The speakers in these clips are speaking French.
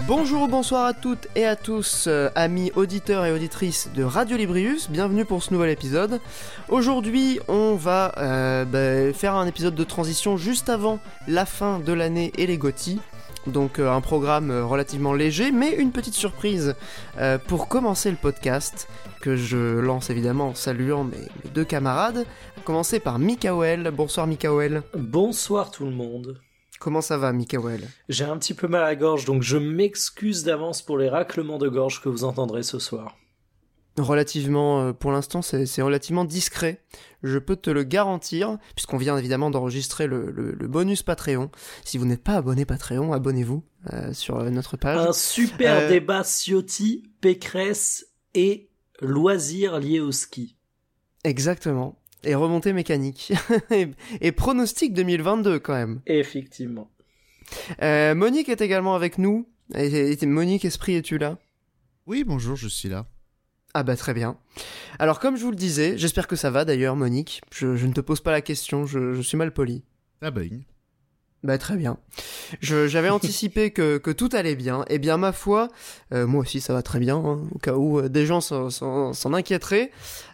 Bonjour ou bonsoir à toutes et à tous, amis auditeurs et auditrices de Radio Librius, bienvenue pour ce nouvel épisode. Aujourd'hui, on va faire un épisode de transition juste avant la fin de l'année et les GOTY. Donc un programme relativement léger, mais une petite surprise pour commencer le podcast, que je lance évidemment en saluant mes deux camarades. À commencer par Mikael. Bonsoir Mikael. Bonsoir tout le monde. Comment ça va, Mikael ? J'ai un petit peu mal à la gorge, donc je m'excuse d'avance pour les raclements de gorge que vous entendrez ce soir. Relativement, pour l'instant, c'est relativement discret. Je peux te le garantir, puisqu'on vient évidemment d'enregistrer le bonus Patreon. Si vous n'êtes pas abonné Patreon, abonnez-vous sur notre page. Un super débat Ciotti, Pécresse et loisirs liés au ski. Exactement. Et remontée mécanique. et pronostic 2022 quand même. Effectivement. Monique est également avec nous. Monique Esprit, es-tu là ? Oui, bonjour, je suis là. Ah bah très bien. Alors comme je vous le disais, j'espère que ça va d'ailleurs Monique. Je ne te pose pas la question, je suis mal poli. Ah bah. Bah très bien. J'avais anticipé que tout allait bien. Eh bien ma foi, moi aussi ça va très bien, hein, au cas où des gens s'en inquiéteraient.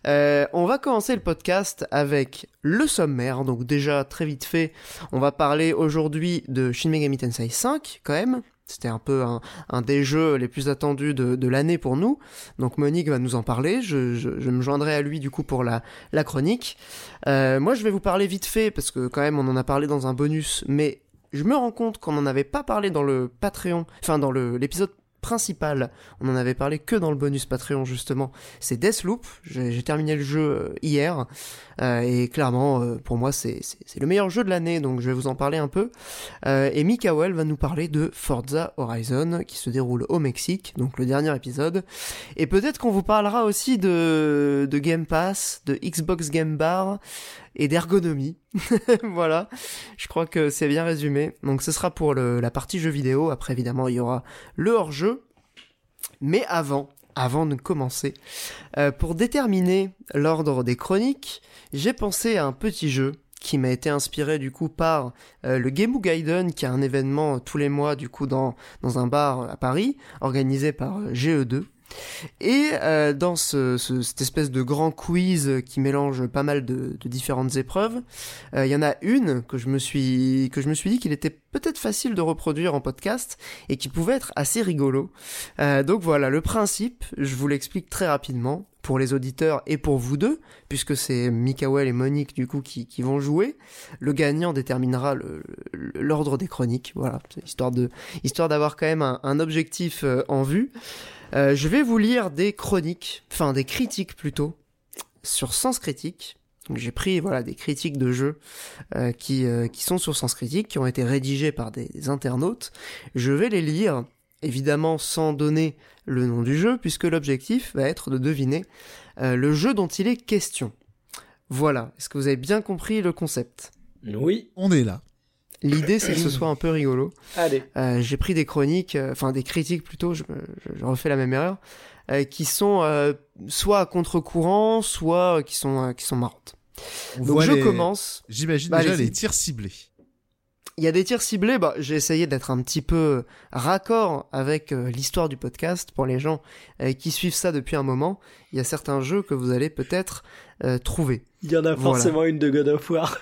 On va commencer le podcast avec le sommaire. Donc déjà très vite fait, on va parler aujourd'hui de Shin Megami Tensei 5 quand même. C'était un peu un des jeux les plus attendus de l'année pour nous. Donc Monique va nous en parler. Je me joindrai à lui du coup pour la chronique. Moi je vais vous parler vite fait parce que quand même on en a parlé dans un bonus, mais je me rends compte qu'on n'en avait pas parlé dans le Patreon, enfin dans l'épisode principal. On en avait parlé que dans le bonus Patreon justement. C'est Deathloop. J'ai terminé le jeu hier et clairement pour moi c'est le meilleur jeu de l'année, donc je vais vous en parler un peu. Et Mikael va nous parler de Forza Horizon qui se déroule au Mexique, donc le dernier épisode. Et peut-être qu'on vous parlera aussi de Game Pass, de Xbox Game Bar et d'ergonomie. Voilà, je crois que c'est bien résumé. Donc ce sera pour la partie jeux vidéo. Après évidemment il y aura le hors-jeu. Mais avant de commencer, pour déterminer l'ordre des chroniques, j'ai pensé à un petit jeu qui m'a été inspiré du coup par le Game Gaiden, qui est un événement tous les mois du coup dans un bar à Paris, organisé par GE2. Et dans cette espèce de grand quiz qui mélange pas mal de différentes épreuves, il y en a une que je me suis dit qu'il était peut-être facile de reproduire en podcast et qui pouvait être assez rigolo. Donc voilà, le principe, je vous l'explique très rapidement pour les auditeurs et pour vous deux, puisque c'est Mikael et Monique du coup qui vont jouer. Le gagnant déterminera l'ordre des chroniques, voilà, histoire d'avoir quand même un objectif en vue. Je vais vous lire des critiques plutôt, sur Sens Critique. Donc j'ai pris des critiques de jeux qui sont sur Sens Critique, qui ont été rédigées par des internautes. Je vais les lire, évidemment sans donner le nom du jeu, puisque l'objectif va être de deviner le jeu dont il est question. Voilà, est-ce que vous avez bien compris le concept ? Oui. On est là. L'idée, c'est que ce soit un peu rigolo. Allez. J'ai pris des des critiques plutôt, je refais la même erreur, qui sont soit à contre-courant, soit qui sont marrantes. Donc je commence. J'imagine déjà les tirs ciblés. Il y a des tirs ciblés, j'ai essayé d'être un petit peu raccord avec l'histoire du podcast pour les gens qui suivent ça depuis un moment. Il y a certains jeux que vous allez peut-être trouver. Il y en a forcément une de God of War.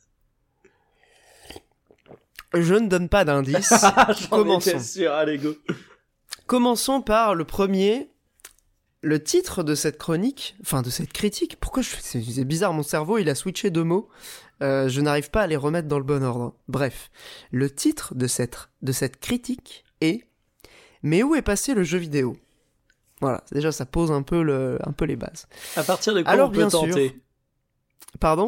Je ne donne pas d'indice. Commençons. Étais sûr, allez go. Commençons par le premier. Le titre de cette chronique, de cette critique. Pourquoi c'est bizarre, mon cerveau il a switché deux mots. Je n'arrive pas à les remettre dans le bon ordre. Bref, le titre de cette critique est « Mais où est passé le jeu vidéo ?» Voilà, déjà ça pose un peu les bases. À partir de quoi on peut tenter ? Pardon ?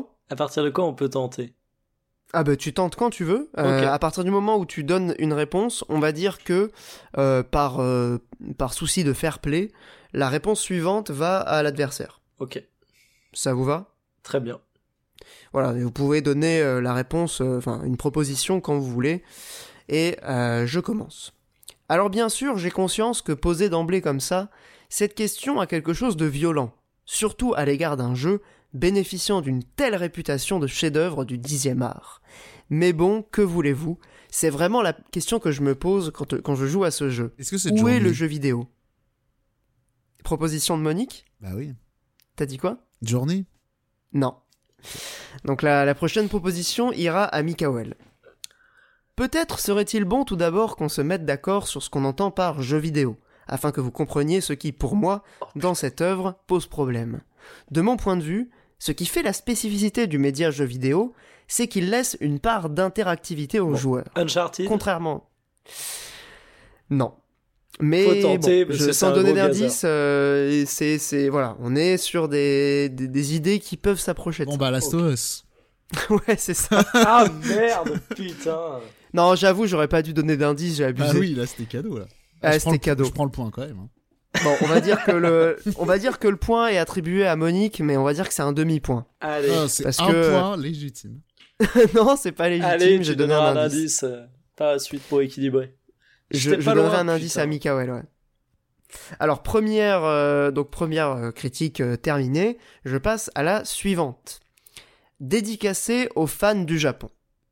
À partir de quoi on peut tenter ? Ah tu tentes quand tu veux. Okay. À partir du moment où tu donnes une réponse, on va dire que par souci de fair play, la réponse suivante va à l'adversaire. Ok. Ça vous va ? Très bien. Voilà, vous pouvez donner la réponse, une proposition quand vous voulez. Et je commence. Alors bien sûr, j'ai conscience que posée d'emblée comme ça, cette question a quelque chose de violent, surtout à l'égard d'un jeu bénéficiant d'une telle réputation de chef-d'œuvre du 10e art. Mais bon, que voulez-vous ? C'est vraiment la question que je me pose quand je joue à ce jeu. Est-ce que c'est Où Journey est le jeu vidéo? Proposition de Monique? Bah oui. T'as dit quoi? Journey? Non. Donc la prochaine proposition ira à Mikael. Peut-être serait-il bon tout d'abord qu'on se mette d'accord sur ce qu'on entend par jeu vidéo, afin que vous compreniez ce qui, pour moi, dans cette œuvre, pose problème. De mon point de vue, ce qui fait la spécificité du média jeu vidéo, c'est qu'il laisse une part d'interactivité aux joueurs. Uncharted. Contrairement... Non. Mais Faut tenter, bon, parce que c'est sans un donner gros d'indice, c'est voilà, on est sur des idées qui peuvent s'approcher de Bon ça. bah Last of Us. Ouais, c'est ça. Ah merde, putain. Non, j'avoue, j'aurais pas dû donner d'indice, j'ai abusé. Ah oui, là c'était cadeau là. Ah, Je prends c'était cadeau. Je prends le point quand même. Hein. Bon, on va dire que le point est attribué à Monique, mais on va dire que c'est un demi-point. Allez. Ah, c'est Parce un que- point légitime. Non, c'est pas légitime, Allez, j'ai tu donné donneras un un indice. indice par la suite pour équilibrer. Je J'étais pas donnerai loin, un indice putain. à Mikael, ouais. Alors, première critique terminée, je passe à la suivante. Dédicacée aux fans du Japon.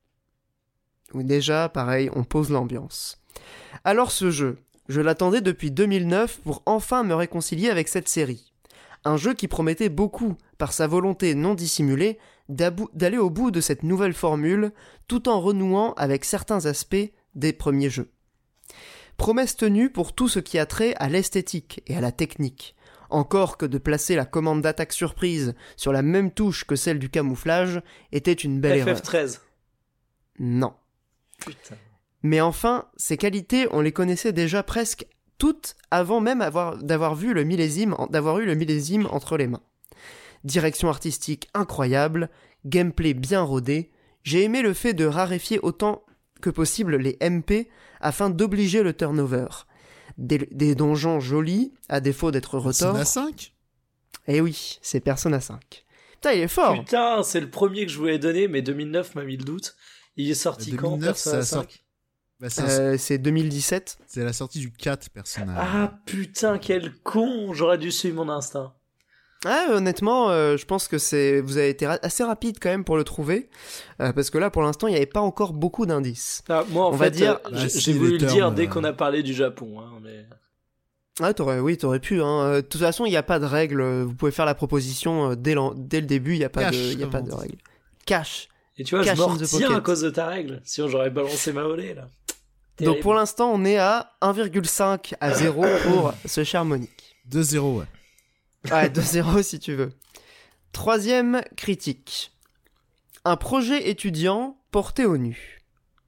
Où déjà, pareil, on pose l'ambiance. Alors ce jeu, je l'attendais depuis 2009 pour enfin me réconcilier avec cette série. Un jeu qui promettait beaucoup, par sa volonté non dissimulée, d'aller au bout de cette nouvelle formule, tout en renouant avec certains aspects des premiers jeux. Promesse tenue pour tout ce qui a trait à l'esthétique et à la technique. Encore que de placer la commande d'attaque surprise sur la même touche que celle du camouflage était une belle erreur. FF13. Non. Putain. Mais enfin, ces qualités, on les connaissait déjà presque toutes avant même d'avoir eu le millésime entre les mains. Direction artistique incroyable, gameplay bien rodé, j'ai aimé le fait de raréfier autant que possible les MP afin d'obliger le turnover. Des donjons jolis, à défaut d'être retors. Persona 5 Eh oui, c'est Persona 5. Putain, il est fort. Putain, c'est le premier que je voulais donner, mais 2009 m'a mis le doute. Il est sorti quand, 2009, Persona c'est la 5 Bah, C'est 2017. c'est la sortie du 4 Persona. Ah putain, quel con. J'aurais dû suivre mon instinct. Ah, honnêtement, je pense que vous avez été assez rapide quand même pour le trouver, parce que là, pour l'instant, il n'y avait pas encore beaucoup d'indices. Ah, moi, en On fait, va dire- j'ai si, voulu les le dire termes, dès qu'on a parlé du Japon. Hein, mais... Ah, t'aurais pu. Hein. De toute façon, il n'y a pas de règle. Vous pouvez faire la proposition dès le début. Il n'y a pas de règle. Cash. Et tu vois, Cash je m'en in the retiens pocket. à cause de ta règle. Sinon, j'aurais balancé ma volée, là. Donc pour l'instant, on est à 1,5 à 0 pour ce cher Monique. 2-0, ouais. Ouais, 2-0 si tu veux. Troisième critique. Un projet étudiant porté au nu.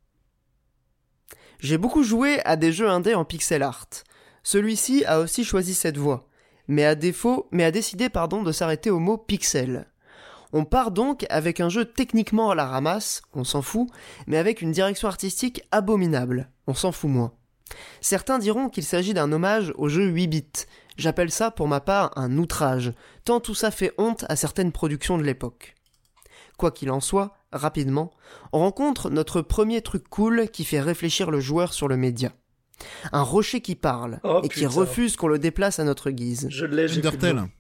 J'ai beaucoup joué à des jeux indés en pixel art. Celui-ci a aussi choisi cette voie, mais a décidé de s'arrêter au mot pixel. On part donc avec un jeu techniquement à la ramasse, on s'en fout, mais avec une direction artistique abominable, on s'en fout moins. Certains diront qu'il s'agit d'un hommage au jeu 8 bits. J'appelle ça pour ma part un outrage, tant tout ça fait honte à certaines productions de l'époque. Quoi qu'il en soit, rapidement, on rencontre notre premier truc cool qui fait réfléchir le joueur sur le média. Un rocher qui parle, Oh, et qui putain. refuse qu'on le déplace à notre guise. Je l'ai, j'ai plus de mots. Undertale.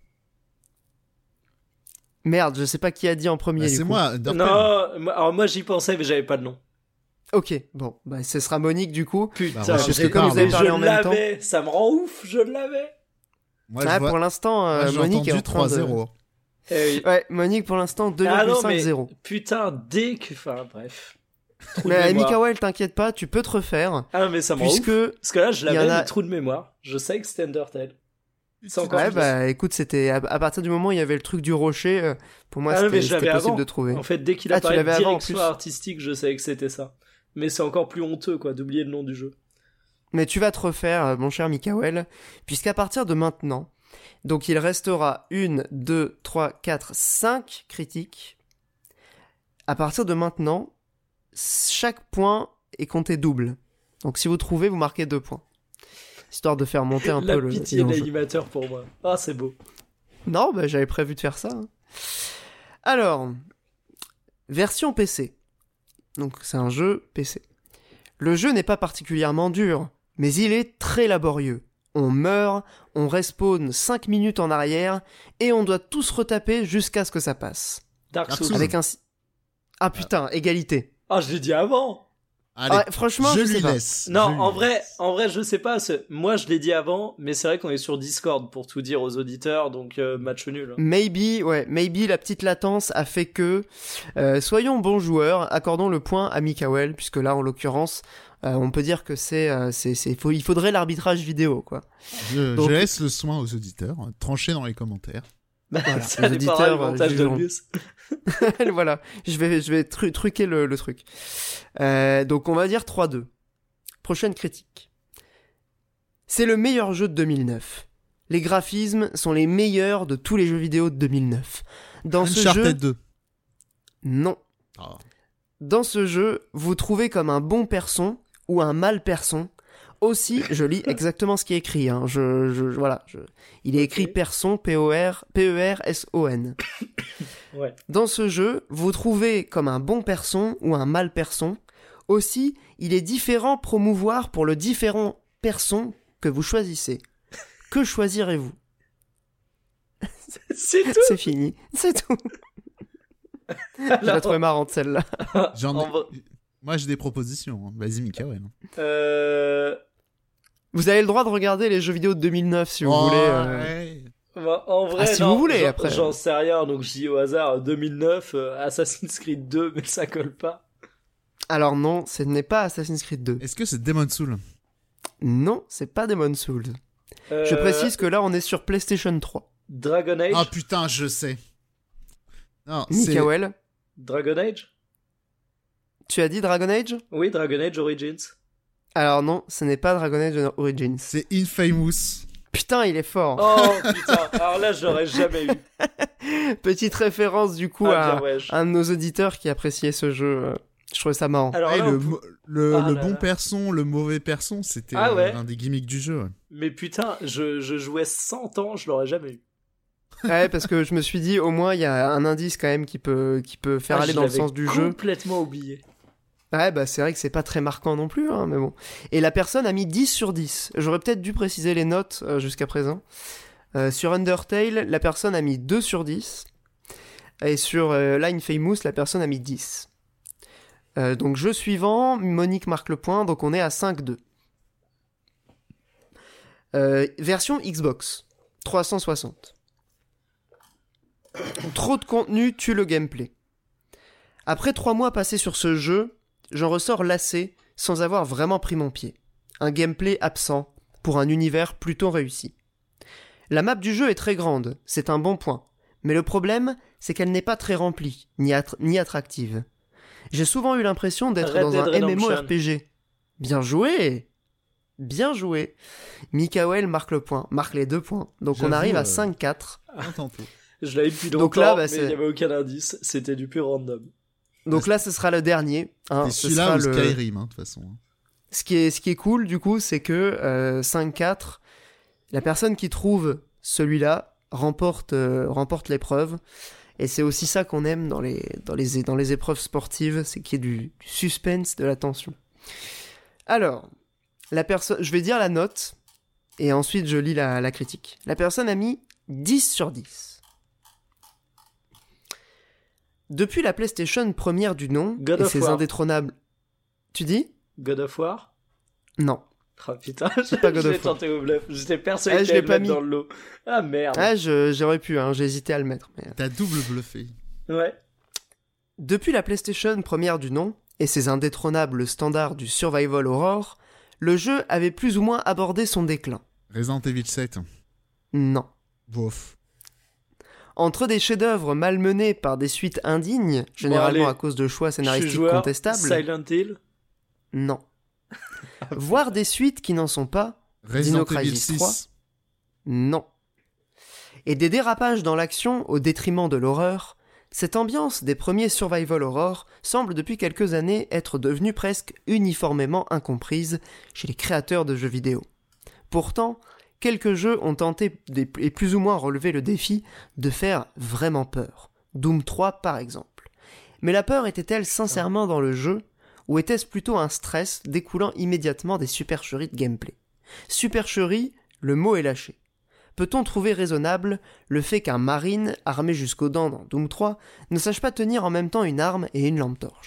Merde, je sais pas qui a dit en premier Bah, du c'est coup. moi, Undertale. Non, alors moi j'y pensais, mais j'avais pas de nom. Ok, bon, bah ce sera Monique du coup. Putain, Bah, parce que comme vous avez je parlé en même temps- l'avais, ça me rend ouf, je l'avais. Moi, je vois... Pour l'instant, moi, j'ai Monique est entendu en train de... 3-0. Eh oui. Ouais, Monique pour l'instant 2,5-0. Ah non, mais putain, dès que... Enfin, bref. Trou de Mais mémoire. Mikael, t'inquiète pas, tu peux te refaire. Ah non, mais ça me rend Puisque... ouf. Parce que là, je il y l'avais, en a- mais trou de mémoire. Je sais que c'était Undertale. C'est encore Ouais, plus. bah écoute, c'était à partir du moment où il y avait le truc du rocher, pour moi Ah non, mais je c'était l'avais possible avant. de trouver. En fait, dès qu'il Ah, tu apparaît l'avais avant, en direction plus. artistique, je savais que c'était ça. Mais c'est encore plus honteux, quoi, d'oublier le nom du jeu. Mais tu vas te refaire, mon cher Mikael, puisqu'à partir de maintenant, donc il restera 1, 2, 3, 4, 5 critiques. À partir de maintenant, chaque point est compté double. Donc si vous trouvez, vous marquez 2 points. Histoire de faire monter un La peu le pitié de l'enjeu. l'animateur pour moi. Ah, c'est beau. Non, bah, j'avais prévu de faire ça. Hein. Alors, version PC. Donc c'est un jeu PC. Le jeu n'est pas particulièrement dur, mais il est très laborieux. On meurt, on respawn 5 minutes en arrière, et on doit tous retaper jusqu'à ce que ça passe. Dark Souls. Souls. Avec un... Ah putain, égalité. Ah, je l'ai dit avant. Allez, franchement, je sais pas. Non, en vrai, je sais pas. Moi, je l'ai dit avant, mais c'est vrai qu'on est sur Discord pour tout dire aux auditeurs, donc match nul. Maybe la petite latence a fait que soyons bons joueurs, accordons le point à Mikael, puisque là, en l'occurrence, on peut dire que il faudrait l'arbitrage vidéo, quoi. Je laisse le soin aux auditeurs, trancher dans les commentaires. Voilà, ça dépendra du montage de Luce. Voilà, je vais truquer le truc. Donc on va dire 3-2. Prochaine critique. C'est le meilleur jeu de 2009. Les graphismes sont les meilleurs de tous les jeux vidéo de 2009. Dans ce jeu... 2. Non. Oh. Dans ce jeu, vous trouvez comme un bon person ou un mal person. Aussi, je lis exactement ce qui est écrit. Hein. Voilà. Il est écrit Person, P-E-R-S-O-N. Ouais. Dans ce jeu, vous trouvez comme un bon person ou un mal person. Aussi, il est différent promouvoir pour le différent person que vous choisissez. Que choisirez-vous ? C'est tout. C'est fini. C'est tout. Je la trouvais marrante, celle-là. Moi, j'ai des propositions. Hein. Vas-y, Mikael. Vous avez le droit de regarder les jeux vidéo de 2009 si vous voulez. Ouais. Bah, en vrai, si vous voulez, après. J'en sais rien, donc je dis au hasard 2009, Assassin's Creed 2, mais ça colle pas. Alors non, ce n'est pas Assassin's Creed 2. Est-ce que c'est Demon's Souls ? Non, c'est pas Demon's Souls. Je précise que là, on est sur PlayStation 3. Dragon Age ? Ah putain, je sais. Non, Mikael ? Dragon Age ? Tu as dit Dragon Age ? Oui, Dragon Age Origins. Alors non, ce n'est pas Dragon Age Origins. C'est Infamous. Putain, il est fort. Oh putain, alors là, je l'aurais jamais eu. Petite référence du coup à un de nos auditeurs qui appréciait ce jeu. Je trouvais ça marrant. Alors, là, le bon person, le mauvais person, c'était un des gimmicks du jeu. Ouais. Mais putain, je jouais 100 ans, je l'aurais jamais eu. Ouais, parce que je me suis dit, au moins, il y a un indice quand même qui peut faire aller dans le sens du jeu. Complètement oublié. Ouais, bah c'est vrai que c'est pas très marquant non plus, hein, mais bon. Et la personne a mis 10 sur 10. J'aurais peut-être dû préciser les notes jusqu'à présent. Sur Undertale, la personne a mis 2 sur 10. Et sur Infamous, la personne a mis 10. Donc jeu suivant, Monique marque le point, donc on est à 5-2. Version Xbox, 360. Trop de contenu tue le gameplay. Après 3 mois passés sur ce jeu, j'en ressors lassé sans avoir vraiment pris mon pied. Un gameplay absent pour un univers plutôt réussi. La map du jeu est très grande, c'est un bon point. Mais le problème, c'est qu'elle n'est pas très remplie, ni attractive. J'ai souvent eu l'impression d'être dans un MMORPG. Bien joué! Bien joué! Mikael marque le point, marque les 2 points. Donc on arrive à 5-4. Je l'avais depuis longtemps, donc là, mais il n'y avait aucun indice. C'était du pur random. Donc là, ce sera le dernier. Hein, c'est celui-là ou Skyrim, de toute façon. Ce qui est cool, du coup, c'est que 5-4, la personne qui trouve celui-là remporte l'épreuve. Et c'est aussi ça qu'on aime dans les épreuves sportives, c'est qu'il y ait du suspense, de la tension. Alors, je vais dire la note, et ensuite je lis la critique. La personne a mis 10 sur 10. Depuis la PlayStation première du nom, God et of ses War. indétrônables... Tu dis ? God of War ? Non. Oh putain, c'est pas God of War. Tenté au bluff. J'étais persuadé que t'allais le mettre dans le lot. Ah merde. Ah, j'aurais pu, hein, j'ai hésité à le mettre. Mais... T'as double bluffé. Ouais. Depuis la PlayStation première du nom, et ses indétrônables standards du survival horror, le jeu avait plus ou moins abordé son déclin. Resident Evil 7. Non. Bof. Entre des chefs-d'œuvre malmenés par des suites indignes, généralement à cause de choix scénaristiques contestables. Silent Hill ? Non. Voire des suites qui n'en sont pas. Resident Dino Crisis Evil 6. 3. Non. Et des dérapages dans l'action au détriment de l'horreur, cette ambiance des premiers survival horror semble depuis quelques années être devenue presque uniformément incomprise chez les créateurs de jeux vidéo. Pourtant, quelques jeux ont tenté et plus ou moins relevé le défi de faire vraiment peur. Doom 3 par exemple. Mais la peur était-elle sincèrement dans le jeu, ou était-ce plutôt un stress découlant immédiatement des supercheries de gameplay ? Supercherie, le mot est lâché. Peut-on trouver raisonnable le fait qu'un marine, armé jusqu'aux dents dans Doom 3, ne sache pas tenir en même temps une arme et une lampe torche ?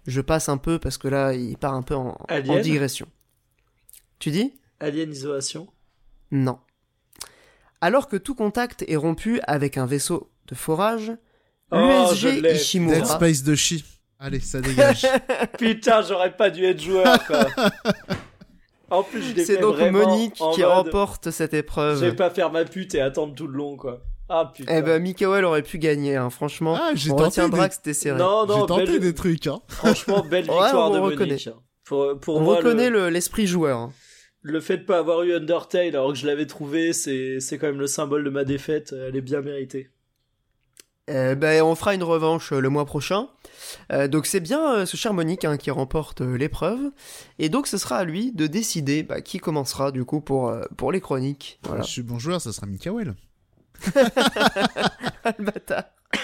je passe un peu parce que là, il part un peu en digression. Tu dis ? Alien Isolation ? Non. Alors que tout contact est rompu avec un vaisseau de forage, l'USG Ishimura... Dead Space de Chi. Allez, ça dégage. Putain, j'aurais pas dû être joueur, quoi. En plus, je l'ai fait vraiment. C'est donc Monique qui remporte cette épreuve. Je vais pas faire ma pute et attendre tout le long, quoi. Ah putain. Eh ben, Mikael aurait pu gagner, hein, franchement. Ah, on retiendra que c'était serré. Non, j'ai tenté des trucs, hein. Franchement, belle victoire de Monique. On reconnaît l'esprit joueur. Hein. Le fait de pas avoir eu Undertale alors que je l'avais trouvé, c'est quand même le symbole de ma défaite. Elle est bien méritée. On fera une revanche le mois prochain. Donc c'est bien ce cher Monique qui remporte l'épreuve. Et donc ce sera à lui de décider qui commencera du coup pour les chroniques. Voilà. Je suis bon joueur, ça sera Mikael. Le bâtard.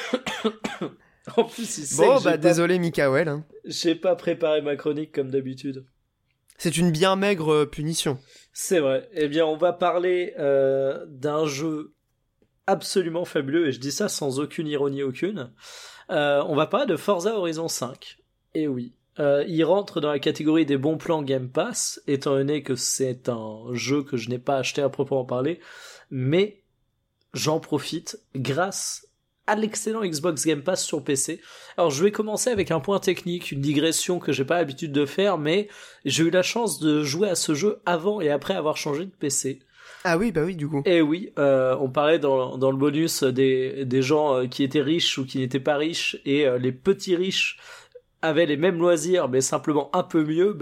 En plus, il sait que désolé Mikael. Hein. J'ai pas préparé ma chronique comme d'habitude. C'est une bien maigre punition. C'est vrai. Eh bien, on va parler d'un jeu absolument fabuleux, et je dis ça sans aucune ironie aucune. On va parler de Forza Horizon 5. Et oui. Il rentre dans la catégorie des bons plans Game Pass, étant donné que c'est un jeu que je n'ai pas acheté à proprement parler, mais j'en profite grâce à l'excellent Xbox Game Pass sur PC. Alors je vais commencer avec un point technique, une digression que j'ai pas l'habitude de faire, mais j'ai eu la chance de jouer à ce jeu avant et après avoir changé de PC. Ah oui, du coup. Et oui, on parlait dans le bonus des gens qui étaient riches ou qui n'étaient pas riches, et les petits riches avaient les mêmes loisirs, mais simplement un peu mieux.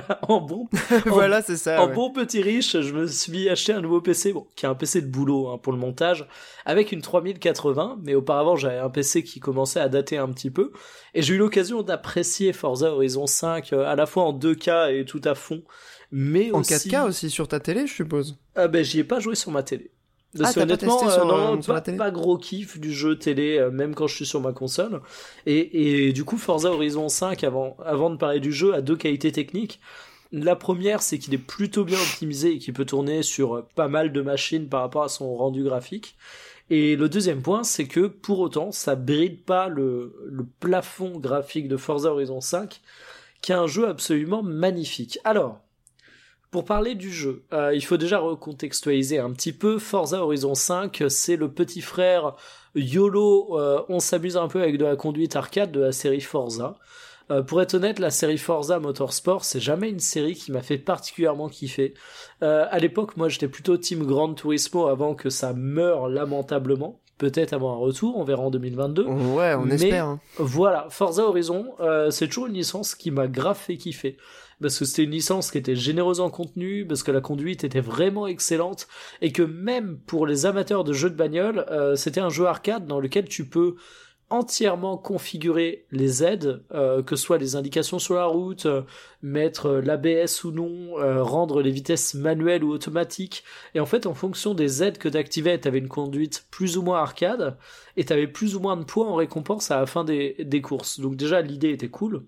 Voilà, c'est ça. En bon petit riche, je me suis acheté un nouveau PC, qui est un PC de boulot pour le montage, avec une 3080, mais auparavant j'avais un PC qui commençait à dater un petit peu, et j'ai eu l'occasion d'apprécier Forza Horizon 5 à la fois en 2K et tout à fond, mais en aussi... 4K aussi sur ta télé, je suppose. J'y ai pas joué sur ma télé. Honnêtement, pas gros kiff du jeu télé, même quand je suis sur ma console. Et du coup, Forza Horizon 5, avant de parler du jeu, a deux qualités techniques. La première, c'est qu'il est plutôt bien optimisé et qu'il peut tourner sur pas mal de machines par rapport à son rendu graphique. Et le deuxième point, c'est que pour autant, ça bride pas le plafond graphique de Forza Horizon 5, qui est un jeu absolument magnifique. Alors, pour parler du jeu, il faut déjà recontextualiser un petit peu. Forza Horizon 5, c'est le petit frère YOLO, on s'amuse un peu avec de la conduite arcade de la série Forza. Pour être honnête, la série Forza Motorsport, c'est jamais une série qui m'a fait particulièrement kiffer. À l'époque, moi, j'étais plutôt team Gran Turismo avant que ça meure lamentablement. Peut-être avant un retour, on verra en 2022. Ouais, on espère. Hein. Voilà, Forza Horizon, c'est toujours une licence qui m'a grave fait kiffer. Parce que c'était une licence qui était généreuse en contenu, parce que la conduite était vraiment excellente, et que même pour les amateurs de jeux de bagnole, c'était un jeu arcade dans lequel tu peux entièrement configurer les aides, que ce soit les indications sur la route, mettre l'ABS ou non, rendre les vitesses manuelles ou automatiques, et en fait en fonction des aides que t'activais, t'avais une conduite plus ou moins arcade, et t'avais plus ou moins de points en récompense à la fin des courses. Donc déjà l'idée était cool.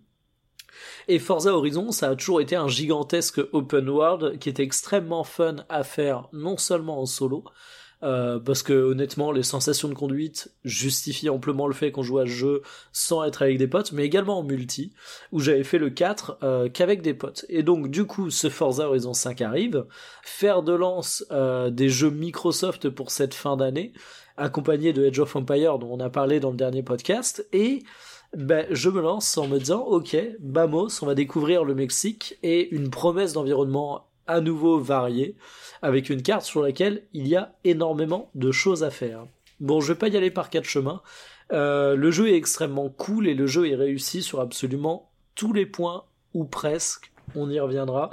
Et Forza Horizon, ça a toujours été un gigantesque open world qui était extrêmement fun à faire, non seulement en solo, parce que honnêtement les sensations de conduite justifient amplement le fait qu'on joue à ce jeu sans être avec des potes, mais également en multi, où j'avais fait le 4 qu'avec des potes. Et donc du coup ce Forza Horizon 5 arrive, fer de lance des jeux Microsoft pour cette fin d'année, accompagné de Age of Empires dont on a parlé dans le dernier podcast, et je me lance en me disant ok, vamos, on va découvrir le Mexique, et une promesse d'environnement à nouveau variée, avec une carte sur laquelle il y a énormément de choses à faire. Bon, je vais pas y aller par 4 chemins. Le jeu est extrêmement cool et le jeu est réussi sur absolument tous les points, ou presque, on y reviendra.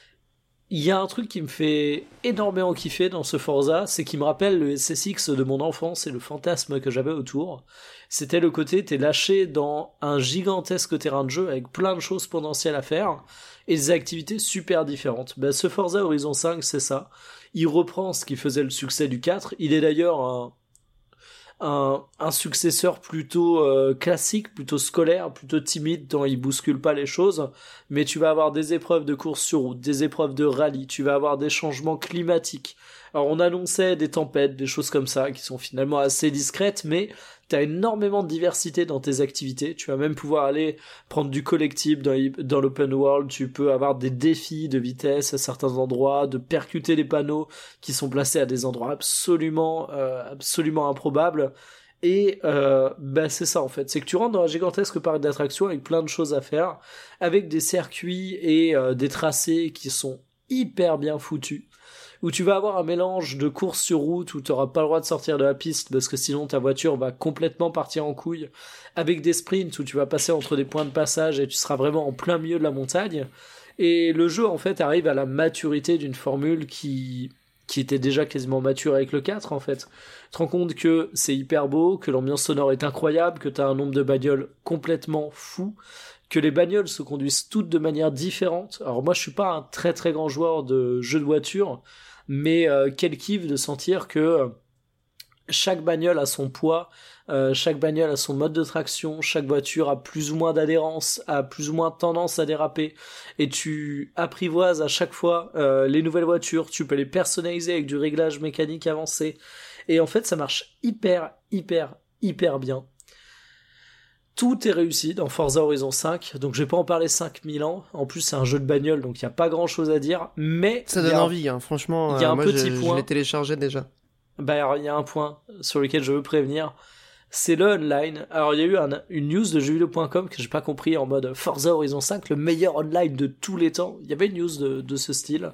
Il y a un truc qui me fait énormément kiffer dans ce Forza, c'est qu'il me rappelle le SSX de mon enfance et le fantasme que j'avais autour. C'était le côté, t'es lâché dans un gigantesque terrain de jeu avec plein de choses potentielles à faire et des activités super différentes. Ce Forza Horizon 5, c'est ça. Il reprend ce qui faisait le succès du 4. Il est d'ailleurs un successeur plutôt classique, plutôt scolaire, plutôt timide, dont il bouscule pas les choses, mais tu vas avoir des épreuves de course sur route, des épreuves de rallye, tu vas avoir des changements climatiques. Alors on annonçait des tempêtes, des choses comme ça, qui sont finalement assez discrètes, mais T'as énormément de diversité dans tes activités. Tu vas même pouvoir aller prendre du collectible dans l'open world. Tu peux avoir des défis de vitesse à certains endroits, de percuter les panneaux qui sont placés à des endroits absolument improbables. Et c'est ça en fait, c'est que tu rentres dans un gigantesque parc d'attractions avec plein de choses à faire, avec des circuits et des tracés qui sont hyper bien foutus, où tu vas avoir un mélange de courses sur route où tu n'auras pas le droit de sortir de la piste parce que sinon ta voiture va complètement partir en couille, avec des sprints où tu vas passer entre des points de passage et tu seras vraiment en plein milieu de la montagne. Et le jeu en fait arrive à la maturité d'une formule qui était déjà quasiment mature avec le 4 en fait. Tu te rends compte que c'est hyper beau, que l'ambiance sonore est incroyable, que t'as un nombre de bagnoles complètement fou, que les bagnoles se conduisent toutes de manière différente. Alors moi je suis pas un très très grand joueur de jeux de voiture, mais quel kiff de sentir que chaque bagnole a son poids, chaque bagnole a son mode de traction, chaque voiture a plus ou moins d'adhérence, a plus ou moins tendance à déraper, et tu apprivoises à chaque fois les nouvelles voitures, tu peux les personnaliser avec du réglage mécanique avancé, et en fait ça marche hyper bien. Tout est réussi dans Forza Horizon 5, donc je vais pas en parler 5000 ans, en plus c'est un jeu de bagnole donc il y a pas grand chose à dire, mais ça donne envie, hein. Franchement, il y a un moi petit point. Je l'ai téléchargé déjà. Alors, il y a un point sur lequel je veux prévenir, c'est le online. Alors il y a eu une news de jeuxvideo.com que j'ai pas compris, en mode Forza Horizon 5, le meilleur online de tous les temps. Il y avait une news de ce style.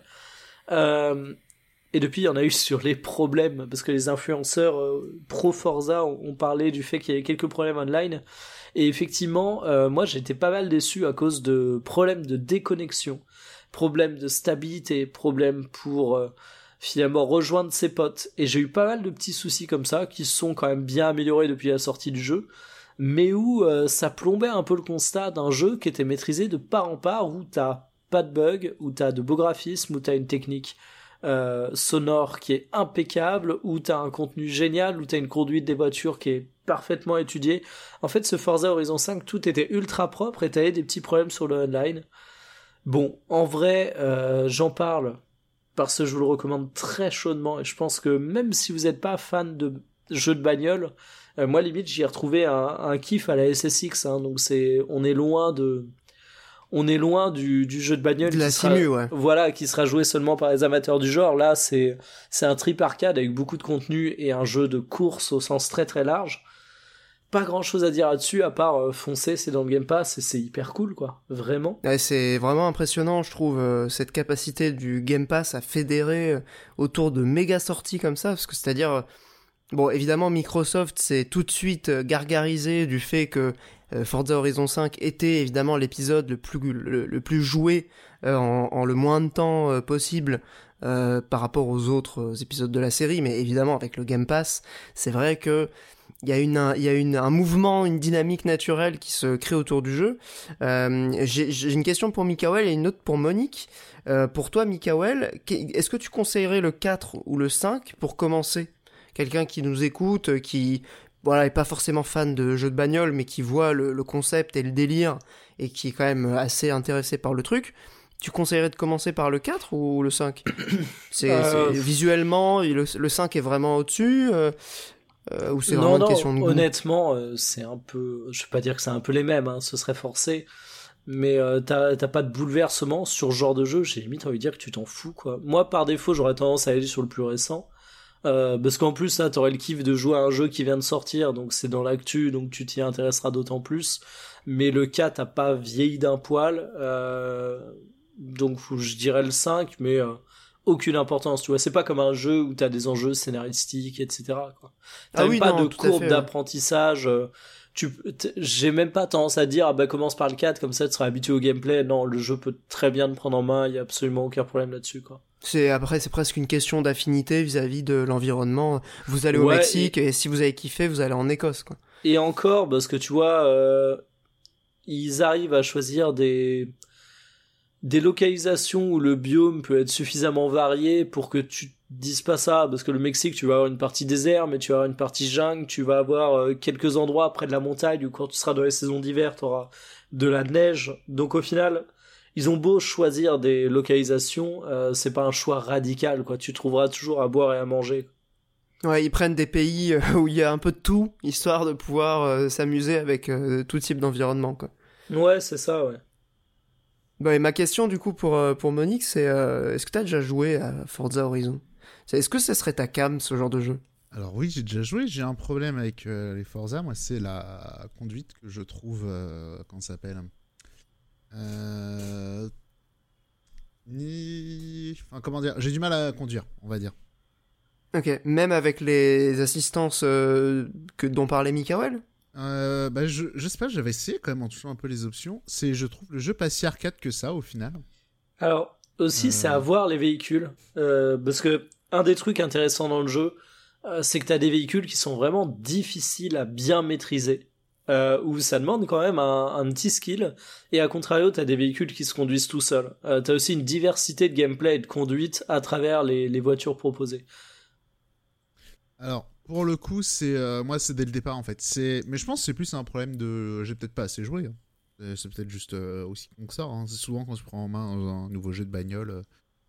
Et depuis, il y en a eu sur les problèmes, parce que les influenceurs pro Forza ont parlé du fait qu'il y avait quelques problèmes online. Et effectivement, moi j'étais pas mal déçu à cause de problèmes de déconnexion, problèmes de stabilité, problèmes pour finalement rejoindre ses potes. Et j'ai eu pas mal de petits soucis comme ça, qui se sont quand même bien améliorés depuis la sortie du jeu, mais où ça plombait un peu le constat d'un jeu qui était maîtrisé de part en part, où t'as pas de bugs, où t'as de beaux graphismes, où t'as une technique sonore qui est impeccable, où t'as un contenu génial, où t'as une conduite des voitures qui est parfaitement étudiée. En fait, ce Forza Horizon 5, tout était ultra propre et t'avais des petits problèmes sur le online. Bon, en vrai, j'en parle parce que je vous le recommande très chaudement, et je pense que même si vous n'êtes pas fan de jeux de bagnole, moi limite j'y ai retrouvé un kiff à la SSX, hein, donc on est loin du jeu de bagnole de la simu, ouais. Voilà, qui sera joué seulement par les amateurs du genre. Là c'est un trip arcade avec beaucoup de contenu et un jeu de course au sens très très large. Pas grand chose à dire là-dessus à part foncer, c'est dans le Game Pass et c'est hyper cool quoi, vraiment. Ouais, c'est vraiment impressionnant, je trouve, cette capacité du Game Pass à fédérer autour de méga sorties comme ça, parce que c'est-à-dire, bon évidemment Microsoft s'est tout de suite gargarisé du fait que Forza Horizon 5 était évidemment l'épisode le plus joué en le moins de temps possible par rapport aux autres épisodes de la série, mais évidemment avec le Game Pass, c'est vrai que il y a un mouvement, une dynamique naturelle qui se crée autour du jeu. J'ai une question pour Mikael et une autre pour Monique. Pour toi, Mikael, est-ce que tu conseillerais le 4 ou le 5 pour commencer ? Quelqu'un qui nous écoute, qui est pas forcément fan de jeux de bagnole, mais qui voit le concept et le délire, et qui est quand même assez intéressé par le truc. Tu conseillerais de commencer par le 4 ou le 5 ? Visuellement, le 5 est vraiment au-dessus ou c'est vraiment une question de goût ? Honnêtement, c'est un peu, je vais pas dire que c'est un peu les mêmes, hein, ce serait forcé, mais t'as pas de bouleversement sur ce genre de jeu. J'ai limite envie de dire que tu t'en fous quoi. Moi par défaut j'aurais tendance à aller sur le plus récent, parce qu'en plus là t'aurais le kiff de jouer à un jeu qui vient de sortir, donc c'est dans l'actu, donc tu t'y intéresseras d'autant plus. Mais le 4 a pas vieilli d'un poil, donc je dirais le 5, mais aucune importance, tu vois, c'est pas comme un jeu où t'as des enjeux scénaristiques, etc. quoi. T'as même pas de courbe d'apprentissage, j'ai même pas tendance à dire commence par le 4, comme ça tu seras habitué au gameplay. Non, le jeu peut très bien te prendre en main, il y a absolument aucun problème là-dessus quoi. C'est presque une question d'affinité vis-à-vis de l'environnement. Vous allez au Mexique et si vous avez kiffé, vous allez en Écosse quoi. Et encore, parce que tu vois, ils arrivent à choisir des localisations où le biome peut être suffisamment varié pour que tu dises pas ça, parce que le Mexique, tu vas avoir une partie désert, mais tu vas avoir une partie jungle, tu vas avoir quelques endroits près de la montagne, où quand tu seras dans les saisons d'hiver, tu auras de la neige. Donc au final, ils ont beau choisir des localisations, c'est pas un choix radical, quoi. Tu trouveras toujours à boire et à manger. Ouais, ils prennent des pays où il y a un peu de tout, histoire de pouvoir s'amuser avec tout type d'environnement, quoi. Ouais, c'est ça, ouais. Bah, et ma question, du coup, pour Monique, c'est est-ce que t'as déjà joué à Forza Horizon ? Est-ce que ça serait ta cam, ce genre de jeu ? Alors oui, j'ai déjà joué. J'ai un problème avec les Forza. Moi, c'est la conduite que je trouve... comment ça s'appelle Enfin, comment dire ? J'ai du mal à conduire, on va dire. Ok, même avec les assistances dont parlait Mikael ? Bah, je sais pas, j'avais essayé quand même en touchant un peu les options. Je trouve le jeu pas si arcade que ça au final. Alors, aussi, c'est à voir les véhicules. Parce que un des trucs intéressants dans le jeu, c'est que t'as des véhicules qui sont vraiment difficiles à bien maîtriser. Où ça demande quand même un petit skill. Et à contrario, t'as des véhicules qui se conduisent tout seuls. T'as aussi une diversité de gameplay et de conduite à travers les voitures proposées. Alors, pour le coup, moi, c'est dès le départ, en fait. Mais je pense que c'est plus un problème de... J'ai peut-être pas assez joué. Hein. C'est peut-être juste aussi con que ça. Hein. C'est souvent quand tu prends en main un nouveau jeu de bagnole,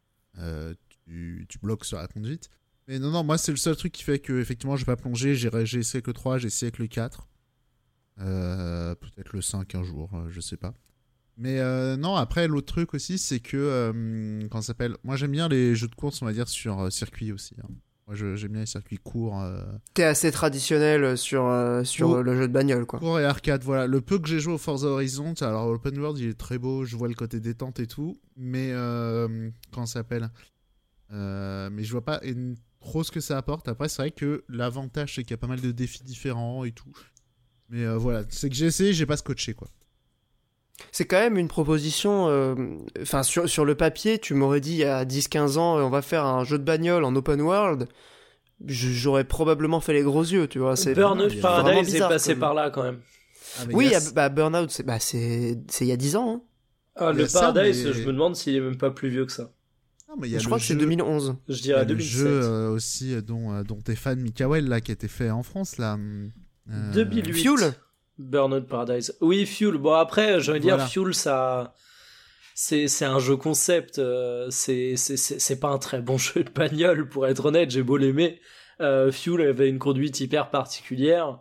tu bloques sur la conduite. Mais non, moi, c'est le seul truc qui fait que, effectivement, j'ai pas plongé. J'ai essayé avec le 3, j'ai essayé avec le 4. Peut-être le 5 un jour, je sais pas. Mais non, après, l'autre truc aussi, c'est que... comment ça s'appelle ? Moi, j'aime bien les jeux de course, on va dire, sur circuit aussi. Hein. Moi, j'aime bien les circuits courts. T'es assez traditionnel sur le jeu de bagnole, quoi. Court et arcade, voilà. Le peu que j'ai joué au Forza Horizon, alors Open World, il est très beau, je vois le côté détente et tout, mais comment ça s'appelle mais je vois pas trop ce que ça apporte. Après, c'est vrai que l'avantage, c'est qu'il y a pas mal de défis différents et tout. Mais voilà, c'est que j'ai essayé, j'ai pas scotché, quoi. C'est quand même une proposition... Enfin, sur le papier, tu m'aurais dit il y a 10-15 ans, on va faire un jeu de bagnole en open world. J'aurais probablement fait les gros yeux, tu vois. Burnout Paradise est passé par là, quand même. Ah, oui, Burnout, c'est il y a 10 ans. Hein. Ah, le Paradise, je me demande s'il est même pas plus vieux que ça. Non, mais je crois que c'est 2011. Je dirais 2007. Le jeu aussi dont t'es fan, Mikael, là, qui a été fait en France, là. 2008. Fuel. Burnout Paradise. Oui, Fuel. Bon, après, j'ai envie de dire, Fuel, ça... C'est un jeu concept. C'est pas un très bon jeu de bagnole, pour être honnête. J'ai beau l'aimer. Fuel avait une conduite hyper particulière.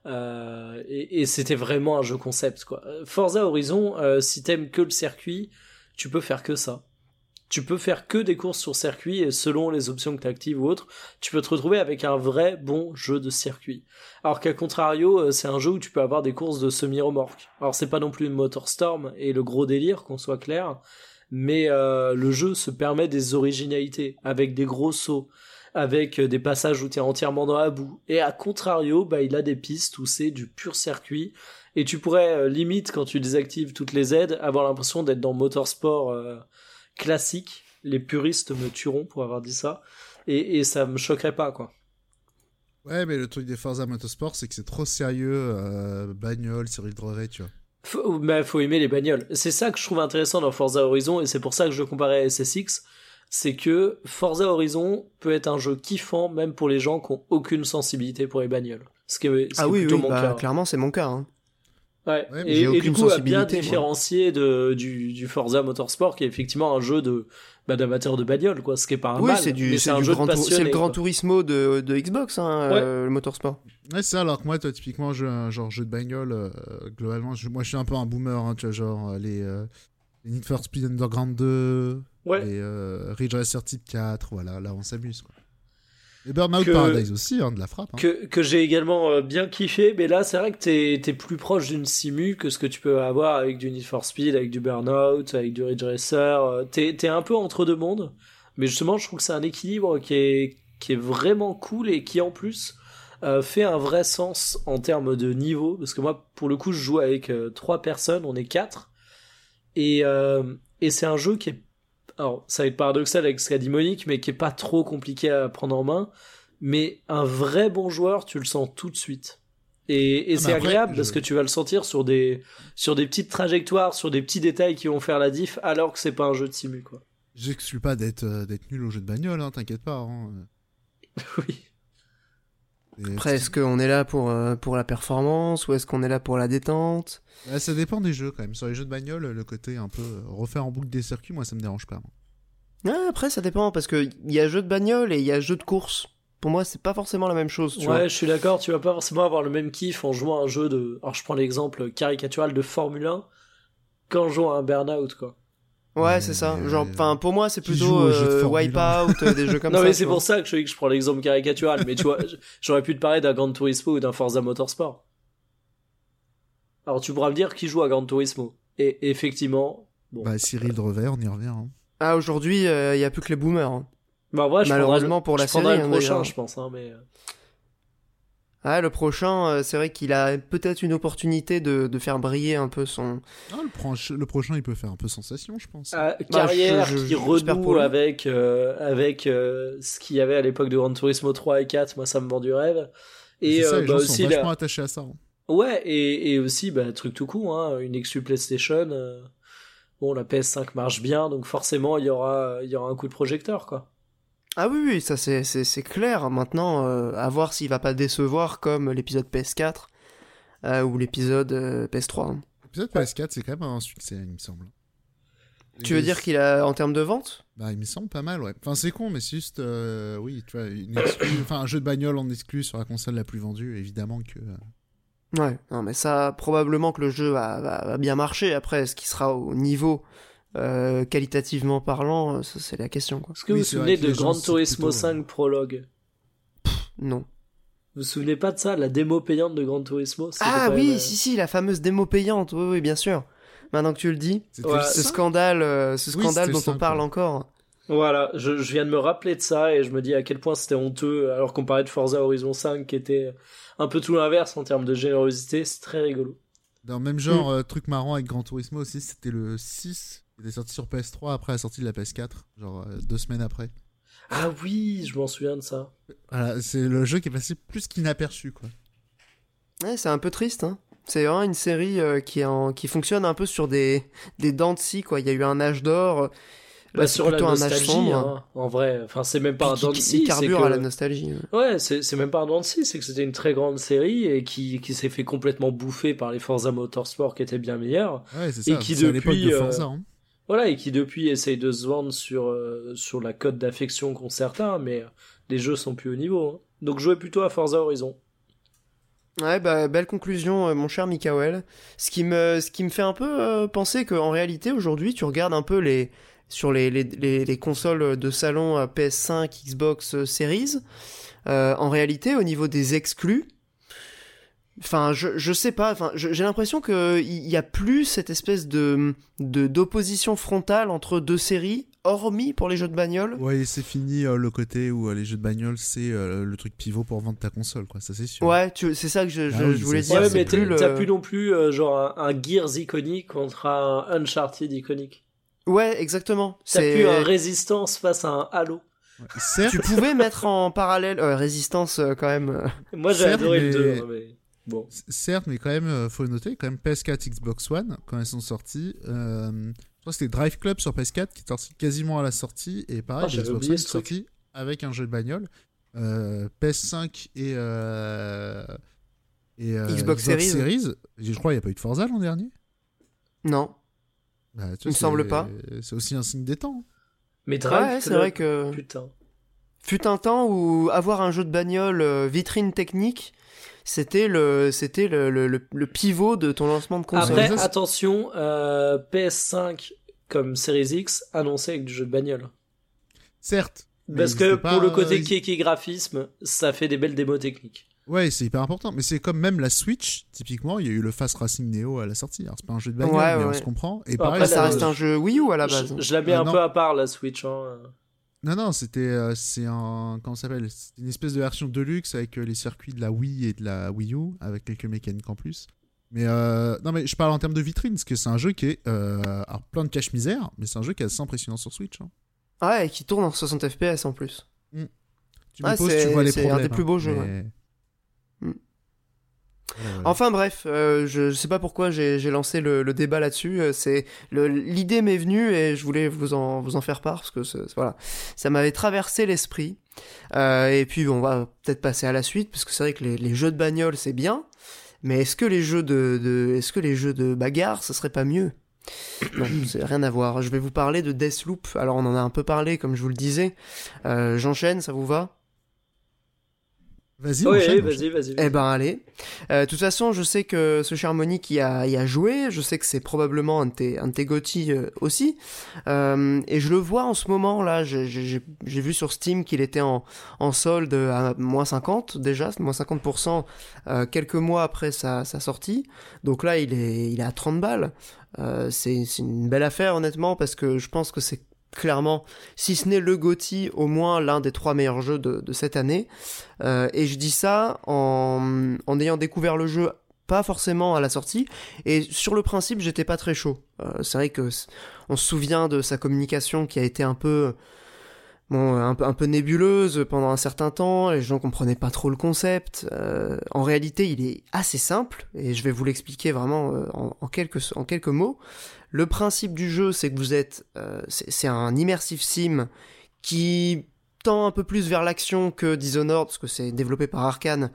Et c'était vraiment un jeu concept, quoi. Forza Horizon, si t'aimes que le circuit, tu peux faire que ça. Tu peux faire que des courses sur circuit et selon les options que tu actives ou autres, tu peux te retrouver avec un vrai bon jeu de circuit. Alors qu'à contrario, c'est un jeu où tu peux avoir des courses de semi-remorque. Alors c'est pas non plus une MotorStorm et le gros délire, qu'on soit clair, mais le jeu se permet des originalités, avec des gros sauts, avec des passages où t'es entièrement dans la boue. Et à contrario, il a des pistes où c'est du pur circuit, et tu pourrais limite, quand tu désactives toutes les aides, avoir l'impression d'être dans Motorsport classique. Les puristes me tueront pour avoir dit ça, et ça me choquerait pas, quoi. Ouais, mais le truc des Forza Motorsport, c'est que c'est trop sérieux, bagnole, série de relais, tu vois. Faut aimer les bagnoles. C'est ça que je trouve intéressant dans Forza Horizon, et c'est pour ça que je comparais à SSX, c'est que Forza Horizon peut être un jeu kiffant, même pour les gens qui ont aucune sensibilité pour les bagnoles. Ce qui est plutôt mon cas. Clairement, c'est mon cas, hein. Ouais, et du coup, à bien différencier du Forza Motorsport, qui est effectivement un jeu d'amateurs de bagnole, quoi, ce qui est pas un mal, mais c'est un jeu de passionné. C'est le Gran Turismo de Xbox, hein, le Motorsport. Ouais, c'est ça, alors que moi, toi, typiquement, jeu de bagnole, globalement, moi, je suis un peu un boomer, hein, tu vois, genre, les Need for Speed Underground 2, les Ridge Racer Type 4, voilà, là, on s'amuse, quoi. Et Burnout Paradise aussi, hein, de la frappe. Hein. Que j'ai également bien kiffé, mais là, c'est vrai que t'es plus proche d'une simu que ce que tu peux avoir avec du Need for Speed, avec du Burnout, avec du Ridge Racer. T'es un peu entre deux mondes, mais justement, je trouve que c'est un équilibre qui est vraiment cool et qui, en plus, fait un vrai sens en termes de niveau, parce que moi, pour le coup, je joue avec 3 personnes, on est 4, et c'est un jeu qui est... Alors, ça va être paradoxal avec ce qu'a dit Monique, mais qui est pas trop compliqué à prendre en main. Mais un vrai bon joueur, tu le sens tout de suite. Et c'est agréable parce que tu vas le sentir sur des petites trajectoires, sur des petits détails qui vont faire la diff, alors que c'est pas un jeu de simu, quoi. J'exclus pas d'être nul au jeu de bagnole, hein, t'inquiète pas. Hein. Oui. Après, est-ce qu'on est là pour la performance ou est-ce qu'on est là pour la détente ? Ça dépend des jeux quand même. Sur les jeux de bagnole, le côté un peu refaire en boucle des circuits, moi ça me dérange pas. Après, ça dépend parce qu'il y a jeu de bagnole et il y a jeu de course. pour moi, c'est pas forcément la même chose, tu vois. Ouais, je suis d'accord, tu vas pas forcément avoir le même kiff en jouant à un jeu de... Alors je prends l'exemple caricatural de Formule 1 qu'en jouant à un Burnout, quoi. Ouais, c'est ça. Genre, enfin, pour moi, c'est Qui plutôt joue aux jeux de Formule Wipeout, des jeux comme ça. Non mais c'est tu vois. pour ça que je dis que je prends l'exemple caricatural, mais tu vois, j'aurais pu te parler d'un Gran Turismo ou d'un Forza Motorsport. Alors tu pourras me dire qui joue à Gran Turismo. Et effectivement, bon. Bah, Cyril Drever, on y revient. Hein. Ah, aujourd'hui, il y a plus que les boomers. Hein. Bah ouais, Malheureusement pour la je prendrai série, le hein, prochain, d'ailleurs. je pense, hein, mais... Ah, le prochain, c'est vrai qu'il a peut-être une opportunité de faire briller un peu son... Ah, le prochain, il peut faire un peu sensation, je pense. Carrière je- qui j'espère pour renoue lui. avec ce qu'il y avait à l'époque de Gran Turismo 3 et 4, moi ça me vend du rêve. Et C'est ça, les gens aussi sont vachement attachés à ça. Hein. ouais, et aussi truc tout court, hein, une exclu PlayStation. Bon, la PS5 marche bien, donc forcément il y aura un coup de projecteur, quoi. Ah oui, oui, ça c'est clair. Maintenant, à voir s'il va pas décevoir comme l'épisode PS4 ou l'épisode PS3. Hein. L'épisode PS4, c'est quand même un succès, il me semble. Tu veux dire qu'il a, en termes de vente? Bah, il me semble pas mal, ouais. Enfin, c'est con, mais c'est juste, oui, tu vois, un jeu de bagnole en exclu sur la console la plus vendue, évidemment que... Ouais, non, mais ça, probablement que le jeu va bien marcher. Après, est-ce qu'il sera au niveau qualitativement parlant, ça, c'est la question, quoi. Est-ce que Oui, vous vous c'est souvenez vrai que de les gens, Gran c'est Turismo plutôt, 5 Prologue? Non. Vous vous souvenez pas de ça, la démo payante de Gran Turismo? C'était Ah quand oui, même, si, la fameuse démo payante. Oui, oui, bien sûr. Maintenant que tu le dis, C'était Ouais, le ce 5? scandale, c'était le dont on 5, parle ouais. encore. Voilà, je viens de me rappeler de ça et je me dis à quel point c'était honteux, alors qu'on parlait de Forza Horizon 5 qui était un peu tout l'inverse en termes de générosité, c'est très rigolo. Dans le même genre, truc marrant avec Gran Turismo aussi, c'était le 6, qui était sorti sur PS3 après la sortie de la PS4, genre 2 semaines après. Ah oui, je m'en souviens de ça. Voilà, c'est le jeu qui est passé plus qu'inaperçu, quoi. Ouais, c'est un peu triste, hein. C'est vraiment une série qui fonctionne un peu sur des dents de scie, quoi. Il y a eu un âge d'or, là c'est Sur la plutôt un âge nostalgie, sombre. hein, en vrai, enfin c'est même pas un Puis dent de qui scie, c'est carbure que... à la nostalgie. Ouais, c'est même pas un dent de scie, c'est que c'était une très grande série et qui s'est fait complètement bouffer par les Forza Motorsport qui étaient bien meilleurs. Ouais, c'est Et ça, qui c'est à l'époque depuis, de Forza, hein. Voilà, et qui depuis essaye de se vendre sur la cote d'affection qu'ont certains, mais les jeux sont plus au niveau. Hein. Donc jouez plutôt à Forza Horizon. Ouais, bah, belle conclusion, mon cher Mikael. Ce qui me fait un peu penser qu'en réalité, aujourd'hui, tu regardes un peu sur les consoles de salon PS5, Xbox Series. En réalité, au niveau des exclus, enfin, je sais pas, enfin, j'ai l'impression qu'il y a plus cette espèce d'opposition frontale entre deux séries, hormis pour les jeux de bagnole. Ouais, c'est fini le côté où les jeux de bagnole, c'est le truc pivot pour vendre ta console, quoi, ça c'est sûr. Ouais, c'est ça que je Ah oui, voulais c'est dire. Ouais, ça, c'est mais plus le... t'as plus non plus genre un Gears iconique contre un Uncharted iconique. Ouais, exactement. T'as plus un Résistance face à un Halo. Ouais. Certes, Tu pouvais mettre en parallèle Résistance quand même. Moi j'ai Certes, adoré le mais- 2, hein, mais bon. certes, mais quand même, faut noter, quand même PS4, Xbox One, quand elles sont sorties, je crois que c'était Drive Club sur PS4 qui est sorti quasiment à la sortie, et pareil, Ah, j'avais Xbox oublié One ce est sorti avec un jeu de bagnole. PS5 et Xbox Series. Je crois qu'il n'y a pas eu de Forza l'an dernier. Non. Bah, tu Il me vois, semble pas. C'est aussi un signe des temps. Mais Drive Ouais, c'est Club, vrai que putain. fut un temps où avoir un jeu de bagnole vitrine technique, c'était le pivot de ton lancement de console. Après, Ça, c'est- attention, PS5 comme Series X annoncé avec du jeu de bagnole. Certes. mais Parce que c'était pour pas- le côté kéké graphisme, ça fait des belles démos techniques. Ouais, c'est hyper important. Mais c'est comme même la Switch, typiquement, il y a eu le Fast Racing Neo à la sortie. Alors, c'est pas un jeu de bagnole, Ouais, mais on ouais. se comprend. Et Après, pareil, Ça la- reste un jeu Wii U à la base. Je la mets Ah, un non. peu à part la Switch. Hein. Non, c'est un, comment ça s'appelle? C'est une espèce de version deluxe avec les circuits de la Wii et de la Wii U, avec quelques mécaniques en plus. Mais non, mais je parle en termes de vitrine, parce que c'est un jeu qui est, alors plein de cache-misère, mais c'est un jeu qui est assez impressionnant sur Switch. Hein. Ouais, et qui tourne en 60 FPS en plus. Tu Ah, me poses, c'est- tu vois les c'est problèmes. un des plus beaux jeux, mais- Mm. Voilà, voilà. Enfin bref, je sais pas pourquoi j'ai lancé le débat là-dessus. L'idée m'est venue et je voulais vous en faire part parce que voilà, ça m'avait traversé l'esprit. Et puis on va peut-être passer à la suite parce que c'est vrai que les jeux de bagnole c'est bien, mais est-ce que les jeux de bagarre ce serait pas mieux? Non, c'est rien à voir. Je vais vous parler de Deathloop. Alors on en a un peu parlé comme je vous le disais. J'enchaîne, ça vous va? Vas-y, Oui, enchaîne. vas-y. Eh ben allez. De toute façon, je sais que ce cher Monique y a joué. Je sais que c'est probablement un de tes GOTY aussi. Et je le vois en ce moment là. J'ai vu sur Steam qu'il était en solde à moins 50 déjà, moins 50% quelques mois après sa sortie. Donc là, il est à 30 balles. C'est une belle affaire honnêtement parce que je pense que c'est clairement, si ce n'est le GOTY, au moins l'un des 3 meilleurs jeux de cette année. Et je dis ça en ayant découvert le jeu pas forcément à la sortie, et sur le principe j'étais pas très chaud. C'est vrai que on se souvient de sa communication qui a été un peu nébuleuse pendant un certain temps, les gens comprenaient pas trop le concept. En réalité il est assez simple, et je vais vous l'expliquer vraiment en quelques mots. Le principe du jeu, c'est que vous êtes, c'est un immersive sim qui tend un peu plus vers l'action que Dishonored, parce que c'est développé par Arkane,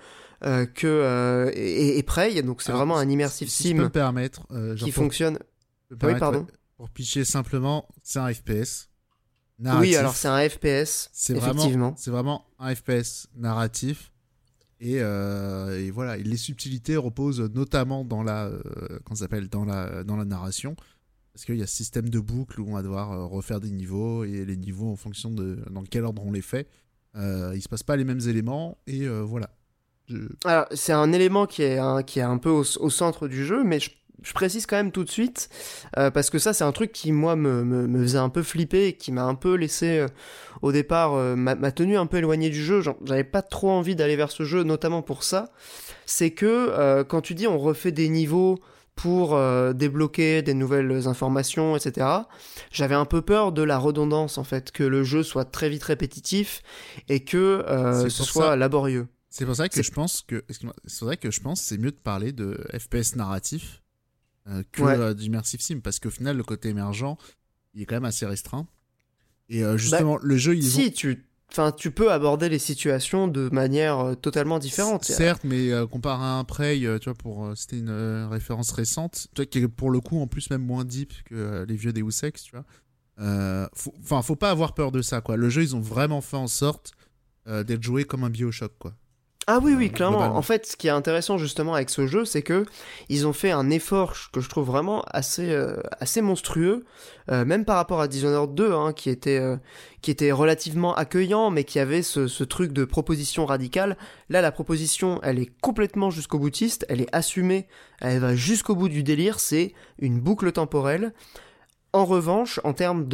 et Prey, donc c'est vraiment un immersive si je sim peux me permettre, qui fonctionne. Oui, pardon. Pour pitcher simplement, c'est un FPS narratif. Oui, alors c'est un FPS, effectivement. C'est vraiment un FPS narratif. Et voilà, et les subtilités reposent notamment dans dans la narration. Parce qu'il y a ce système de boucle où on va devoir refaire des niveaux, et les niveaux, en fonction de dans quel ordre on les fait, il se passe pas les mêmes éléments, et voilà. Alors, c'est un élément qui est un peu au centre du jeu, mais je précise quand même tout de suite, parce que ça, c'est un truc qui, moi, me faisait un peu flipper, et qui m'a un peu laissé, au départ, m'a tenu un peu éloigné du jeu. J'avais pas trop envie d'aller vers ce jeu, notamment pour ça. C'est que, quand tu dis on refait des niveaux pour débloquer des nouvelles informations, etc. J'avais un peu peur de la redondance, en fait, que le jeu soit très vite répétitif et que ce soit laborieux. C'est pour ça que je pense que c'est mieux de parler de FPS narratif que d'immersive sim, parce qu'au final, le côté émergent, il est quand même assez restreint. Et justement, le jeu, tu peux aborder les situations de manière totalement différente. Certes, mais comparé à un Prey, tu vois, c'était une référence récente, tu vois, qui est pour le coup en plus même moins deep que les vieux Deus Ex, tu vois. Faut pas avoir peur de ça, quoi. Le jeu, ils ont vraiment fait en sorte d'être joué comme un BioShock, quoi. Ah oui, clairement. En fait, ce qui est intéressant justement avec ce jeu, c'est que ils ont fait un effort que je trouve vraiment assez monstrueux, même par rapport à Dishonored 2, hein, qui était relativement accueillant, mais qui avait ce truc de proposition radicale. Là, la proposition, elle est complètement jusqu'au boutiste, elle est assumée, elle va jusqu'au bout du délire. C'est une boucle temporelle. En revanche, en termes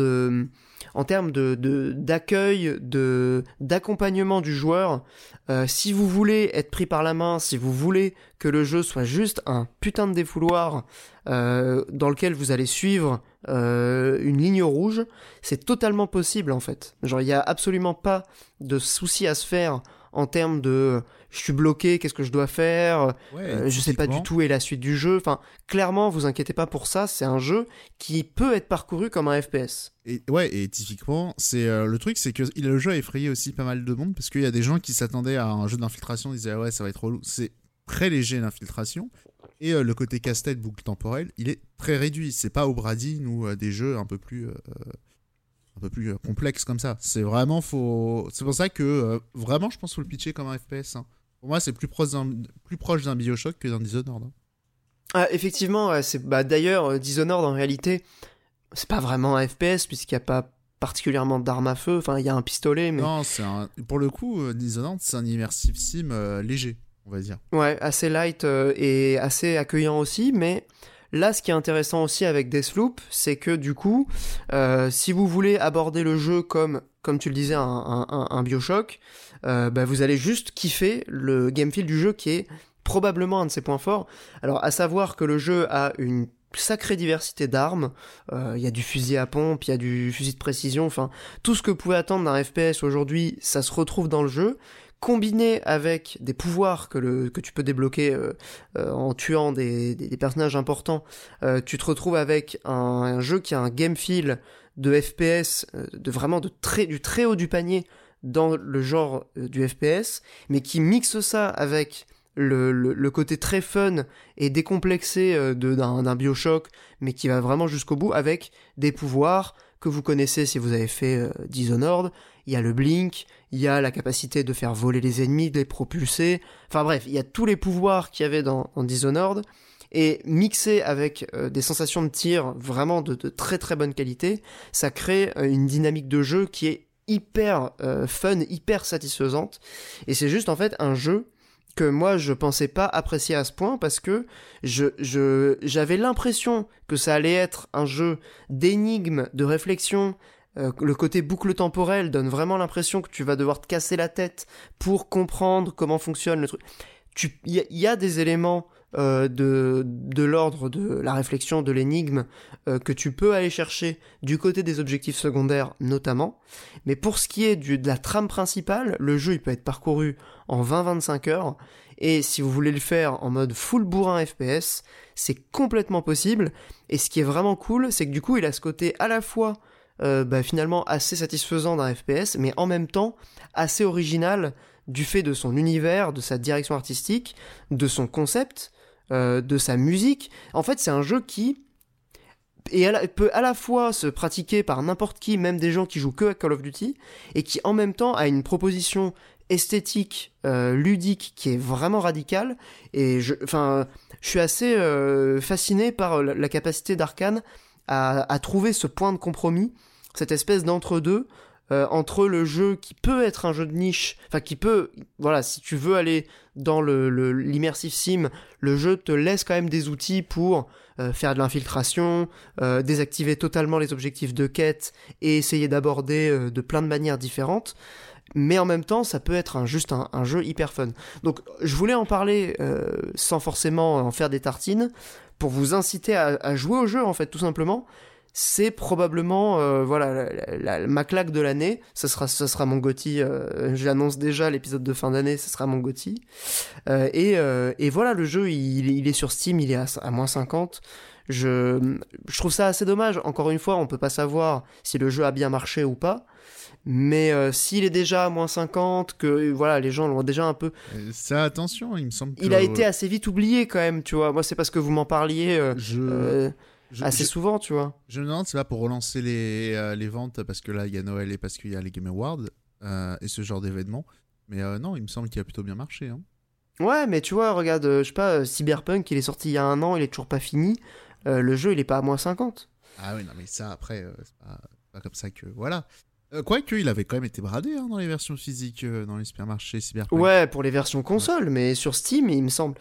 d'accueil, d'accompagnement du joueur, si vous voulez être pris par la main, si vous voulez que le jeu soit juste un putain de défouloir dans lequel vous allez suivre une ligne rouge, c'est totalement possible en fait. Genre, il y a absolument pas de souci à se faire en termes de je suis bloqué, qu'est-ce que je dois faire, je sais pas du tout, et la suite du jeu. Enfin, clairement, vous inquiétez pas pour ça, c'est un jeu qui peut être parcouru comme un FPS. Et typiquement, c'est le truc, c'est que le jeu a effrayé aussi pas mal de monde, parce qu'il y a des gens qui s'attendaient à un jeu d'infiltration, ils disaient ouais, ça va être relou. C'est très léger l'infiltration, et le côté casse-tête, boucle temporelle, il est très réduit. C'est pas Obradine ou des jeux un peu plus complexe comme ça. C'est vraiment c'est pour ça que vraiment je pense qu'il faut le pitcher comme un FPS, hein. Pour moi, c'est plus proche d'un BioShock que d'un Dishonored, hein. Ah, effectivement, d'ailleurs Dishonored en réalité c'est pas vraiment un FPS puisqu'il n'y a pas particulièrement d'armes à feu. Enfin, il y a un pistolet, mais non, pour le coup, Dishonored, c'est un immersive sim léger, on va dire. Ouais, assez light et assez accueillant aussi. Mais là, ce qui est intéressant aussi avec Deathloop, c'est que du coup, si vous voulez aborder le jeu comme tu le disais, un BioShock, vous allez juste kiffer le game feel du jeu qui est probablement un de ses points forts. Alors, à savoir que le jeu a une sacrée diversité d'armes, il y a du fusil à pompe, il y a du fusil de précision, enfin, tout ce que vous pouvez attendre d'un FPS aujourd'hui, ça se retrouve dans le jeu, combiné avec des pouvoirs que tu peux débloquer en tuant des personnages importants. Tu te retrouves avec un jeu qui a un game feel de FPS, du très haut du panier dans le genre du FPS, mais qui mixe ça avec le côté très fun et décomplexé d'un BioShock, mais qui va vraiment jusqu'au bout avec des pouvoirs que vous connaissez si vous avez fait Dishonored. Il y a le blink, il y a la capacité de faire voler les ennemis, de les propulser. Enfin bref, il y a tous les pouvoirs qu'il y avait dans Dishonored. Et mixé avec des sensations de tir vraiment de très très bonne qualité, ça crée une dynamique de jeu qui est hyper fun, hyper satisfaisante. Et c'est juste en fait un jeu que moi je pensais pas apprécier à ce point, parce que j'avais l'impression que ça allait être un jeu d'énigmes, de réflexion. Le côté boucle temporelle donne vraiment l'impression que tu vas devoir te casser la tête pour comprendre comment fonctionne le truc. Il y a des éléments de l'ordre de la réflexion, de l'énigme, que tu peux aller chercher du côté des objectifs secondaires notamment, mais pour ce qui est de la trame principale, le jeu il peut être parcouru en 20-25 heures, et si vous voulez le faire en mode full bourrin FPS, c'est complètement possible. Et ce qui est vraiment cool, c'est que du coup il a ce côté à la fois finalement assez satisfaisant d'un FPS, mais en même temps assez original du fait de son univers, de sa direction artistique, de son concept, de sa musique. En fait, c'est un jeu qui peut à la fois se pratiquer par n'importe qui, même des gens qui jouent que à Call of Duty, et qui en même temps a une proposition esthétique, ludique, qui est vraiment radicale. Et je suis assez fasciné par la capacité d'Arkane à trouver ce point de compromis, cette espèce d'entre-deux, entre le jeu qui peut être un jeu de niche, enfin qui peut, voilà, si tu veux aller dans l'immersive sim, le jeu te laisse quand même des outils pour faire de l'infiltration, désactiver totalement les objectifs de quête et essayer d'aborder de plein de manières différentes, mais en même temps ça peut être juste un jeu hyper fun. Donc je voulais en parler sans forcément en faire des tartines, pour vous inciter à jouer au jeu en fait, tout simplement. C'est probablement ma claque de l'année. Ça sera mon GOTY. J'annonce déjà l'épisode de fin d'année, ce sera mon GOTY. Et voilà, le jeu il est sur Steam, il est à moins 50. Je trouve ça assez dommage. Encore une fois, on peut pas savoir si le jeu a bien marché ou pas. Mais s'il est déjà à moins 50, que voilà, les gens l'ont déjà un peu... Ça, attention, il me semble que... Il a été assez vite oublié quand même, tu vois. Moi, c'est parce que vous m'en parliez assez souvent, tu vois. Je me demande, c'est pas pour relancer les ventes, parce que là, il y a Noël et parce qu'il y a les Game Awards et ce genre d'événements. Mais non, il me semble qu'il a plutôt bien marché. Hein. Ouais, mais tu vois, regarde, je sais pas, Cyberpunk, il est sorti il y a 1 an, il est toujours pas fini. Le jeu, il est pas à moins 50. Ah oui, non, mais ça, après, c'est pas comme ça que... Voilà. Quoique, il avait quand même été bradé dans les versions physiques, dans les supermarchés Cyberpunk. Ouais, pour les versions console, mais sur Steam, il me semble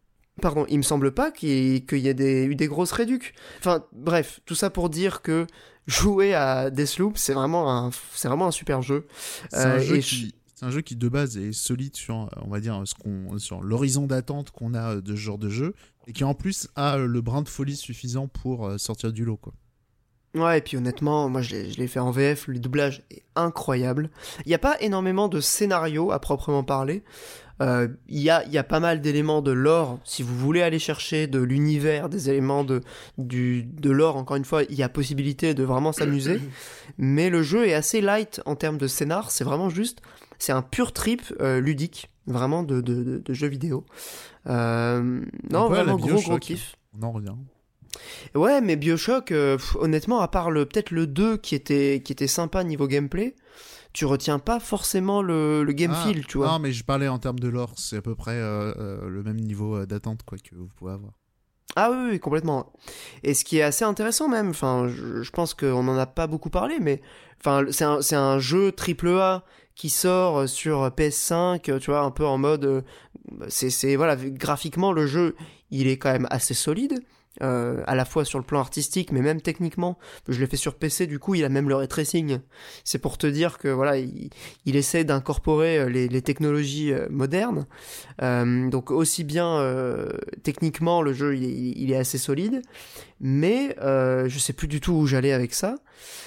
pas qu'il y ait eu des grosses réducs. Enfin, bref, tout ça pour dire que jouer à Deathloop, c'est vraiment un super jeu. C'est un jeu qui de base est solide sur, on va dire, sur l'horizon d'attente qu'on a de ce genre de jeu, et qui en plus a le brin de folie suffisant pour sortir du lot, quoi. Ouais, et puis honnêtement, moi je l'ai fait en VF, le doublage est incroyable. Il n'y a pas énormément de scénarios à proprement parler. Il y a pas mal d'éléments de lore, si vous voulez aller chercher de l'univers, des éléments de lore, encore une fois, il y a possibilité de vraiment s'amuser. Mais le jeu est assez light en termes de scénar, c'est vraiment juste, c'est un pur trip ludique, vraiment de jeu vidéo. Non, vraiment gros kiff. On en revient. Ouais, mais BioShock, honnêtement, à part peut-être le 2 qui était sympa niveau gameplay, tu retiens pas forcément le game feel, tu vois. Non, mais je parlais en termes de lore, c'est à peu près le même niveau d'attente quoi, que vous pouvez avoir. Ah oui, complètement. Et ce qui est assez intéressant même, enfin, je pense qu'on en a pas beaucoup parlé, mais enfin, c'est un jeu AAA qui sort sur PS5, tu vois, un peu en mode, voilà, graphiquement le jeu, il est quand même assez solide. À la fois sur le plan artistique, mais même techniquement. Je l'ai fait sur PC, du coup, il a même le ray tracing. C'est pour te dire que voilà, il essaie d'incorporer les technologies modernes. Donc aussi bien techniquement, le jeu il est assez solide, mais je sais plus du tout où j'allais avec ça.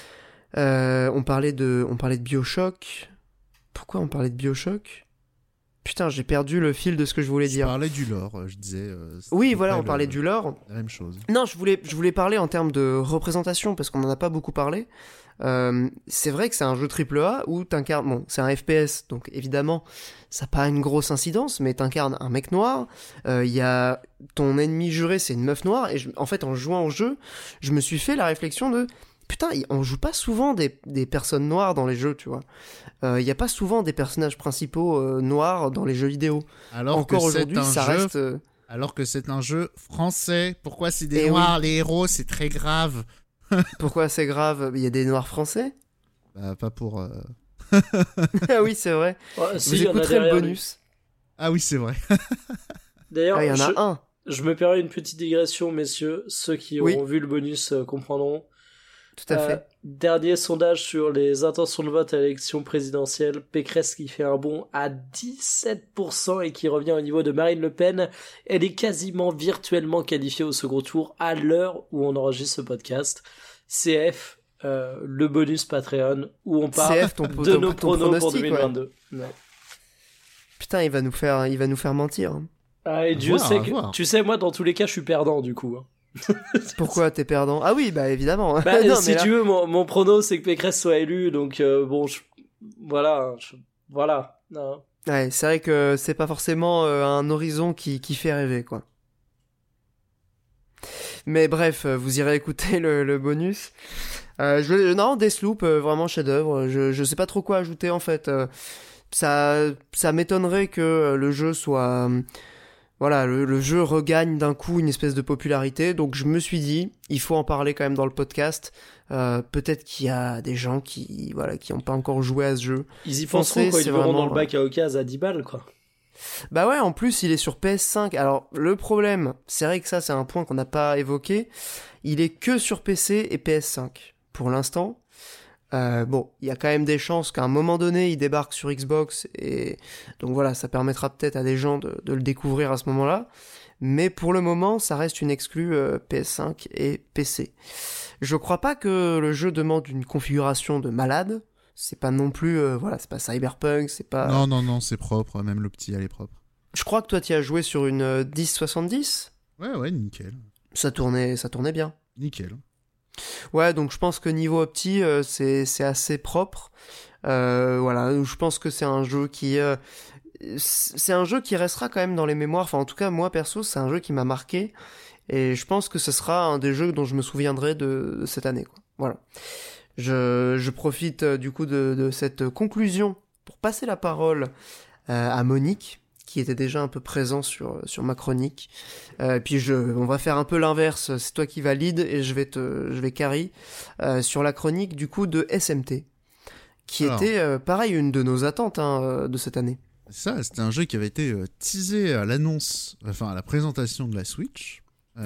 On parlait de BioShock. Pourquoi on parlait de BioShock ? Putain, j'ai perdu le fil de ce que je voulais dire. Je parlais du lore, je disais... oui, voilà, on parlait du lore. La même chose. Non, je voulais parler en termes de représentation, parce qu'on n'en a pas beaucoup parlé. C'est vrai que c'est un jeu AAA où t'incarnes... Bon, c'est un FPS, donc évidemment, ça n'a pas une grosse incidence, mais t'incarnes un mec noir. Il y a ton ennemi juré, c'est une meuf noire. Et en fait, en jouant au jeu, je me suis fait la réflexion de... putain, on joue pas souvent des personnes noires dans les jeux, tu vois. Il y a pas souvent des personnages principaux noirs dans les jeux vidéo. Alors Encore que c'est aujourd'hui, un ça jeu... reste... Alors que c'est un jeu français. Pourquoi c'est des Eh noirs, les héros, c'est très grave. Pourquoi c'est grave? Il y a des noirs français? Bah, pas pour... Ah oui, c'est vrai. Ouais, si, Vous il y en a écouterez le derrière lui. bonus. Ah oui, c'est vrai. D'ailleurs, Ah, il y en a un. je me permets une petite digression, messieurs. Ceux qui Oui. auront vu le bonus comprendront. Tout à fait. Dernier sondage sur les intentions de vote à l'élection présidentielle. Pécresse qui fait un bond à 17% et qui revient au niveau de Marine Le Pen. Elle est quasiment virtuellement qualifiée au second tour à l'heure où on enregistre ce podcast. CF, le bonus Patreon, où on parle CF, de nos pronos pour pronostic, 2022. Ouais. Putain, il va nous faire mentir. Hein. Ah, et Dieu sait que... Tu sais, moi, dans tous les cas, je suis perdant, du coup. Pourquoi t'es perdant? Ah oui, bah évidemment. Bah, Non, si mais là- tu veux, mon prono, c'est que Pécresse soit élu, donc bon, voilà. Non. Ouais, c'est vrai que c'est pas forcément un horizon qui fait rêver, quoi. Mais bref, vous irez écouter le bonus. Non, Deathloop, vraiment chef-d'œuvre. Je sais pas trop quoi ajouter en fait. Ça m'étonnerait que le jeu soit, voilà, le jeu regagne d'un coup une espèce de popularité. Donc je me suis dit, il faut en parler quand même dans le podcast. Peut-être qu'il y a des gens qui ont pas encore joué à ce jeu. Ils y Foncez, penseront quand ils c'est verront vraiment, dans le bac à occasion à 10 balles, quoi. Bah ouais, en plus il est sur PS5. Alors le problème, c'est vrai que ça c'est un point qu'on n'a pas évoqué. Il est que sur PC et PS5 pour l'instant. Bon, il y a quand même des chances qu'à un moment donné il débarque sur Xbox et donc voilà, ça permettra peut-être à des gens de le découvrir à ce moment-là. Mais pour le moment, ça reste une exclue PS5 et PC. Je crois pas que le jeu demande une configuration de malade. C'est pas non plus, voilà, c'est pas Cyberpunk, c'est pas... Non, c'est propre. Même le petit, elle est propre. Je crois que toi, tu as joué sur une 1070. Ouais, nickel. Ça tournait bien. Nickel. Ouais, donc je pense que niveau opti, c'est assez propre. Voilà, je pense que c'est un jeu qui restera quand même dans les mémoires. Enfin, en tout cas, moi perso, c'est un jeu qui m'a marqué. Et je pense que ce sera un des jeux dont je me souviendrai de cette année, quoi. Voilà. Je profite du coup de cette conclusion pour passer la parole à Monique, qui était déjà un peu présent sur ma chronique. Puis on va faire un peu l'inverse. C'est toi qui valide et je vais carry sur la chronique du coup de SMT, qui était pareil une de nos attentes de cette année. Ça, c'était un jeu qui avait été teasé à l'annonce, enfin à la présentation de la Switch.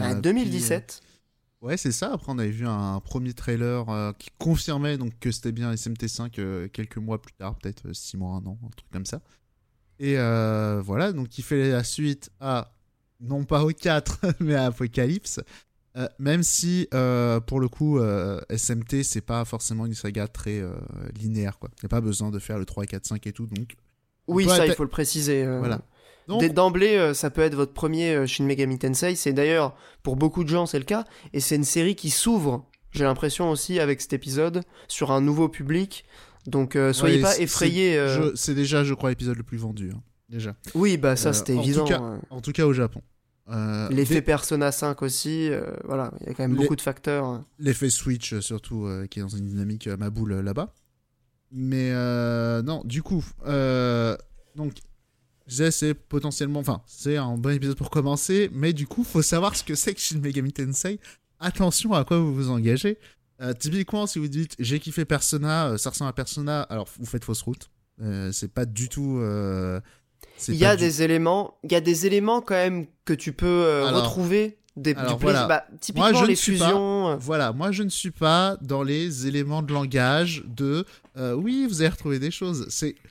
2017. Ouais, c'est ça. Après, on avait vu un premier trailer qui confirmait donc que c'était bien SMT5 quelques mois plus tard, peut-être 6 mois, 1 an, un truc comme ça. Et voilà, donc il fait la suite à, non pas au 4, mais à Apocalypse. Même si, pour le coup, SMT, c'est pas forcément une saga très linéaire, quoi. Il n'y a pas besoin de faire le 3, 4, 5 et tout, donc... Oui, ça, il faut le préciser. Voilà. Donc... D'emblée, ça peut être votre premier Shin Megami Tensei. C'est d'ailleurs, pour beaucoup de gens, c'est le cas. Et c'est une série qui s'ouvre, j'ai l'impression aussi, avec cet épisode, sur un nouveau public. Donc, soyez pas effrayés. C'est déjà, je crois, l'épisode le plus vendu. Hein, déjà. Oui, bah ça, c'était évident. En tout cas, au Japon. L'effet Persona 5 aussi. Voilà, il y a quand même beaucoup de facteurs. L'effet Switch, surtout, qui est dans une dynamique ma boule là-bas. Mais non, du coup... donc... Je disais, c'est potentiellement... Enfin, c'est un bon épisode pour commencer, mais du coup, faut savoir ce que c'est que Shin Megami Tensei. Attention à quoi vous vous engagez. Typiquement, si vous dites « j'ai kiffé Persona, ça ressemble à Persona », alors vous faites fausse route. C'est pas du tout... il y a des éléments quand même que tu peux retrouver. Du plaisir. Voilà. Bah, typiquement, moi, les fusions... Voilà, moi, je ne suis pas dans les éléments de langage de « oui, vous allez retrouver des choses ».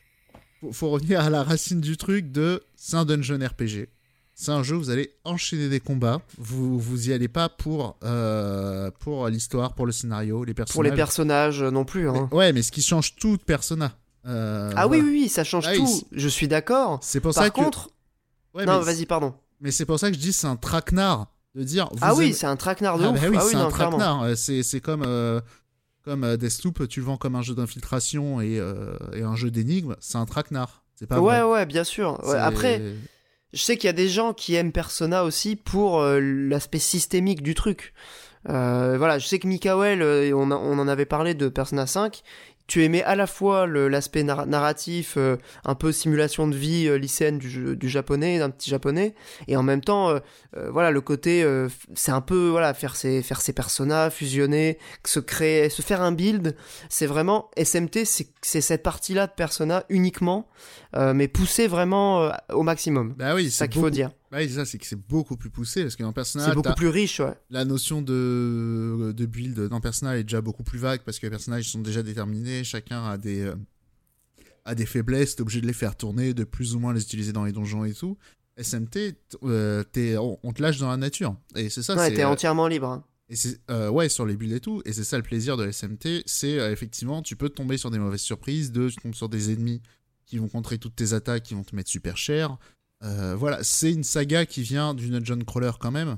Faut revenir à la racine du truc c'est un dungeon RPG. C'est un jeu où vous allez enchaîner des combats. Vous y allez pas pour l'histoire, pour le scénario, les personnages. Pour les personnages non plus. Hein. Mais ce qui change tout de Persona. Voilà. Oui, ça change tout. Je suis d'accord. C'est pour Par ça contre... Ouais, non, vas-y, pardon. Mais c'est pour ça que je dis c'est un traquenard. De dire... c'est un traquenard de ouf. Bah oui, c'est un traquenard. Traquenard. C'est comme... Comme Deathloop, tu le vends comme un jeu d'infiltration et un jeu d'énigmes, c'est un traquenard. C'est pas vrai. Ouais, bien sûr. Ouais, après, je sais qu'il y a des gens qui aiment Persona aussi pour l'aspect systémique du truc. Voilà, je sais que Mikael, on en avait parlé de Persona 5. Tu aimais à la fois l'aspect narratif, un peu simulation de vie lycéenne du japonais, d'un petit japonais, et en même temps, voilà, le côté, c'est un peu, voilà, faire ses personas, fusionner, se faire un build. C'est vraiment SMT, c'est cette partie-là de Persona uniquement, mais poussée vraiment au maximum. Bah oui, c'est ça qu'il faut dire. Bah oui, c'est ça, c'est que c'est beaucoup plus poussé parce que dans Persona, c'est beaucoup plus riche, ouais. La notion de build dans Persona est déjà beaucoup plus vague parce que les personnages sont déjà déterminés, chacun a des faiblesses, t'es obligé de les faire tourner, de plus ou moins les utiliser dans les donjons et tout. SMT, on te lâche dans la nature. Et c'est ça, ouais, t'es entièrement libre. Hein. Et c'est, ouais, sur les builds et tout. Et c'est ça le plaisir de SMT, c'est effectivement, tu peux tomber sur des mauvaises surprises, tu tombes sur des ennemis qui vont contrer toutes tes attaques, qui vont te mettre super cher. Voilà, c'est une saga qui vient du dungeon crawler quand même,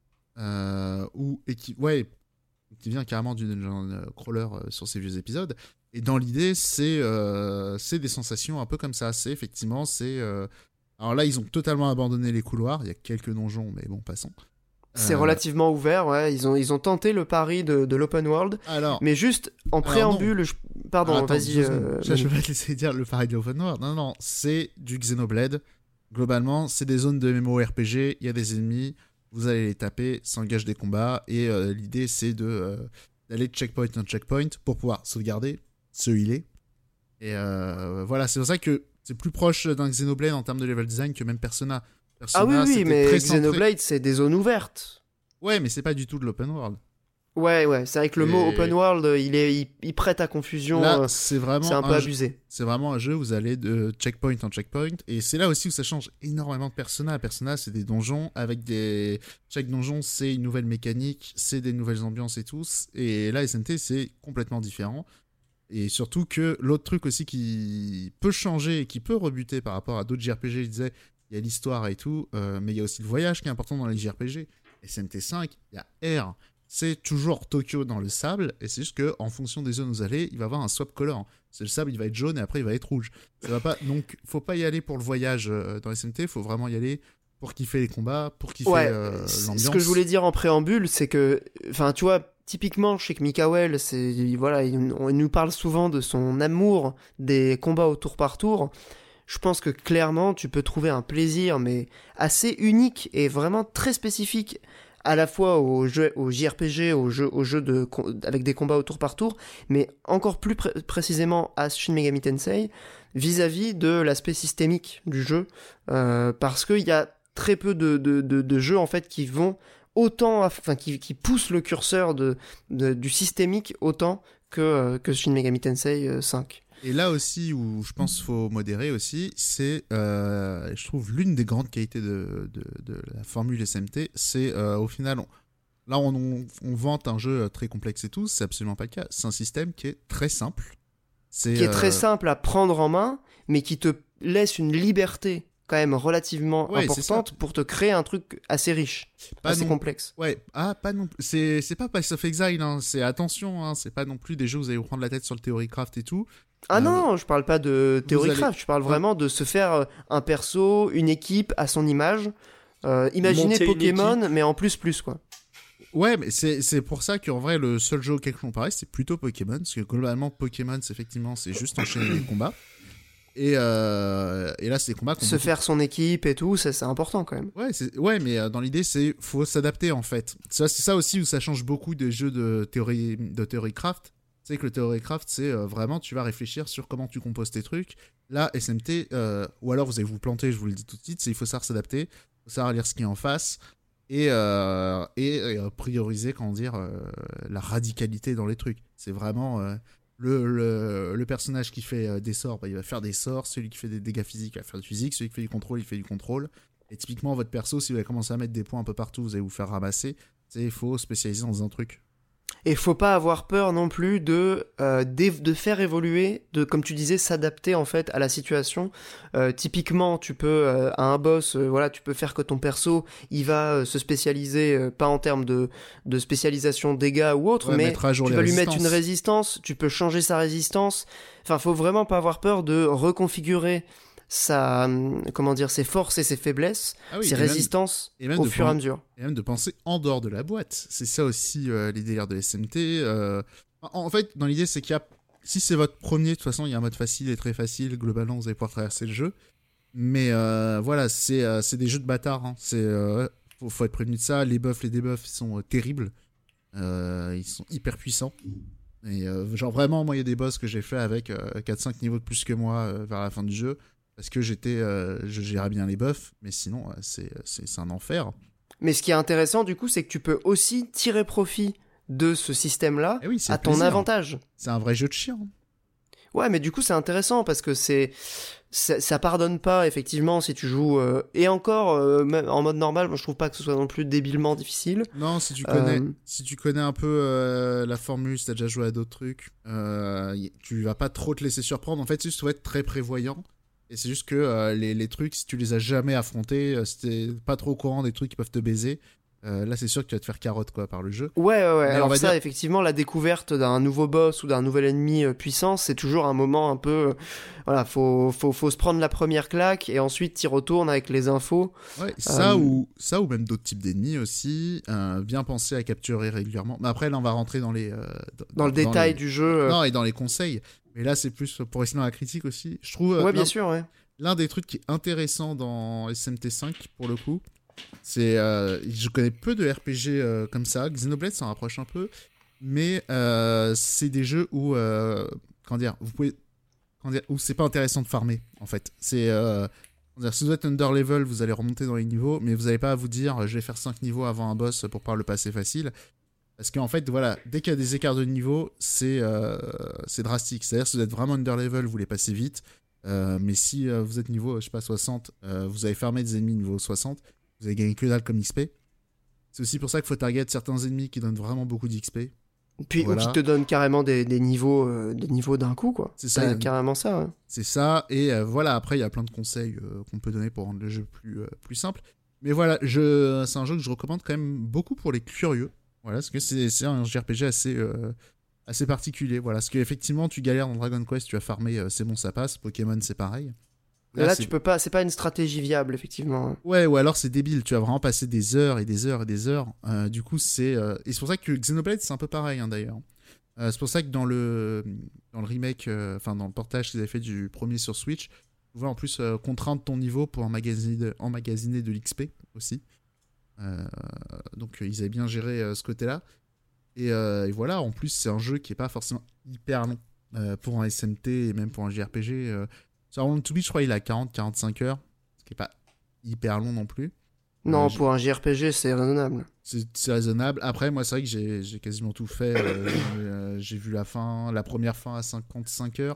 qui vient carrément du dungeon crawler sur ces vieux épisodes. Et dans l'idée, c'est des sensations un peu comme ça. C'est effectivement, alors là, ils ont totalement abandonné les couloirs. Il y a quelques donjons, mais bon, passons. C'est relativement ouvert, ouais. Ils ont tenté le pari de l'open world. Alors, mais juste en préambule, pardon, attends, vas-y. Je vais pas te laisser dire le pari de l'open world. Non, c'est du Xenoblade. Globalement, c'est des zones de MMORPG, il y a des ennemis, vous allez les taper, s'engage des combats, et l'idée c'est d'aller de checkpoint en checkpoint pour pouvoir sauvegarder, se healer. Et voilà, c'est pour ça que c'est plus proche d'un Xenoblade en termes de level design que même Persona. Ah oui, mais Xenoblade c'est des zones ouvertes. Ouais, mais c'est pas du tout de l'open world. Ouais, c'est vrai que le mot open world, il prête à confusion. Là, c'est un peu abusé. C'est vraiment un jeu où vous allez de checkpoint en checkpoint, et c'est là aussi où ça change énormément de Persona. Persona, c'est des donjons avec chaque donjon, c'est une nouvelle mécanique, c'est des nouvelles ambiances et tout. Et là, SMT, c'est complètement différent. Et surtout que l'autre truc aussi qui peut changer et qui peut rebuter par rapport à d'autres JRPG, je disais, il y a l'histoire et tout, mais il y a aussi le voyage qui est important dans les JRPG. SMT 5, il y a R. C'est toujours Tokyo dans le sable, et c'est juste qu'en fonction des zones où vous allez, il va y avoir un swap color. C'est le sable, il va être jaune, et après il va être rouge. Ça va pas... Donc, faut pas y aller pour le voyage dans SMT, faut vraiment y aller pour kiffer les combats, pour kiffer l'ambiance. Ce que je voulais dire en préambule, c'est que, enfin, tu vois, typiquement, je sais que Mikael, voilà, il nous parle souvent de son amour des combats au tour par tour. Je pense que clairement, tu peux trouver un plaisir, mais assez unique et vraiment très spécifique, à la fois au JRPG, au jeu avec des combats au tour par tour, mais encore plus précisément à Shin Megami Tensei, vis-à-vis de l'aspect systémique du jeu, parce qu'il y a très peu de jeux en fait qui vont autant, enfin qui poussent le curseur du systémique autant que Shin Megami Tensei 5. Et là aussi, où je pense qu'il faut modérer aussi, c'est, je trouve, l'une des grandes qualités de la formule SMT, c'est au final, on vante un jeu très complexe et tout, c'est absolument pas le cas. C'est un système qui est très simple. Qui est très simple à prendre en main, mais qui te laisse une liberté quand même relativement importante pour te créer un truc assez riche, assez complexe. Ouais, pas non plus. C'est pas Path of Exile, hein, c'est attention, hein, c'est pas non plus des jeux où vous allez vous prendre la tête sur le Theorycraft et tout. Non, je parle pas de Theorycraft, je parle vraiment de se faire un perso, une équipe à son image. Imaginez Pokémon, mais en plus quoi. Ouais, mais c'est pour ça qu'en vrai, le seul jeu auquel je comparais, c'est plutôt Pokémon, parce que globalement, Pokémon, c'est juste enchaîner les combats. Et là, c'est des combats... faire son équipe et tout, c'est important quand même. Ouais, mais dans l'idée, faut s'adapter en fait. C'est ça aussi où ça change beaucoup des jeux de Theorycraft. C'est que le Theorycraft, c'est vraiment, tu vas réfléchir sur comment tu composes tes trucs. Là, SMT, ou alors vous allez vous planter, je vous le dis tout de suite, il faut savoir s'adapter, il faut savoir lire ce qui est en face, et prioriser, la radicalité dans les trucs. C'est vraiment le personnage qui fait des sorts, il va faire des sorts, celui qui fait des dégâts physiques, il va faire du physique, celui qui fait du contrôle, il fait du contrôle. Et typiquement, votre perso, si vous allez commencer à mettre des points un peu partout, vous allez vous faire ramasser, il faut spécialiser dans un truc. Et faut pas avoir peur non plus de faire évoluer, comme tu disais, s'adapter en fait à la situation. Typiquement, tu peux à un boss, tu peux faire que ton perso, il va se spécialiser, pas en termes de spécialisation dégâts ou autre, mais tu vas lui mettre une résistance, tu peux changer sa résistance. Enfin, faut vraiment pas avoir peur de reconfigurer comment dire, ses forces et ses faiblesses, Ah oui, ses résistances au fur et à mesure. Et même de penser en dehors de la boîte. C'est ça aussi les délires de SMT. En fait, dans l'idée, c'est qu'il y a... Si c'est votre premier, de toute façon, il y a un mode facile et très facile. Globalement, vous allez pouvoir traverser le jeu. Mais voilà, c'est des jeux de bâtards. Hein. Faut être prévenu de ça. Les buffs, les debuffs, ils sont terribles. Ils sont hyper puissants. Et genre vraiment, moi, il y a des boss que j'ai fait avec 4-5 niveaux de plus que moi vers la fin du jeu. Parce que je gérais bien les buffs. Mais sinon, c'est un enfer. Mais ce qui est intéressant, du coup, c'est que tu peux aussi tirer profit de ce système-là oui, à ton avantage. C'est un vrai jeu de chien. Ouais, mais du coup, c'est intéressant parce que ça pardonne pas, effectivement, si tu joues... et encore, même en mode normal, moi, je trouve pas que ce soit non plus débilement difficile. Non, si tu connais un peu la formule, si t'as déjà joué à d'autres trucs, tu vas pas trop te laisser surprendre. En fait, il faut être très prévoyant. Et c'est juste que les trucs, si tu les as jamais affrontés, si t'es pas trop au courant des trucs qui peuvent te baiser, là, c'est sûr que tu vas te faire carotte quoi, par le jeu. Ouais. Alors ça, effectivement, la découverte d'un nouveau boss ou d'un nouvel ennemi puissant, c'est toujours un moment un peu... voilà, faut se prendre la première claque et ensuite t'y retournes avec les infos. Ouais, ça ou même d'autres types d'ennemis aussi. Bien penser à capturer régulièrement. Mais après, là, on va rentrer dans les... dans le détail du jeu. Non, et dans les conseils. Mais là, c'est plus pour rester dans la critique aussi. Je trouve... ouais, bien sûr, ouais. L'un des trucs qui est intéressant dans SMT5, pour le coup, c'est... je connais peu de RPG comme ça. Xenoblade s'en rapproche un peu. Mais c'est des jeux où... où c'est pas intéressant de farmer, en fait. Si vous êtes under level, vous allez remonter dans les niveaux, mais vous n'allez pas à vous dire je vais faire 5 niveaux avant un boss pour pouvoir le passer facile. Parce qu'en fait, voilà, dès qu'il y a des écarts de niveau, c'est drastique. C'est-à-dire, si vous êtes vraiment under level, vous les passez vite. Mais si vous êtes niveau, je sais pas, 60, vous avez farmé des ennemis niveau 60, vous avez gagné que dalle comme XP. C'est aussi pour ça qu'il faut target certains ennemis qui donnent vraiment beaucoup d'XP. Puis voilà. Ou qui te donnent carrément des niveaux d'un coup, quoi. C'est ça. Carrément ça. Ouais. C'est ça. Et voilà, après, il y a plein de conseils qu'on peut donner pour rendre le jeu plus simple. Mais voilà, c'est un jeu que je recommande quand même beaucoup pour les curieux. Voilà, parce que c'est un JRPG assez particulier. Voilà, parce qu'effectivement, tu galères dans Dragon Quest, tu vas farmer, c'est bon, ça passe. Pokémon, c'est pareil. Là, tu peux pas, c'est pas une stratégie viable, effectivement. Ouais, ou alors c'est débile, tu vas vraiment passer des heures et des heures et des heures. Du coup, et c'est pour ça que Xenoblade, c'est un peu pareil, hein, d'ailleurs. C'est pour ça que dans le remake, dans le portage qu'ils avaient fait du premier sur Switch, tu pouvais en plus contraindre ton niveau pour emmagasiner de l'XP aussi. Donc ils avaient bien géré ce côté-là. Et voilà, en plus, c'est un jeu qui est pas forcément hyper long pour un SMT et même pour un JRPG. Sur Round to Beat, je crois qu'il a 40-45 heures, ce qui est pas hyper long non plus. Non, pour un JRPG, c'est raisonnable. C'est raisonnable. Après, moi, c'est vrai que j'ai quasiment tout fait. J'ai vu la première fin à 55 heures.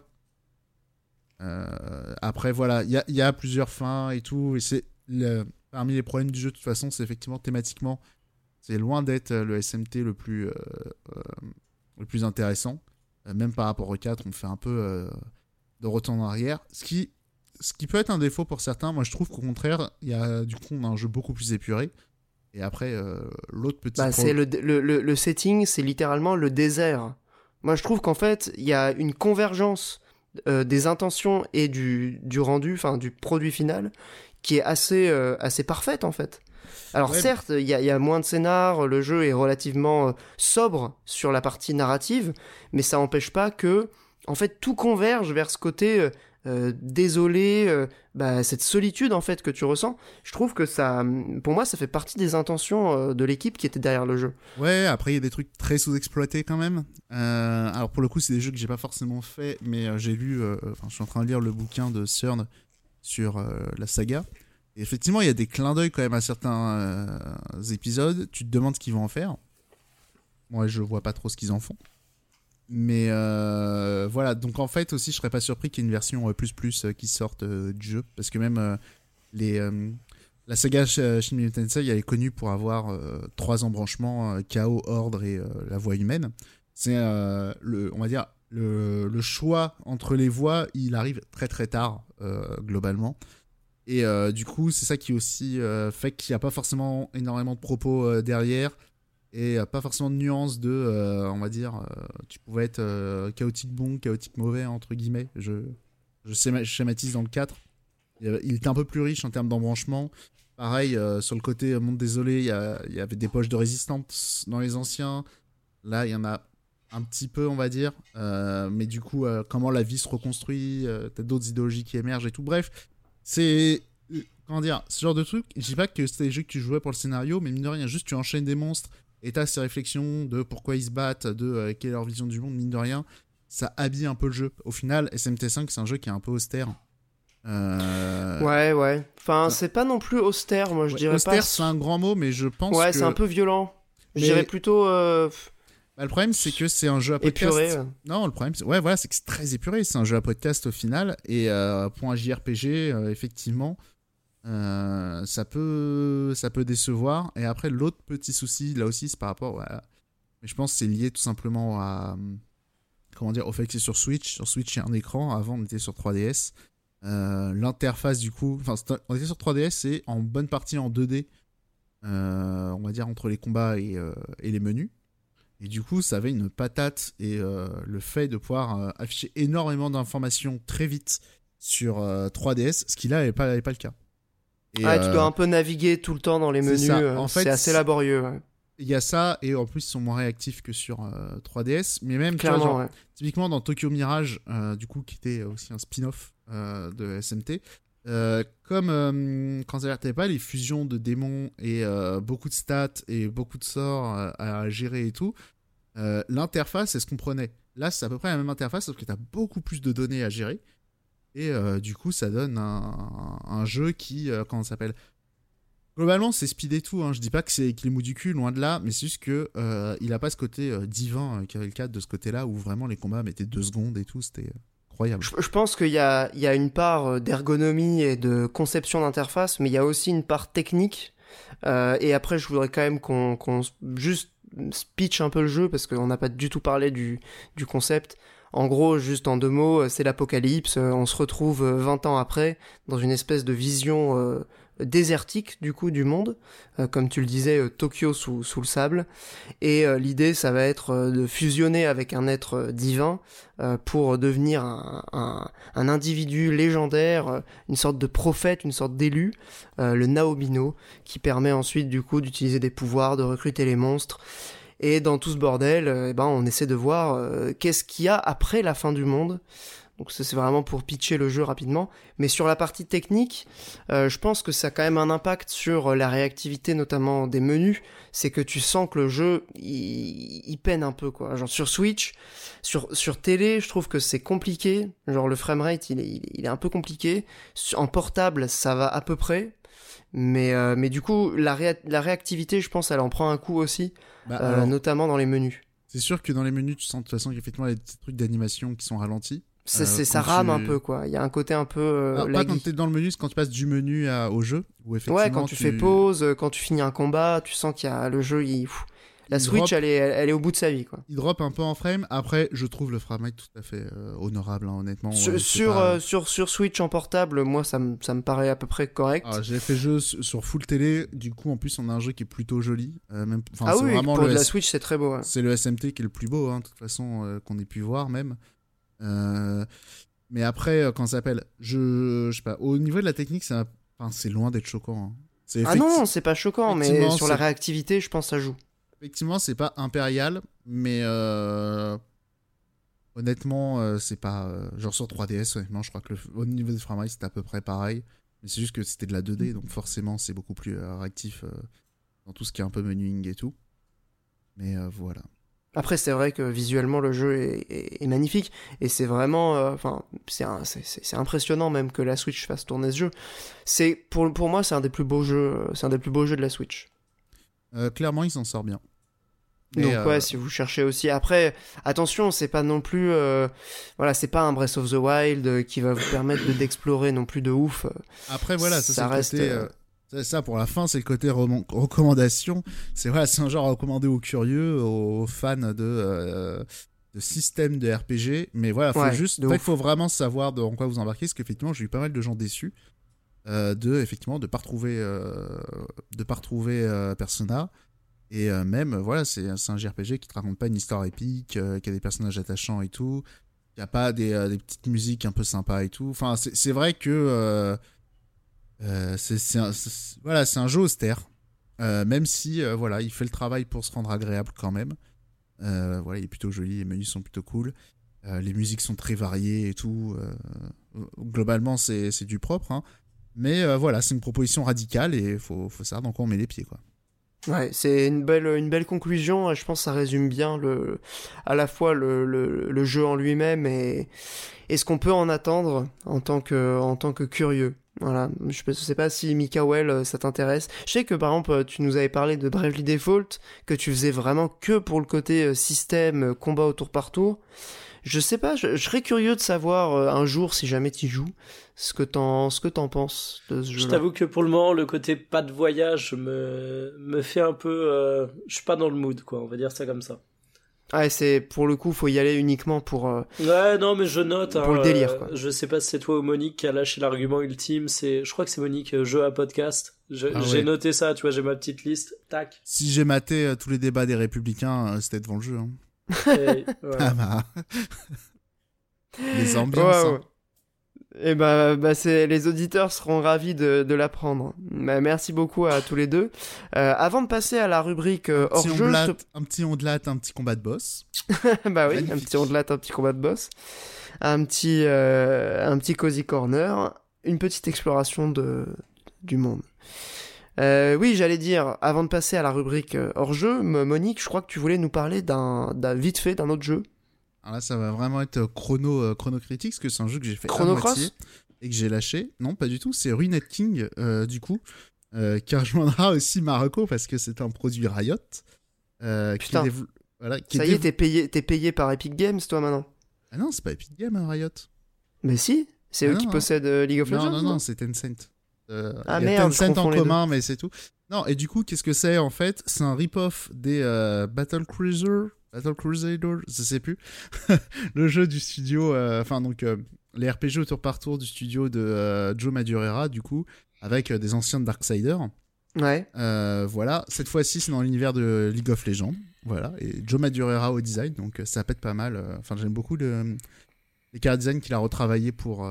Après, voilà, il y a plusieurs fins et tout. Et parmi les problèmes du jeu, de toute façon, c'est effectivement thématiquement, c'est loin d'être le SMT le plus intéressant. Même par rapport au 4, on fait un peu de retour en arrière. Ce qui peut être un défaut pour certains. Moi, je trouve qu'au contraire, du coup, on a un jeu beaucoup plus épuré. Et après, l'autre petit... c'est le setting, c'est littéralement le désert. Moi, je trouve qu'en fait, il y a une convergence des intentions et du rendu, enfin, du produit final, qui est assez parfaite, en fait. Alors ouais, certes, il y a moins de scénar, le jeu est relativement sobre sur la partie narrative, mais ça n'empêche pas que, en fait, tout converge vers ce côté désolé, cette solitude en fait que tu ressens. Je trouve que ça, pour moi, ça fait partie des intentions de l'équipe qui était derrière le jeu. Ouais, après il y a des trucs très sous-exploités quand même. Alors pour le coup, c'est des jeux que j'ai pas forcément fait, mais j'ai lu, je suis en train de lire le bouquin de CERN sur la saga. Et effectivement, il y a des clins d'œil quand même à certains épisodes. Tu te demandes ce qu'ils vont en faire. Moi, je vois pas trop ce qu'ils en font. Mais voilà, donc en fait aussi je serais pas surpris qu'il y ait une version plus qui sorte du jeu, parce que même la saga Shin Megami Tensei elle est connue pour avoir 3 embranchements, Chaos, Ordre et la voie humaine. C'est on va dire le choix entre les voies, il arrive très très tard globalement, et du coup c'est ça qui aussi fait qu'il n'y a pas forcément énormément de propos derrière. Et pas forcément de nuances on va dire, tu pouvais être chaotique bon, chaotique mauvais, entre guillemets. Je schématise dans le 4. il était un peu plus riche en termes d'embranchement. Pareil, sur le côté monde désolé, il y avait des poches de résistance dans les anciens. Là, il y en a un petit peu, on va dire. Mais du coup, comment la vie se reconstruit, t'as d'autres idéologies qui émergent et tout. Bref, c'est... comment dire, ce genre de truc, je dis pas que c'était des jeux que tu jouais pour le scénario, mais mine de rien, juste tu enchaînes des monstres et t'as ces réflexions de pourquoi ils se battent, de quelle est leur vision du monde, mine de rien, ça habille un peu le jeu. Au final, SMT5, c'est un jeu qui est un peu austère. Ouais. Enfin, c'est pas non plus austère, moi je dirais austère, pas. c'est un grand mot, mais je pense Ouais, que... c'est un peu violent. Je Mais- dirais plutôt Bah, le problème, c'est que c'est un jeu à podcast. épuré. Non, le problème, c'est que c'est très épuré. C'est un jeu à podcast au final. Et pour un JRPG, effectivement, ça peut décevoir. Et après, l'autre petit souci, là aussi, c'est par rapport mais je pense que c'est lié tout simplement à... comment dire, au fait que c'est sur Switch. Sur Switch, il y a un écran. Avant, on était sur 3DS. L'interface, du coup... Enfin, on était sur 3DS et en bonne partie en 2D. On va dire entre les combats et les menus. Et du coup, ça avait une patate. Et le fait de pouvoir afficher énormément d'informations très vite sur 3DS, ce qui là n'avait pas le cas. Et, Tu dois un peu naviguer tout le temps dans les c'est menus. ça. En fait, c'est assez laborieux. Ouais. il y a ça, et en plus, ils sont moins réactifs que sur 3DS. Mais même, tu vois, Clairement, genre, ouais. typiquement dans Tokyo Mirage, du coup, qui était aussi un spin-off de SMT, comme quand t'avais pas les fusions de démons et beaucoup de stats et beaucoup de sorts à gérer et tout, l'interface, elle se comprenait. Là, c'est à peu près la même interface, sauf que t'as beaucoup plus de données à gérer. Et du coup, ça donne un jeu qui, comment ça s'appelle, globalement, c'est speed et tout. Hein. Je dis pas qu'il est mou du cul, loin de là, mais c'est juste que il a pas ce côté divin qu'avait le cadre de ce côté-là, où vraiment les combats mettaient 2 secondes et tout. C'était incroyable. Je pense qu'il y a une part d'ergonomie et de conception d'interface, mais il y a aussi une part technique. Et après, je voudrais quand même qu'on juste pitch un peu le jeu, parce qu'on n'a pas du tout parlé du concept. En gros, juste en 2 mots, c'est l'apocalypse. On se retrouve 20 ans après dans une espèce de vision désertique du coup du monde, comme tu le disais, Tokyo sous le sable. Et l'idée, ça va être de fusionner avec un être divin pour devenir un individu légendaire, une sorte de prophète, une sorte d'élu, le Naobino, qui permet ensuite du coup d'utiliser des pouvoirs, de recruter les monstres. Et dans tout ce bordel, on essaie de voir qu'est-ce qu'il y a après la fin du monde. Donc ça, c'est vraiment pour pitcher le jeu rapidement. Mais sur la partie technique, je pense que ça a quand même un impact sur la réactivité, notamment des menus. C'est que tu sens que le jeu, il peine un peu, quoi. Genre sur Switch, sur télé, je trouve que c'est compliqué. Genre le framerate, il est un peu compliqué. En portable, ça va à peu près. Mais du coup, la réactivité, je pense, elle en prend un coup aussi, Alors, notamment dans les menus. c'est sûr que dans les menus, tu sens de toute façon qu'effectivement, il y a des petits trucs d'animation qui sont ralentis. Ça Quand rame tu- un peu, quoi. Il y a un côté un peu Alors, pas laggy. quand t'es dans le menu, c'est quand tu passes du menu au jeu. Où effectivement, Ouais, quand tu fais pause, quand tu finis un combat, tu sens qu'il y a le jeu, la Switch, elle est au bout de sa vie, quoi. Il drop un peu en frame. Après, je trouve le framerate tout à fait honorable, hein, honnêtement. Sur Switch en portable, moi, ça me paraît à peu près correct. Alors, j'ai fait jeu sur full télé. Du coup, en plus, on a un jeu qui est plutôt joli. C'est Oui, vraiment pour de la Switch, c'est très beau. Ouais. C'est le SMT qui est le plus beau, hein, de toute façon, qu'on ait pu voir même. Mais après, quand ça s'appelle, je sais pas. Au niveau de la technique, c'est loin d'être choquant. Hein. Ah non, c'est pas choquant, mais effectivement, sur la réactivité, je pense que ça joue. Effectivement, c'est pas impérial, mais honnêtement, c'est pas. Genre sur 3DS, honnêtement, je crois que au niveau des framerate, c'était à peu près pareil. Mais c'est juste que c'était de la 2D, donc forcément, c'est beaucoup plus réactif dans tout ce qui est un peu menuing et tout. Mais voilà. Après, c'est vrai que visuellement, le jeu est magnifique. Et c'est vraiment... c'est impressionnant même que la Switch fasse tourner ce jeu. Pour moi, c'est un des plus beaux jeux de la Switch. Clairement, il s'en sort bien. Donc ouais, si vous cherchez aussi... Après, attention, c'est pas non plus... c'est pas un Breath of the Wild qui va vous permettre d'explorer non plus de ouf. Après, voilà, ça reste... c'est le côté... Ça, pour la fin, c'est le côté recommandation. C'est un genre recommandé aux curieux, aux fans de système de RPG. Mais voilà, faut vraiment savoir dans quoi vous embarquez, parce qu'effectivement, j'ai eu pas mal de gens déçus de pas retrouver Persona. Et même, voilà, c'est un JRPG qui te raconte pas une histoire épique, qui a des personnages attachants et tout. Il n'y a pas des petites musiques un peu sympas et tout. Enfin, c'est vrai que... Voilà, c'est un jeu austère. Même si voilà, il fait le travail pour se rendre agréable quand même. Voilà, il est plutôt joli, les menus sont plutôt cool. Les musiques sont très variées et tout. Globalement, c'est du propre. Hein. Mais voilà, c'est une proposition radicale et il faut savoir dans quoi on met les pieds, quoi. Ouais, c'est une belle conclusion. Je pense que ça résume bien à la fois le jeu en lui-même et ce qu'on peut en attendre en tant que curieux. Voilà. Je sais pas si Mikael, ça t'intéresse. Je sais que par exemple, tu nous avais parlé de Bravely Default, que tu faisais vraiment que pour le côté système, combat au tour par tour. Je sais pas, je serais curieux de savoir un jour si jamais tu joues ce que t'en penses de ce jeu-là. Je t'avoue que pour le moment, le côté pas de voyage me fait un peu... je suis pas dans le mood, quoi, on va dire ça comme ça. Ouais, c'est pour le coup, faut y aller uniquement pour Ouais, non, mais je note. pour le délire, quoi. Je sais pas si c'est toi ou Monique qui a lâché l'argument ultime. Je crois que c'est Monique, jeu à podcast. J'ai noté ça, tu vois, j'ai ma petite liste. Tac. Si j'ai maté tous les débats des Républicains, c'était devant le jeu. Hein. Et, voilà. Ah bah. Les ambiances. Ouais, ouais. Hein. Et c'est les auditeurs seront ravis de l'apprendre. Merci beaucoup à tous les deux. Avant de passer à la rubrique hors jeu, un petit ondelat, un petit combat de boss. Bah oui, Magnifique. un petit ondelat, un petit combat de boss, un petit cozy corner, une petite exploration du monde. Oui, j'allais dire, avant de passer à la rubrique hors jeu, Monique, je crois que tu voulais nous parler vite fait d'un autre jeu. Alors là, ça va vraiment être Chrono Critique, parce que c'est un jeu que j'ai fait Chrono à moitié Cross et que j'ai lâché. Non, pas du tout, c'est Ruined King, du coup, qui rejoindra aussi Marocco, parce que c'est un produit Riot. Putain, voilà, ça y est, t'es payé par Epic Games, toi, maintenant. Ah non, c'est pas Epic Games, Riot. Mais si, c'est eux qui possèdent League of Legends. Non, c'est Tencent. Ah y a merde, Tencent en commun, deux. mais c'est tout. Non, et du coup, qu'est-ce que c'est en fait? C'est un rip-off des Battle Cruiser, je sais plus. Le jeu du studio, les RPG au tour par tour du studio de Joe Madureira, du coup, avec des anciens de Darksiders. Ouais. Voilà, cette fois-ci, c'est dans l'univers de League of Legends. Voilà, et Joe Madureira au design, donc ça pète pas mal. Enfin, j'aime beaucoup les chara design qu'il a retravaillé pour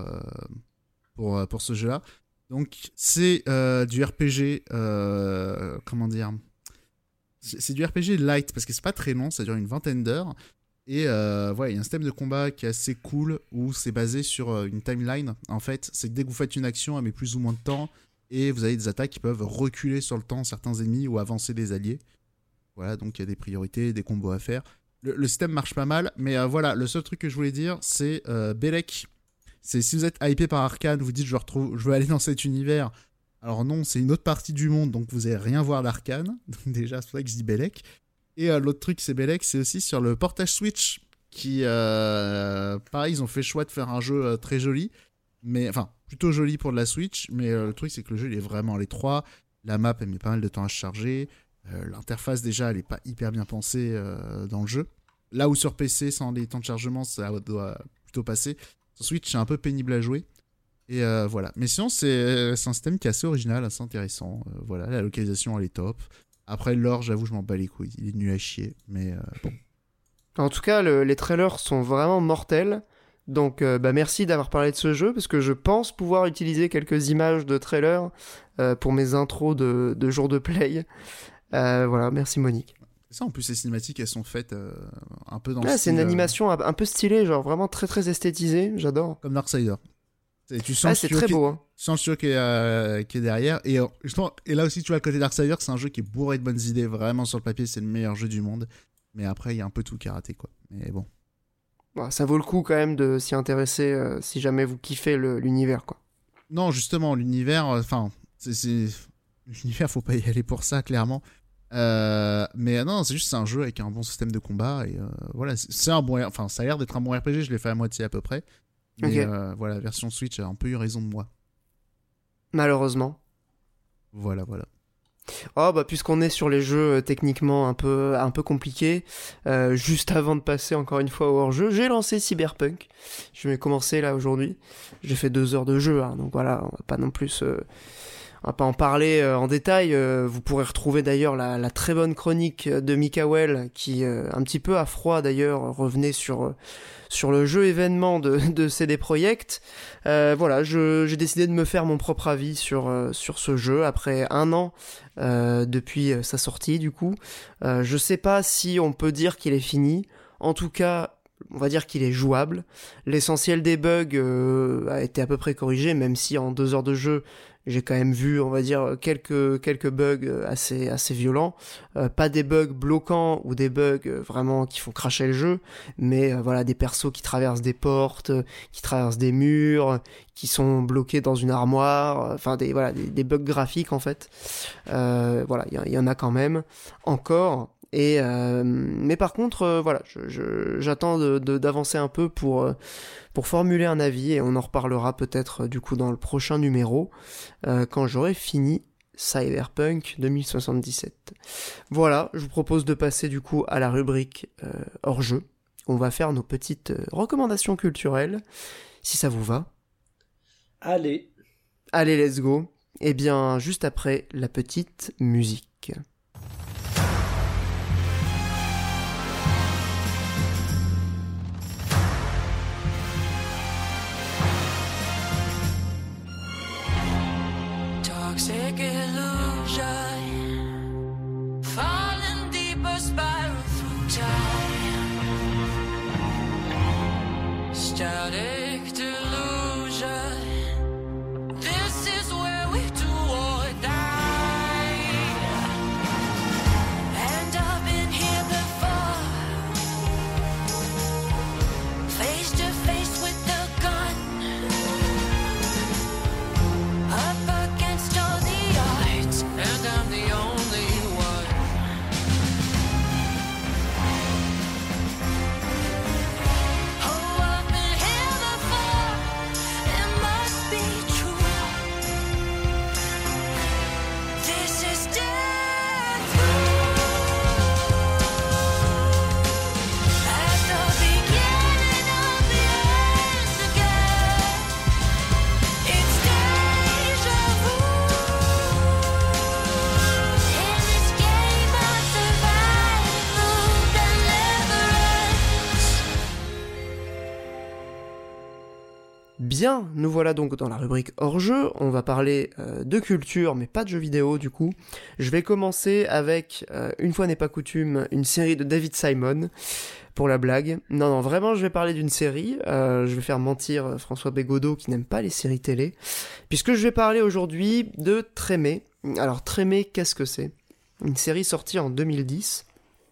ce jeu-là. Donc, c'est du RPG, comment dire, c'est du RPG light, parce que c'est pas très long, ça dure une vingtaine d'heures. Et voilà, il y a un système de combat qui est assez cool, où c'est basé sur une timeline. En fait, c'est que dès que vous faites une action, elle met plus ou moins de temps, et vous avez des attaques qui peuvent reculer sur le temps certains ennemis ou avancer des alliés. Voilà, donc il y a des priorités, des combos à faire. Le système marche pas mal, mais voilà, le seul truc que je voulais dire, c'est Belek. C'est si vous êtes hypé par Arcane, vous dites je veux aller dans cet univers. Alors non, c'est une autre partie du monde, donc vous n'allez rien voir d'Arcane. Donc déjà, c'est pour ça que je dis Belek. Et l'autre truc, c'est Belek, c'est aussi sur le portage Switch, qui, pareil, ils ont fait le choix de faire un jeu très joli, mais enfin, plutôt joli pour de la Switch, mais le truc, c'est que le jeu, il est vraiment à l'étroit. La map, elle met pas mal de temps à se charger. L'interface, déjà, elle est pas hyper bien pensée dans le jeu. Là où sur PC, sans les temps de chargement, ça doit plutôt passer. Sur Switch, c'est un peu pénible à jouer. Et voilà. Mais sinon, c'est un système qui est assez original, assez intéressant. Voilà, la localisation, elle est top. Après, l'or, j'avoue, je m'en bats les couilles. Il est nul à chier, mais bon. En tout cas, les trailers sont vraiment mortels. Donc, merci d'avoir parlé de ce jeu, parce que je pense pouvoir utiliser quelques images de trailers pour mes intros de jour de play. Voilà, merci Monique. C'est ça, en plus, les cinématiques, elles sont faites un peu dans le C'est style, une animation un peu stylée, genre vraiment très très esthétisée, j'adore. comme Darksider. Et tu sens C'est très beau, hein. Tu sens le studio qui est derrière. Et là aussi, tu vois, le côté Darksider, c'est un jeu qui est bourré de bonnes idées. Vraiment, sur le papier, c'est le meilleur jeu du monde. Mais après, il y a un peu tout qui est raté, quoi. Mais bon. Bon, ça vaut le coup quand même de s'y intéresser si jamais vous kiffez l'univers, quoi. Non, justement, l'univers, l'univers, faut pas y aller pour ça, clairement. Mais non, c'est juste c'est un jeu avec un bon système de combat. Et voilà, c'est un bon. Enfin, ça a l'air d'être un bon RPG, je l'ai fait à moitié à peu près. Mais voilà, version Switch a un peu eu raison de moi. Malheureusement. Voilà. Oh, puisqu'on est sur les jeux techniquement un peu compliqués, juste avant de passer encore une fois au hors-jeu, j'ai lancé Cyberpunk. Je vais commencer là aujourd'hui. J'ai fait 2 heures de jeu, hein, donc voilà, on va pas non plus on va pas en parler en détail. Vous pourrez retrouver d'ailleurs la très bonne chronique de Mikael qui, un petit peu à froid d'ailleurs, revenait sur le jeu événement de CD Projekt. Voilà, j'ai décidé de me faire mon propre avis sur ce jeu après 1 an depuis sa sortie du coup. Je sais pas si on peut dire qu'il est fini. En tout cas, on va dire qu'il est jouable. L'essentiel des bugs a été à peu près corrigé, même si en 2 heures de jeu, j'ai quand même vu, on va dire, quelques bugs assez violents. Pas des bugs bloquants ou des bugs vraiment qui font cracher le jeu, mais voilà, des persos qui traversent des portes, qui traversent des murs, qui sont bloqués dans une armoire, enfin des bugs graphiques en fait. Voilà, il y en a quand même encore. Et mais par contre, voilà, j'attends d'avancer un peu pour formuler un avis et on en reparlera peut-être du coup dans le prochain numéro quand j'aurai fini Cyberpunk 2077. Voilà, je vous propose de passer du coup à la rubrique hors jeu. On va faire nos petites recommandations culturelles, si ça vous va. Allez, let's go. Et bien, juste après la petite musique. Toxic illusion, falling deeper, spiral through time. Static delusion, this is where we do or die. And I've been here before, face to face with the gun. Up against all the odds, and I'm the only one. Oh, I've been here before, it must be true. This is death at the beginning of the end again. It's deja vu. In this game of survival that never ends. Bien, nous voilà donc dans la rubrique hors-jeu. On va parler de culture, mais pas de jeux vidéo du coup. Je vais commencer avec, une fois n'est pas coutume, une série de David Simon, pour la blague. Non, vraiment, je vais parler d'une série. Je vais faire mentir François Bégodeau qui n'aime pas les séries télé, puisque je vais parler aujourd'hui de Trémé. Alors, Trémé, qu'est-ce que c'est ? Une série sortie en 2010,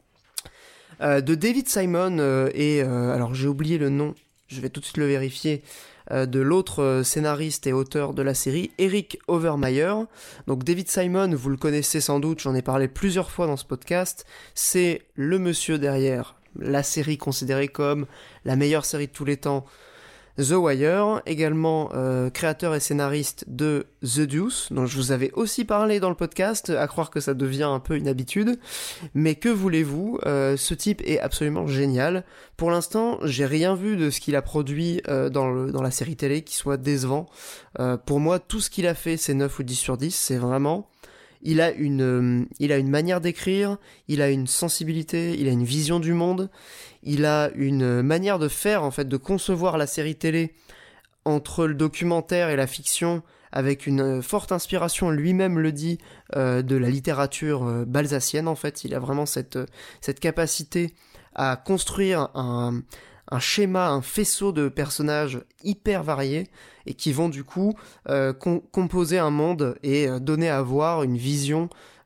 de David Simon alors j'ai oublié le nom, je vais tout de suite le vérifier, de l'autre scénariste et auteur de la série, Eric Overmyer. Donc David Simon, vous le connaissez sans doute, j'en ai parlé plusieurs fois dans ce podcast, c'est le monsieur derrière la série considérée comme la meilleure série de tous les temps, The Wire, également créateur et scénariste de The Deuce, dont je vous avais aussi parlé dans le podcast, à croire que ça devient un peu une habitude, mais que voulez-vous, ce type est absolument génial. Pour l'instant, j'ai rien vu de ce qu'il a produit dans la série télé qui soit décevant. Pour moi, tout ce qu'il a fait, c'est 9 ou 10 sur 10, c'est vraiment... Il a une manière d'écrire, il a une sensibilité, il a une vision du monde, il a une manière de faire, en fait, de concevoir la série télé entre le documentaire et la fiction, avec une forte inspiration, lui-même le dit, de la littérature balsacienne, en fait. Il a vraiment cette capacité à construire un schéma, un faisceau de personnages hyper variés et qui vont du coup composer un monde et donner à voir une vision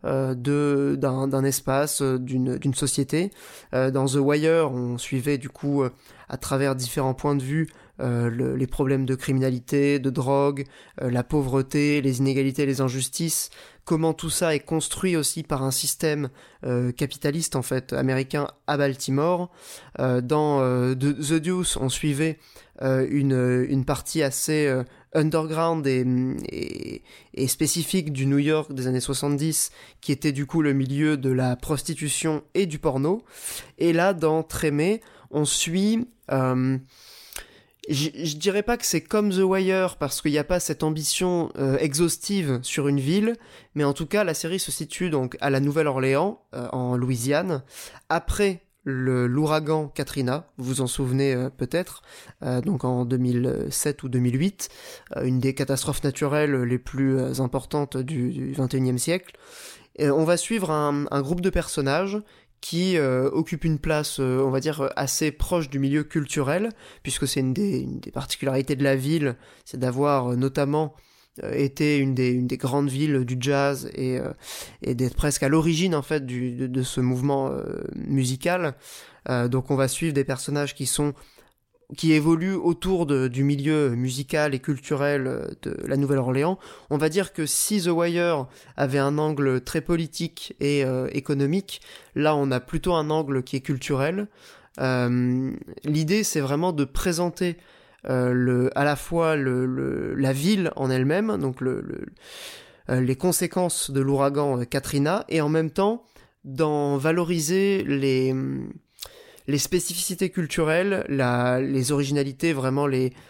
d'un espace, d'une société. Dans The Wire, on suivait du coup à travers différents points de vue les problèmes de criminalité, de drogue, la pauvreté, les inégalités, les injustices, comment tout ça est construit aussi par un système capitaliste en fait américain à Baltimore. Dans The Deuce, on suivait une partie assez underground et spécifique du New York des années 70, qui était du coup le milieu de la prostitution et du porno. Et là, dans Trémé, on suit je dirais pas que c'est comme The Wire parce qu'il n'y a pas cette ambition exhaustive sur une ville, mais en tout cas la série se situe donc à la Nouvelle-Orléans, en Louisiane, après l'ouragan Katrina, vous vous en souvenez peut-être, donc en 2007 ou 2008, une des catastrophes naturelles les plus importantes du 21e siècle. Et on va suivre un groupe de personnages qui occupe une place, on va dire, assez proche du milieu culturel, puisque c'est une des particularités de la ville, c'est d'avoir notamment été une des grandes villes du jazz et d'être presque à l'origine en fait de ce mouvement musical. Donc on va suivre des personnages qui évoluent autour du milieu musical et culturel de la Nouvelle-Orléans. On va dire que si The Wire avait un angle très politique et économique, là on a plutôt un angle qui est culturel. L'idée c'est vraiment de présenter à la fois la ville en elle-même, donc les conséquences de l'ouragan Katrina, et en même temps d'en valoriser les spécificités culturelles, les originalités, vraiment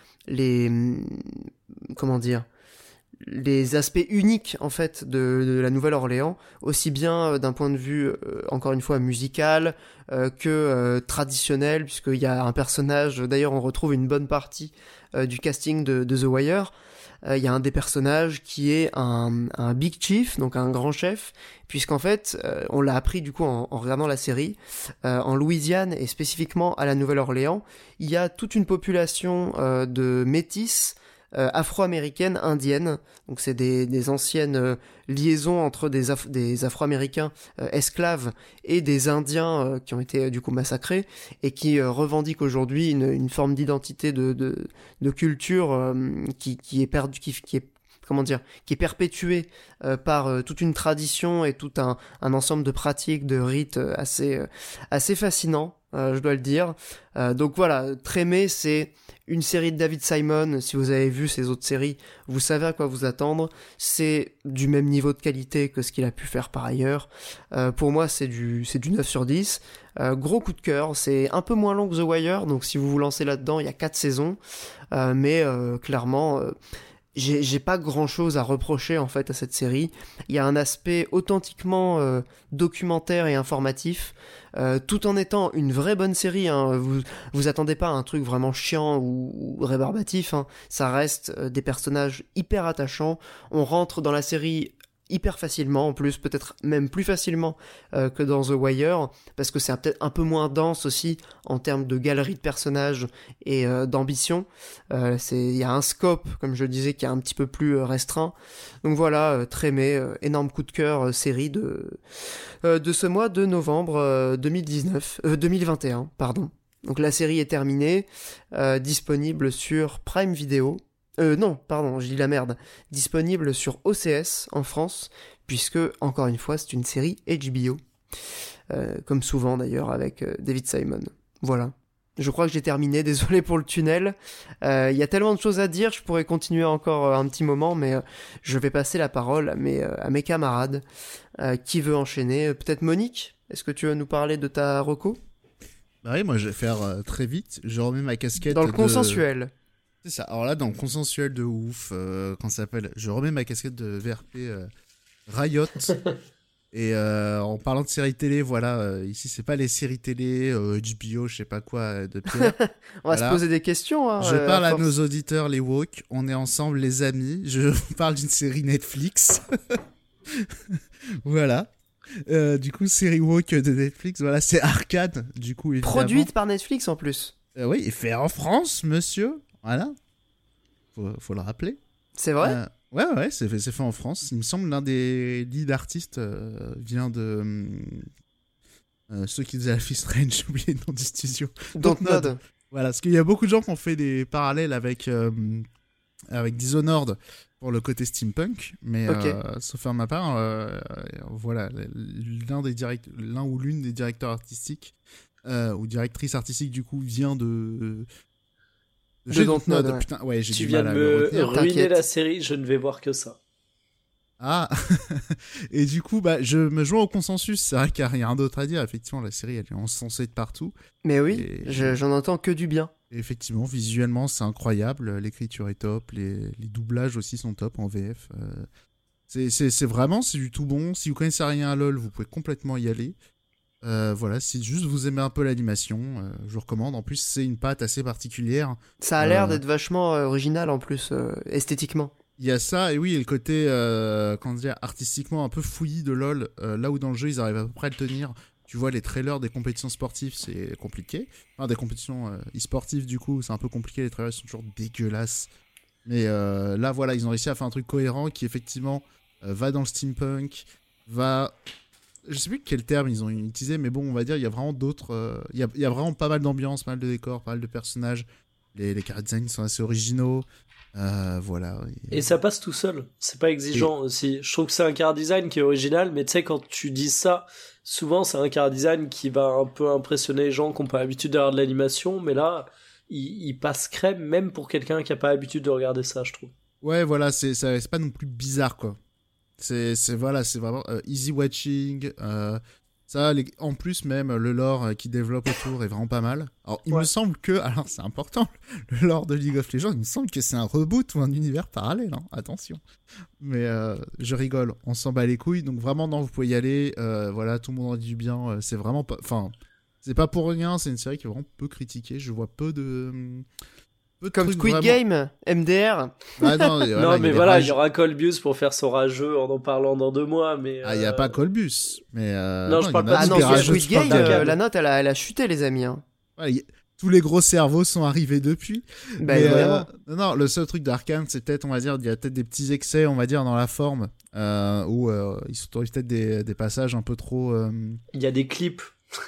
comment dire, les aspects uniques en fait de la Nouvelle-Orléans, aussi bien d'un point de vue encore une fois musical que traditionnel, puisqu'il y a un personnage, d'ailleurs on retrouve une bonne partie du casting de The Wire. Il y a un des personnages qui est un big chief, donc un grand chef, puisqu'en fait, on l'a appris du coup en regardant la série, en Louisiane et spécifiquement à la Nouvelle-Orléans, il y a toute une population de métis afro-américaines, indiennes, donc c'est des anciennes liaisons entre des afro-américains esclaves et des indiens qui ont été du coup massacrés et qui revendiquent aujourd'hui une forme d'identité de culture qui est perdue, qui est comment dire, qui est perpétuée par toute une tradition et tout un ensemble de pratiques, de rites assez fascinants, je dois le dire. Donc voilà, Trémé, c'est une série de David Simon. Si vous avez vu ses autres séries, vous savez à quoi vous attendre. C'est du même niveau de qualité que ce qu'il a pu faire par ailleurs. Pour moi, c'est du 9 sur 10. Gros coup de cœur, c'est un peu moins long que The Wire, donc si vous vous lancez là-dedans, il y a 4 saisons. Mais clairement... J'ai pas grand chose à reprocher en fait à cette série. Il y a un aspect authentiquement documentaire et informatif, tout en étant une vraie bonne série. Hein. Vous attendez pas à un truc vraiment chiant ou rébarbatif. Hein. Ça reste des personnages hyper attachants. On rentre dans la série hyper facilement, en plus peut-être même plus facilement que dans The Wire, parce que c'est peut-être un peu moins dense aussi en termes de galerie de personnages et d'ambition. Il y a un scope, comme je le disais, qui est un petit peu plus restreint. Donc voilà, Trémé, énorme coup de cœur, série de ce mois de novembre 2021, pardon. Donc la série est terminée, disponible sur Prime Video. Non, pardon, je dis la merde. Disponible sur OCS en France, puisque, encore une fois, c'est une série HBO. Comme souvent d'ailleurs avec David Simon. Voilà. Je crois que j'ai terminé, désolé pour le tunnel. Il y a tellement de choses à dire, je pourrais continuer encore un petit moment, mais je vais passer la parole à mes camarades. Qui veut enchaîner? Peut-être Monique? Est-ce que tu veux nous parler de ta reco? Bah oui, moi je vais faire très vite. Je remets ma casquette dans le consensuel. C'est ça. Alors là, dans le consensuel de ouf, quand ça s'appelle, je remets ma casquette de VRP Riot. Et en parlant de séries télé, voilà, ici c'est pas les séries télé, HBO, je sais pas quoi, de Pierre. On va se poser des questions. Hein, je parle à nos auditeurs, les woke. On est ensemble, les amis. Je vous parle d'une série Netflix. Voilà. Du coup, série woke de Netflix, voilà, c'est Arcane, du coup, évidemment. Produite par Netflix en plus. Oui, et fait en France, monsieur. Voilà. Faut le rappeler. C'est vrai Ouais, c'est fait en France. Il me semble l'un des lead artistes vient de ceux qui faisaient Life is Strange, j'ai oublié le nom du studio. Dontnod. Voilà, parce qu'il y a beaucoup de gens qui ont fait des parallèles avec Dishonored pour le côté steampunk, mais sauf à ma part, voilà, l'un ou l'une des directeurs artistiques ou directrice artistique du coup vient de Dontnod. Ouais. Putain, ouais, j'ai Tu du viens mal de à le me retenir. ruiner T'inquiète. la série, je ne vais voir que ça. Ah. Et du coup, bah, je me joins au consensus. C'est vrai qu'il n'y a rien d'autre à dire. Effectivement, la série, elle est encensée de partout. Mais oui, Et- j'en entends que du bien. Et effectivement, visuellement, c'est incroyable. L'écriture est top. Les doublages aussi sont top en VF. C'est vraiment, c'est du tout bon. Si vous connaissez rien à LoL, vous pouvez complètement y aller. Voilà, si juste vous aimez un peu l'animation, je vous recommande. En plus, c'est une patte assez particulière. Ça a l'air d'être vachement original en plus, esthétiquement. Il y a ça, et oui, et le côté, comment dire, artistiquement un peu fouillis de LoL. Là où dans le jeu, ils arrivent à peu près à le tenir. Tu vois, les trailers des compétitions sportives, c'est compliqué. Enfin, des compétitions e-sportives, du coup, c'est un peu compliqué. Les trailers sont toujours dégueulasses. Mais là, voilà, ils ont réussi à faire un truc cohérent qui, effectivement, va dans le steampunk, va... Je sais plus quel terme ils ont utilisé, mais bon, on va dire, il y a vraiment d'autres... Il y a vraiment pas mal d'ambiance, pas mal de décors, pas mal de personnages. Les chara designs sont assez originaux. Voilà. Et ça passe tout seul. C'est pas exigeant aussi. Je trouve que c'est un chara design qui est original, mais tu sais, quand tu dis ça, souvent c'est un chara design qui va un peu impressionner les gens qui n'ont pas l'habitude d'avoir de l'animation, mais là, il passe crème, même pour quelqu'un qui n'a pas l'habitude de regarder ça, je trouve. Ouais, voilà, c'est pas non plus bizarre, quoi. C'est vraiment easy watching. Ça, en plus, même, le lore qui développe autour est vraiment pas mal. Alors, il me semble que... Alors, c'est important, le lore de League of Legends, il me semble que c'est un reboot ou un univers parallèle, hein. Attention. Mais je rigole, on s'en bat les couilles. Donc, vraiment, non, vous pouvez y aller. Voilà, tout le monde en dit du bien. C'est vraiment pas... Enfin, c'est pas pour rien, c'est une série qui est vraiment peu critiquée. Je vois peu de Comme trucs Squid vraiment... Game, MDR. Ah, non, voilà, Non, mais voilà, il y aura... aura Colbius pour faire son rageux en parlant dans 2 mois, mais... Ah, il n'y a pas Colbus, mais... Non, je parle pas Ah de non, des sur rageux, Squid je parle Game, de- la note, elle a chuté, les amis. Hein. Ouais, tous les gros cerveaux sont arrivés depuis. Bah, Mais, vraiment. non, le seul truc d'Arcane, c'est peut-être, on va dire, il y a peut-être des petits excès, on va dire, dans la forme, où ils s'autorisent peut-être des passages un peu trop... Il y a des clips.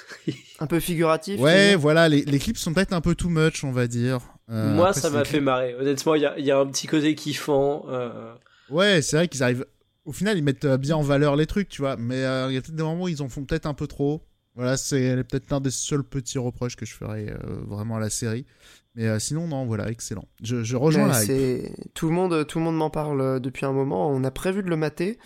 Un peu figuratif. Ouais, voilà, les clips sont peut-être un peu too much, on va dire. Moi, Après, ça c'est m'a des fait clips- marrer. Honnêtement, il y a un petit côté kiffant. Ouais, c'est vrai qu'ils arrivent... Au final, ils mettent bien en valeur les trucs, tu vois, mais il y a peut-être des moments où ils en font peut-être un peu trop. Voilà, c'est peut-être l'un des seuls petits reproches que je ferais vraiment à la série. Mais sinon, non, voilà, excellent. Je rejoins Ouais, la hype. tout le monde m'en parle depuis un moment. On a prévu de le mater.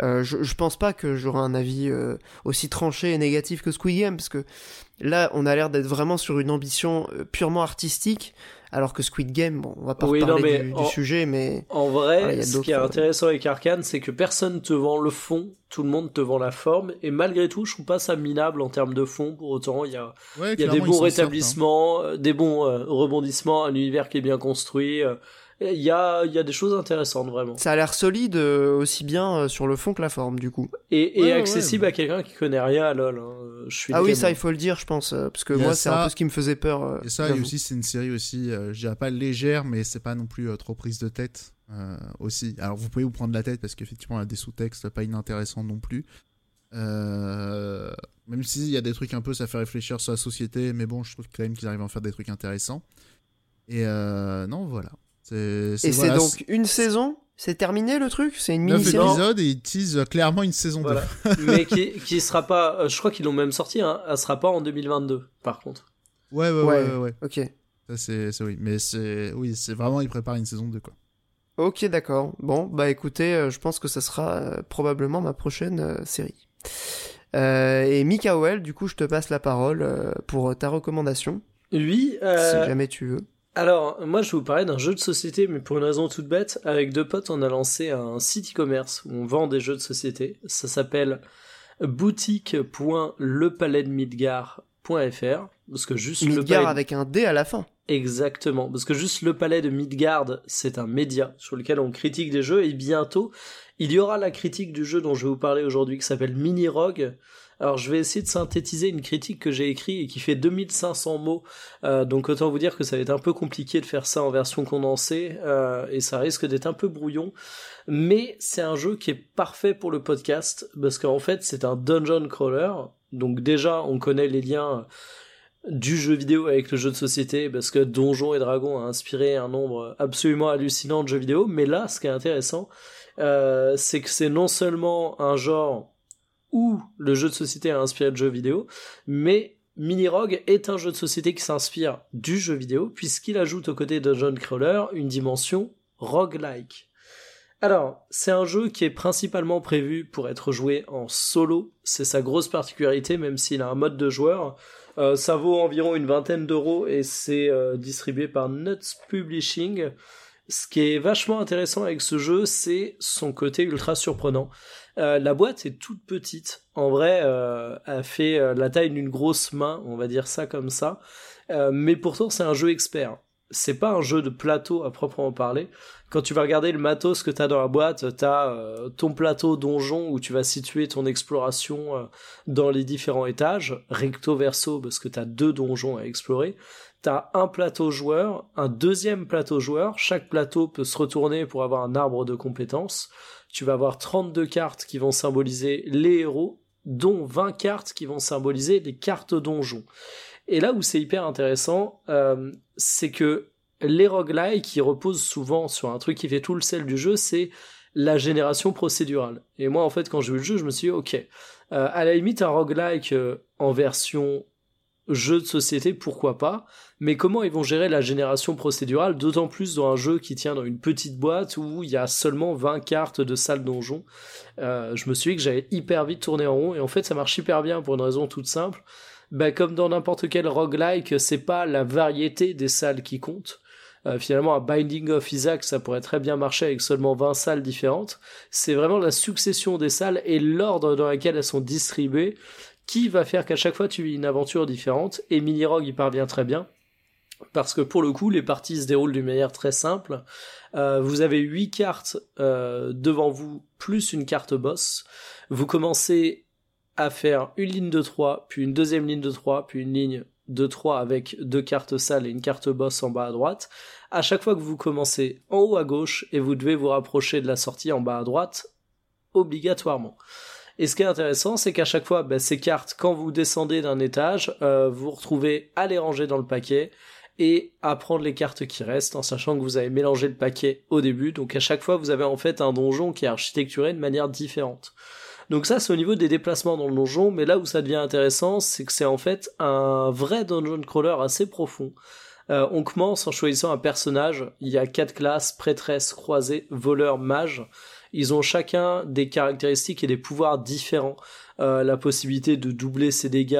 Je pense pas que j'aurai un avis aussi tranché et négatif que Squid Game, parce que là, on a l'air d'être vraiment sur une ambition purement artistique, alors que Squid Game, bon, on va pas Oui, non, reparler mais du sujet, mais En vrai, Voilà, il y a ce qui est d'autres- intéressant avec Arcane, c'est que personne te vend le fond, tout le monde te vend la forme, et malgré tout, je trouve pas ça minable en termes de fond. Pour autant, il y a Ouais, des clairement, ils bons s'en sortent, hein. rétablissements, des bons rebondissements, un univers qui est bien construit. Il y a des choses intéressantes, vraiment. ça a l'air solide aussi bien sur le fond que la forme, du coup. Et Ouais, accessible ouais. à quelqu'un qui connaît rien à LoL. Je suis Ah oui, le ça, témoin. il faut le dire, je pense, parce que Il y a moi, c'est ça. un peu ce qui me faisait peur. Et ça, et j'avoue. aussi, c'est une série aussi, je dirais pas légère, mais c'est pas non plus trop prise de tête aussi. Alors, vous pouvez vous prendre la tête parce qu'effectivement, il y a des sous-textes pas inintéressants non plus. Même s'il y a des trucs un peu, ça fait réfléchir sur la société, mais bon, je trouve quand même qu'ils arrivent à en faire des trucs intéressants. Et non, voilà. Et voilà, c'est donc une saison. C'est terminé le truc. C'est une 9 mini-série. épisodes et ils teasent clairement une saison 2. Voilà. Mais qui sera pas. Je crois qu'ils l'ont même sorti. Hein, elle sera pas en 2022, par contre. Ouais. Ok. Ça, c'est oui. Mais c'est vraiment, ils préparent une saison 2, quoi. Ok, d'accord. Bon, bah écoutez, je pense que ça sera probablement ma prochaine série. Et Mikael, du coup, je te passe la parole pour ta recommandation, Lui, si jamais tu veux. alors, moi, je vais vous parler d'un jeu de société, mais pour une raison toute bête. Avec 2 potes, on a lancé un site e-commerce où on vend des jeux de société. Ça s'appelle boutique.lepaletdemidgard.fr. Parce que juste le Midgard palais... avec un D à la fin. Exactement. Parce que juste le palais de Midgard, c'est un média sur lequel on critique des jeux. Et bientôt, il y aura la critique du jeu dont je vais vous parler aujourd'hui, qui s'appelle Mini Rogue. Alors, je vais essayer de synthétiser une critique que j'ai écrite et qui fait 2500 mots. Donc, autant vous dire que ça va être un peu compliqué de faire ça en version condensée. Et ça risque d'être un peu brouillon. Mais c'est un jeu qui est parfait pour le podcast. Parce qu'en fait, c'est un dungeon crawler. Donc, déjà, on connaît les liens du jeu vidéo avec le jeu de société. Parce que Donjons et Dragons a inspiré un nombre absolument hallucinant de jeux vidéo. Mais là, ce qui est intéressant, c'est que c'est non seulement un genre où le jeu de société a inspiré le jeu vidéo, mais Mini Rogue est un jeu de société qui s'inspire du jeu vidéo, puisqu'il ajoute aux côtés de Dungeon Crawler une dimension roguelike. Alors, c'est un jeu qui est principalement prévu pour être joué en solo, c'est sa grosse particularité, même s'il a un mode de joueur. Ça vaut environ une vingtaine d'euros et c'est distribué par Nuts Publishing. Ce qui est vachement intéressant avec ce jeu, c'est son côté ultra surprenant. La boîte est toute petite. En vrai, elle fait la taille d'une grosse main, on va dire ça comme ça. Mais pourtant, c'est un jeu expert. C'est pas un jeu de plateau à proprement parler. Quand tu vas regarder le matos que t'as dans la boîte, t'as ton plateau donjon où tu vas situer ton exploration dans les différents étages, recto verso, parce que t'as 2 donjons à explorer. T'as un plateau joueur, un deuxième plateau joueur. Chaque plateau peut se retourner pour avoir un arbre de compétences. Tu vas avoir 32 cartes qui vont symboliser les héros, dont 20 cartes qui vont symboliser les cartes donjons. Et là où c'est hyper intéressant, c'est que les roguelikes qui reposent souvent sur un truc qui fait tout le sel du jeu, c'est la génération procédurale. Et moi, en fait, quand j'ai vu le jeu, je me suis dit, ok, à la limite, un roguelike en version jeu de société, pourquoi pas, mais comment ils vont gérer la génération procédurale, d'autant plus dans un jeu qui tient dans une petite boîte où il y a seulement 20 cartes de salle donjon. Je me suis dit que j'allais hyper vite tourner en rond, et en fait, ça marche hyper bien pour une raison toute simple. Comme dans n'importe quel roguelike, c'est pas la variété des salles qui compte. Finalement, à Binding of Isaac, ça pourrait très bien marcher avec seulement 20 salles différentes. C'est vraiment la succession des salles et l'ordre dans lequel elles sont distribuées qui va faire qu'à chaque fois tu vis une aventure différente. Et Mini-Rogue y parvient très bien. Parce que pour le coup, les parties se déroulent d'une manière très simple. Vous avez 8 cartes devant vous, plus une carte boss. Vous commencez à faire une ligne de 3, puis une deuxième ligne de 3, puis une ligne de 3 avec 2 cartes salles et une carte boss en bas à droite. À chaque fois que vous commencez en haut à gauche et vous devez vous rapprocher de la sortie en bas à droite, obligatoirement. Et ce qui est intéressant, c'est qu'à chaque fois, ces cartes, quand vous descendez d'un étage, vous retrouvez à les ranger dans le paquet et à prendre les cartes qui restent, en sachant que vous avez mélangé le paquet au début. Donc à chaque fois, vous avez en fait un donjon qui est architecturé de manière différente. Donc ça, c'est au niveau des déplacements dans le donjon, mais là où ça devient intéressant, c'est que c'est en fait un vrai dungeon crawler assez profond. On commence en choisissant un personnage. Il y a 4 classes: prêtresse, croisée, voleur, mage. Ils ont chacun des caractéristiques et des pouvoirs différents. La possibilité de doubler ses dégâts,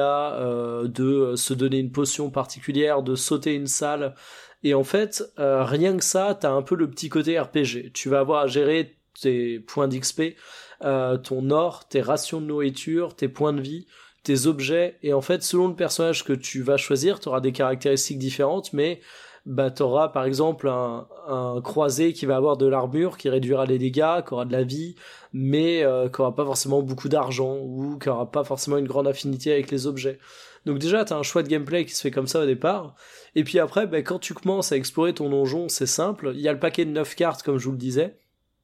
de se donner une potion particulière, de sauter une salle. Et en fait, rien que ça, t'as un peu le petit côté RPG. Tu vas avoir à gérer tes points d'XP, ton or, tes rations de nourriture, tes points de vie, tes objets, et en fait, selon le personnage que tu vas choisir, tu auras des caractéristiques différentes, mais tu auras par exemple un croisé qui va avoir de l'armure, qui réduira les dégâts, qui aura de la vie, mais qui aura pas forcément beaucoup d'argent, ou qui aura pas forcément une grande affinité avec les objets. Donc déjà, t'as un choix de gameplay qui se fait comme ça au départ, et puis après, quand tu commences à explorer ton donjon, c'est simple, il y a le paquet de 9 cartes, comme je vous le disais,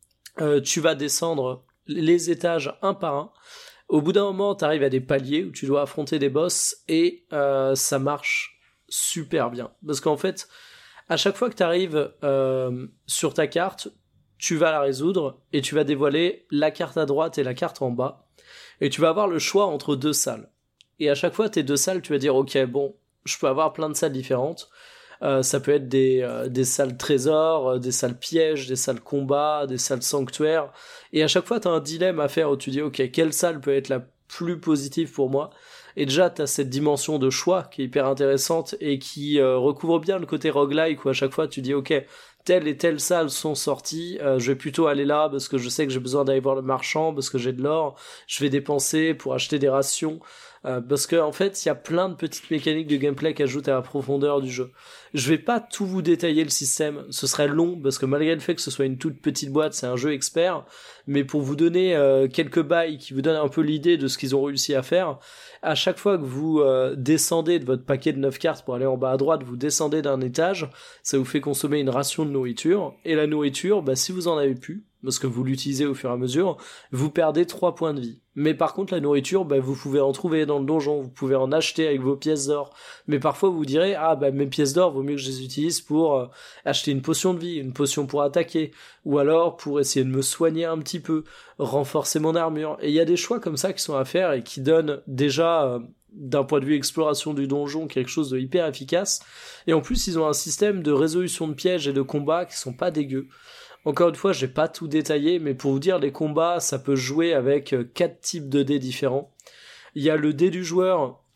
tu vas descendre les étages un par un. Au bout d'un moment, t'arrives à des paliers où tu dois affronter des boss et ça marche super bien. Parce qu'en fait, à chaque fois que t'arrives sur ta carte, tu vas la résoudre et tu vas dévoiler la carte à droite et la carte en bas. Et tu vas avoir le choix entre 2 salles. Et à chaque fois, tes 2 salles, tu vas dire, ok, bon, je peux avoir plein de salles différentes. Ça peut être des salles trésors, des salles pièges, des salles combat, des salles sanctuaires. Et à chaque fois, t'as un dilemme à faire où tu dis, ok, quelle salle peut être la plus positive pour moi? Et déjà, t'as cette dimension de choix qui est hyper intéressante et qui recouvre bien le côté roguelike où à chaque fois, tu dis, ok, telle et telle salle sont sorties, je vais plutôt aller là parce que je sais que j'ai besoin d'aller voir le marchand, parce que j'ai de l'or, je vais dépenser pour acheter des rations. Parce que en fait, il y a plein de petites mécaniques de gameplay qui ajoutent à la profondeur du jeu. Je vais pas tout vous détailler le système, ce serait long parce que malgré le fait que ce soit une toute petite boîte, c'est un jeu expert, mais pour vous donner quelques bails qui vous donnent un peu l'idée de ce qu'ils ont réussi à faire, à chaque fois que vous descendez de votre paquet de 9 cartes pour aller en bas à droite, vous descendez d'un étage, ça vous fait consommer une ration de nourriture, et la nourriture, si vous en avez plus, parce que vous l'utilisez au fur et à mesure, vous perdez 3 points de vie. Mais par contre, la nourriture, vous pouvez en trouver dans le donjon, vous pouvez en acheter avec vos pièces d'or. Mais parfois, vous direz, mes pièces d'or, vaut mieux que je les utilise pour acheter une potion de vie, une potion pour attaquer, ou alors pour essayer de me soigner un petit peu, renforcer mon armure. Et il y a des choix comme ça qui sont à faire et qui donnent déjà, d'un point de vue exploration du donjon, quelque chose de hyper efficace. Et en plus, ils ont un système de résolution de pièges et de combats qui sont pas dégueux. Encore une fois, j'ai pas tout détaillé, mais pour vous dire, les combats, ça peut jouer avec 4 types de dés différents. Il y a le dé du joueur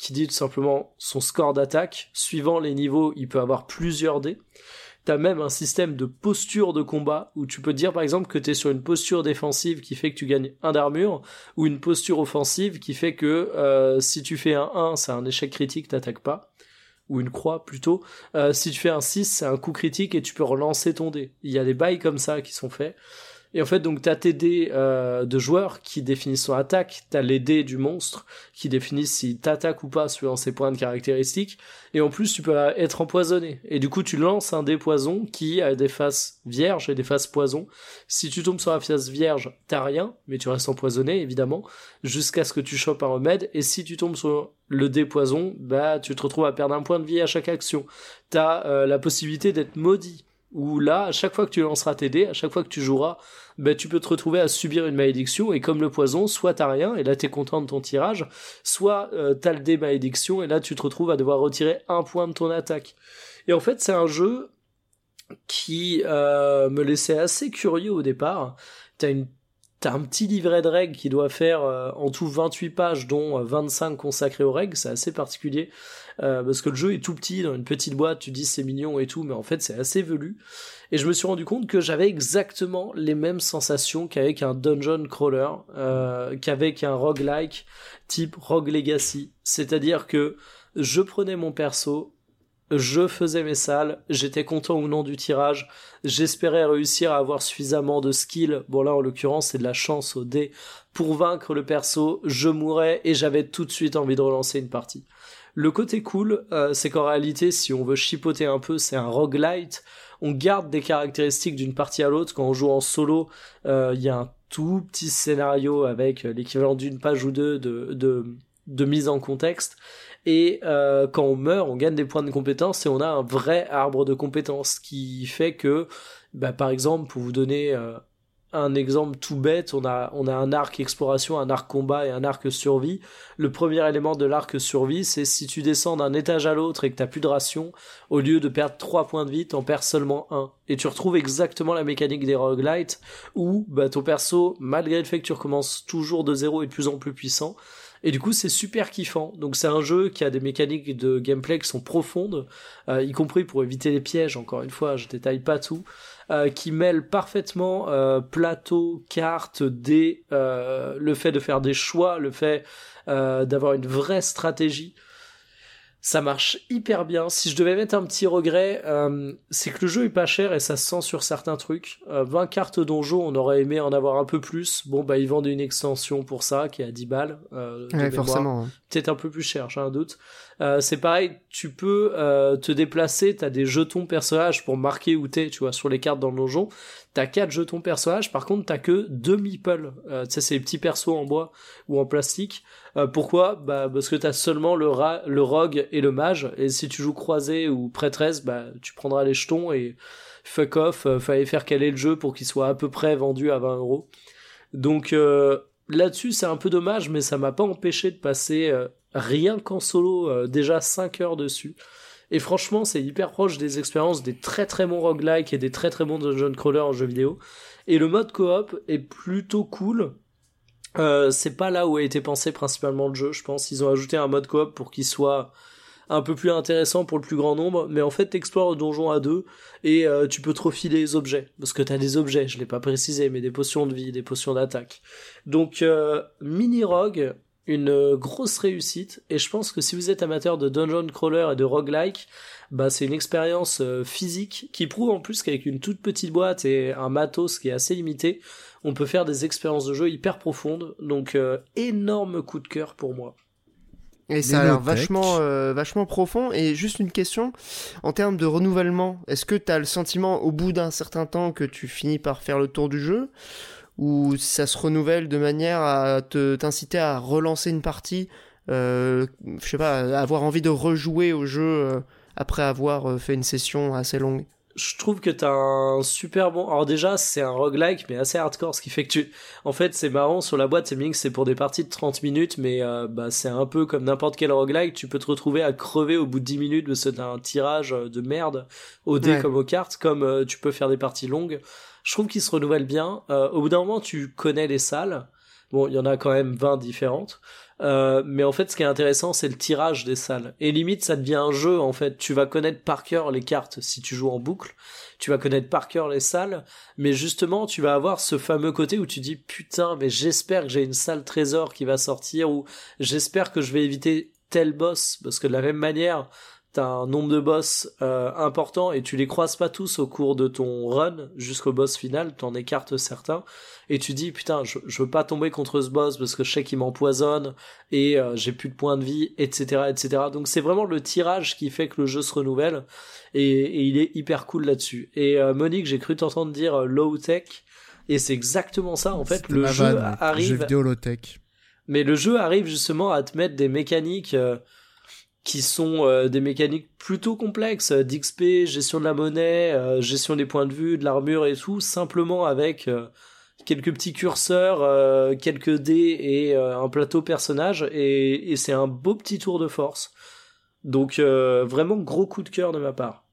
qui dit tout simplement son score d'attaque. Suivant les niveaux, il peut avoir plusieurs dés. T'as même un système de posture de combat où tu peux dire par exemple que t'es sur une posture défensive qui fait que tu gagnes 1 d'armure, ou une posture offensive qui fait que si tu fais un 1, c'est un échec critique, t'attaques pas, ou une croix plutôt. Si tu fais un 6, c'est un coup critique et tu peux relancer ton dé. Il y a des bails comme ça qui sont faits. Et en fait, donc, t'as tes dés de joueurs qui définissent son attaque, t'as les dés du monstre qui définissent s'il t'attaque ou pas suivant ses points de caractéristiques, et en plus, tu peux être empoisonné. Et du coup, tu lances un dé poison qui a des faces vierges et des faces poison. Si tu tombes sur la face vierge, t'as rien, mais tu restes empoisonné, évidemment, jusqu'à ce que tu chopes un remède, et si tu tombes sur le dé poison, bah, tu te retrouves à perdre un point de vie à chaque action. T'as la possibilité d'être maudit, où là, à chaque fois que tu lanceras tes dés, à chaque fois que tu joueras, ben, tu peux te retrouver à subir une malédiction, et comme le poison, soit t'as rien, et là t'es content de ton tirage, soit t'as le dé malédiction, et là tu te retrouves à devoir retirer 1 point de ton attaque. Et en fait, c'est un jeu qui me laissait assez curieux au départ. T'as un petit livret de règles qui doit faire en tout 28 pages, dont 25 consacrées aux règles. C'est assez particulier, parce que le jeu est tout petit, dans une petite boîte, tu dis c'est mignon et tout, mais en fait c'est assez velu. Et je me suis rendu compte que j'avais exactement les mêmes sensations qu'avec un dungeon crawler, qu'avec un roguelike type Rogue Legacy. C'est-à-dire que je prenais mon perso, je faisais mes salles, j'étais content ou non du tirage, j'espérais réussir à avoir suffisamment de skill, bon là en l'occurrence c'est de la chance au dé, pour vaincre le perso, je mourais et j'avais tout de suite envie de relancer une partie. Le côté cool, c'est qu'en réalité, si on veut chipoter un peu, c'est un roguelite, on garde des caractéristiques d'une partie à l'autre. Quand on joue en solo, il y a un tout petit scénario avec l'équivalent d'une page ou deux de mise en contexte. Et quand on meurt, on gagne des points de compétences et on a un vrai arbre de compétences qui fait que, bah, par exemple, pour vous donner un exemple tout bête, on a un arc exploration, un arc combat et un arc survie. Le premier élément de l'arc survie, c'est si tu descends d'un étage à l'autre et que t'as plus de ration, au lieu de perdre 3 points de vie, t'en perds seulement 1. Et tu retrouves exactement la mécanique des roguelites, où bah, ton perso, malgré le fait que tu recommences toujours de zéro, est de plus en plus puissant. Et du coup, c'est super kiffant. Donc c'est un jeu qui a des mécaniques de gameplay qui sont profondes, y compris pour éviter les pièges, encore une fois, je détaille pas tout, qui mêle parfaitement plateau, carte, dés, le fait de faire des choix, le fait d'avoir une vraie stratégie. Ça marche hyper bien. Si je devais mettre un petit regret, c'est que le jeu est pas cher et ça se sent sur certains trucs. 20 cartes donjon, on aurait aimé en avoir un peu plus. Bon, bah, ils vendent une extension pour ça, qui est à 10 balles. Ouais, forcément. Peut-être un peu plus cher, j'ai un doute. C'est pareil, tu peux te déplacer, t'as des jetons personnages pour marquer où t'es, tu vois, sur les cartes dans le donjon. T'as 4 jetons personnages, par contre, t'as que 2 meeples. Tu sais, c'est les petits persos en bois ou en plastique. Pourquoi ? Bah, parce que t'as seulement le rogue et le mage, et si tu joues croisé ou prêtresse, bah, tu prendras les jetons et fuck off, fallait faire caler le jeu pour qu'il soit à peu près vendu à 20€. Donc, là-dessus, c'est un peu dommage, mais ça m'a pas empêché de passer, rien qu'en solo, déjà 5 heures dessus. Et franchement, c'est hyper proche des expériences des très très bons roguelikes et des très très bons dungeon crawlers en jeu vidéo. Et le mode coop est plutôt cool. C'est pas là où a été pensé principalement le jeu, je pense. Ils ont ajouté un mode coop pour qu'il soit un peu plus intéressant pour le plus grand nombre, mais en fait t'explores le donjon à 2 et tu peux te refiler les objets, parce que t'as des objets, je l'ai pas précisé, mais des potions de vie, des potions d'attaque. Donc mini rogue, une grosse réussite, et je pense que si vous êtes amateur de dungeon crawler et de roguelike, bah c'est une expérience physique qui prouve en plus qu'avec une toute petite boîte et un matos qui est assez limité, on peut faire des expériences de jeu hyper profondes. Donc énorme coup de cœur pour moi. Et ça a l'air vachement profond. Et juste une question, en termes de renouvellement, est-ce que t'as le sentiment au bout d'un certain temps que tu finis par faire le tour du jeu, ou ça se renouvelle de manière à t'inciter à relancer une partie, je sais pas, avoir envie de rejouer au jeu après avoir fait une session assez longue? Je trouve que t'as un super bon... Alors déjà, c'est un roguelike, mais assez hardcore, ce qui fait que En fait, c'est marrant, sur la boîte, c'est bien que c'est pour des parties de 30 minutes, mais bah, c'est un peu comme n'importe quel roguelike, tu peux te retrouver à crever au bout de 10 minutes, parce que t'as un tirage de merde, au dé comme aux cartes, comme tu peux faire des parties longues. Je trouve qu'il se renouvelle bien. Au bout d'un moment, tu connais les salles, Bon, il y en a quand même 20 différentes. Mais en fait, ce qui est intéressant, c'est le tirage des salles. Et limite, ça devient un jeu, en fait. Tu vas connaître par cœur les cartes si tu joues en boucle. Tu vas connaître par cœur les salles. Mais justement, tu vas avoir ce fameux côté où tu dis, putain, mais j'espère que j'ai une salle trésor qui va sortir, ou j'espère que je vais éviter tel boss. Parce que de la même manière, t'as un nombre de boss important et tu les croises pas tous au cours de ton run jusqu'au boss final, t'en écartes certains et tu dis putain je veux pas tomber contre ce boss parce que je sais qu'il m'empoisonne et j'ai plus de points de vie, etc. Donc c'est vraiment le tirage qui fait que le jeu se renouvelle et il est hyper cool là-dessus. Et Monique, j'ai cru t'entendre dire low tech et c'est exactement ça en fait. C'était Le ma jeu vanne, arrive, jeu vidéo low tech. mais le jeu arrive justement à te mettre des mécaniques qui sont des mécaniques plutôt complexes, d'XP, gestion de la monnaie, gestion des points de vue, de l'armure et tout, simplement avec quelques petits curseurs, quelques dés et un plateau personnage, et c'est un beau petit tour de force. Donc vraiment gros coup de cœur de ma part.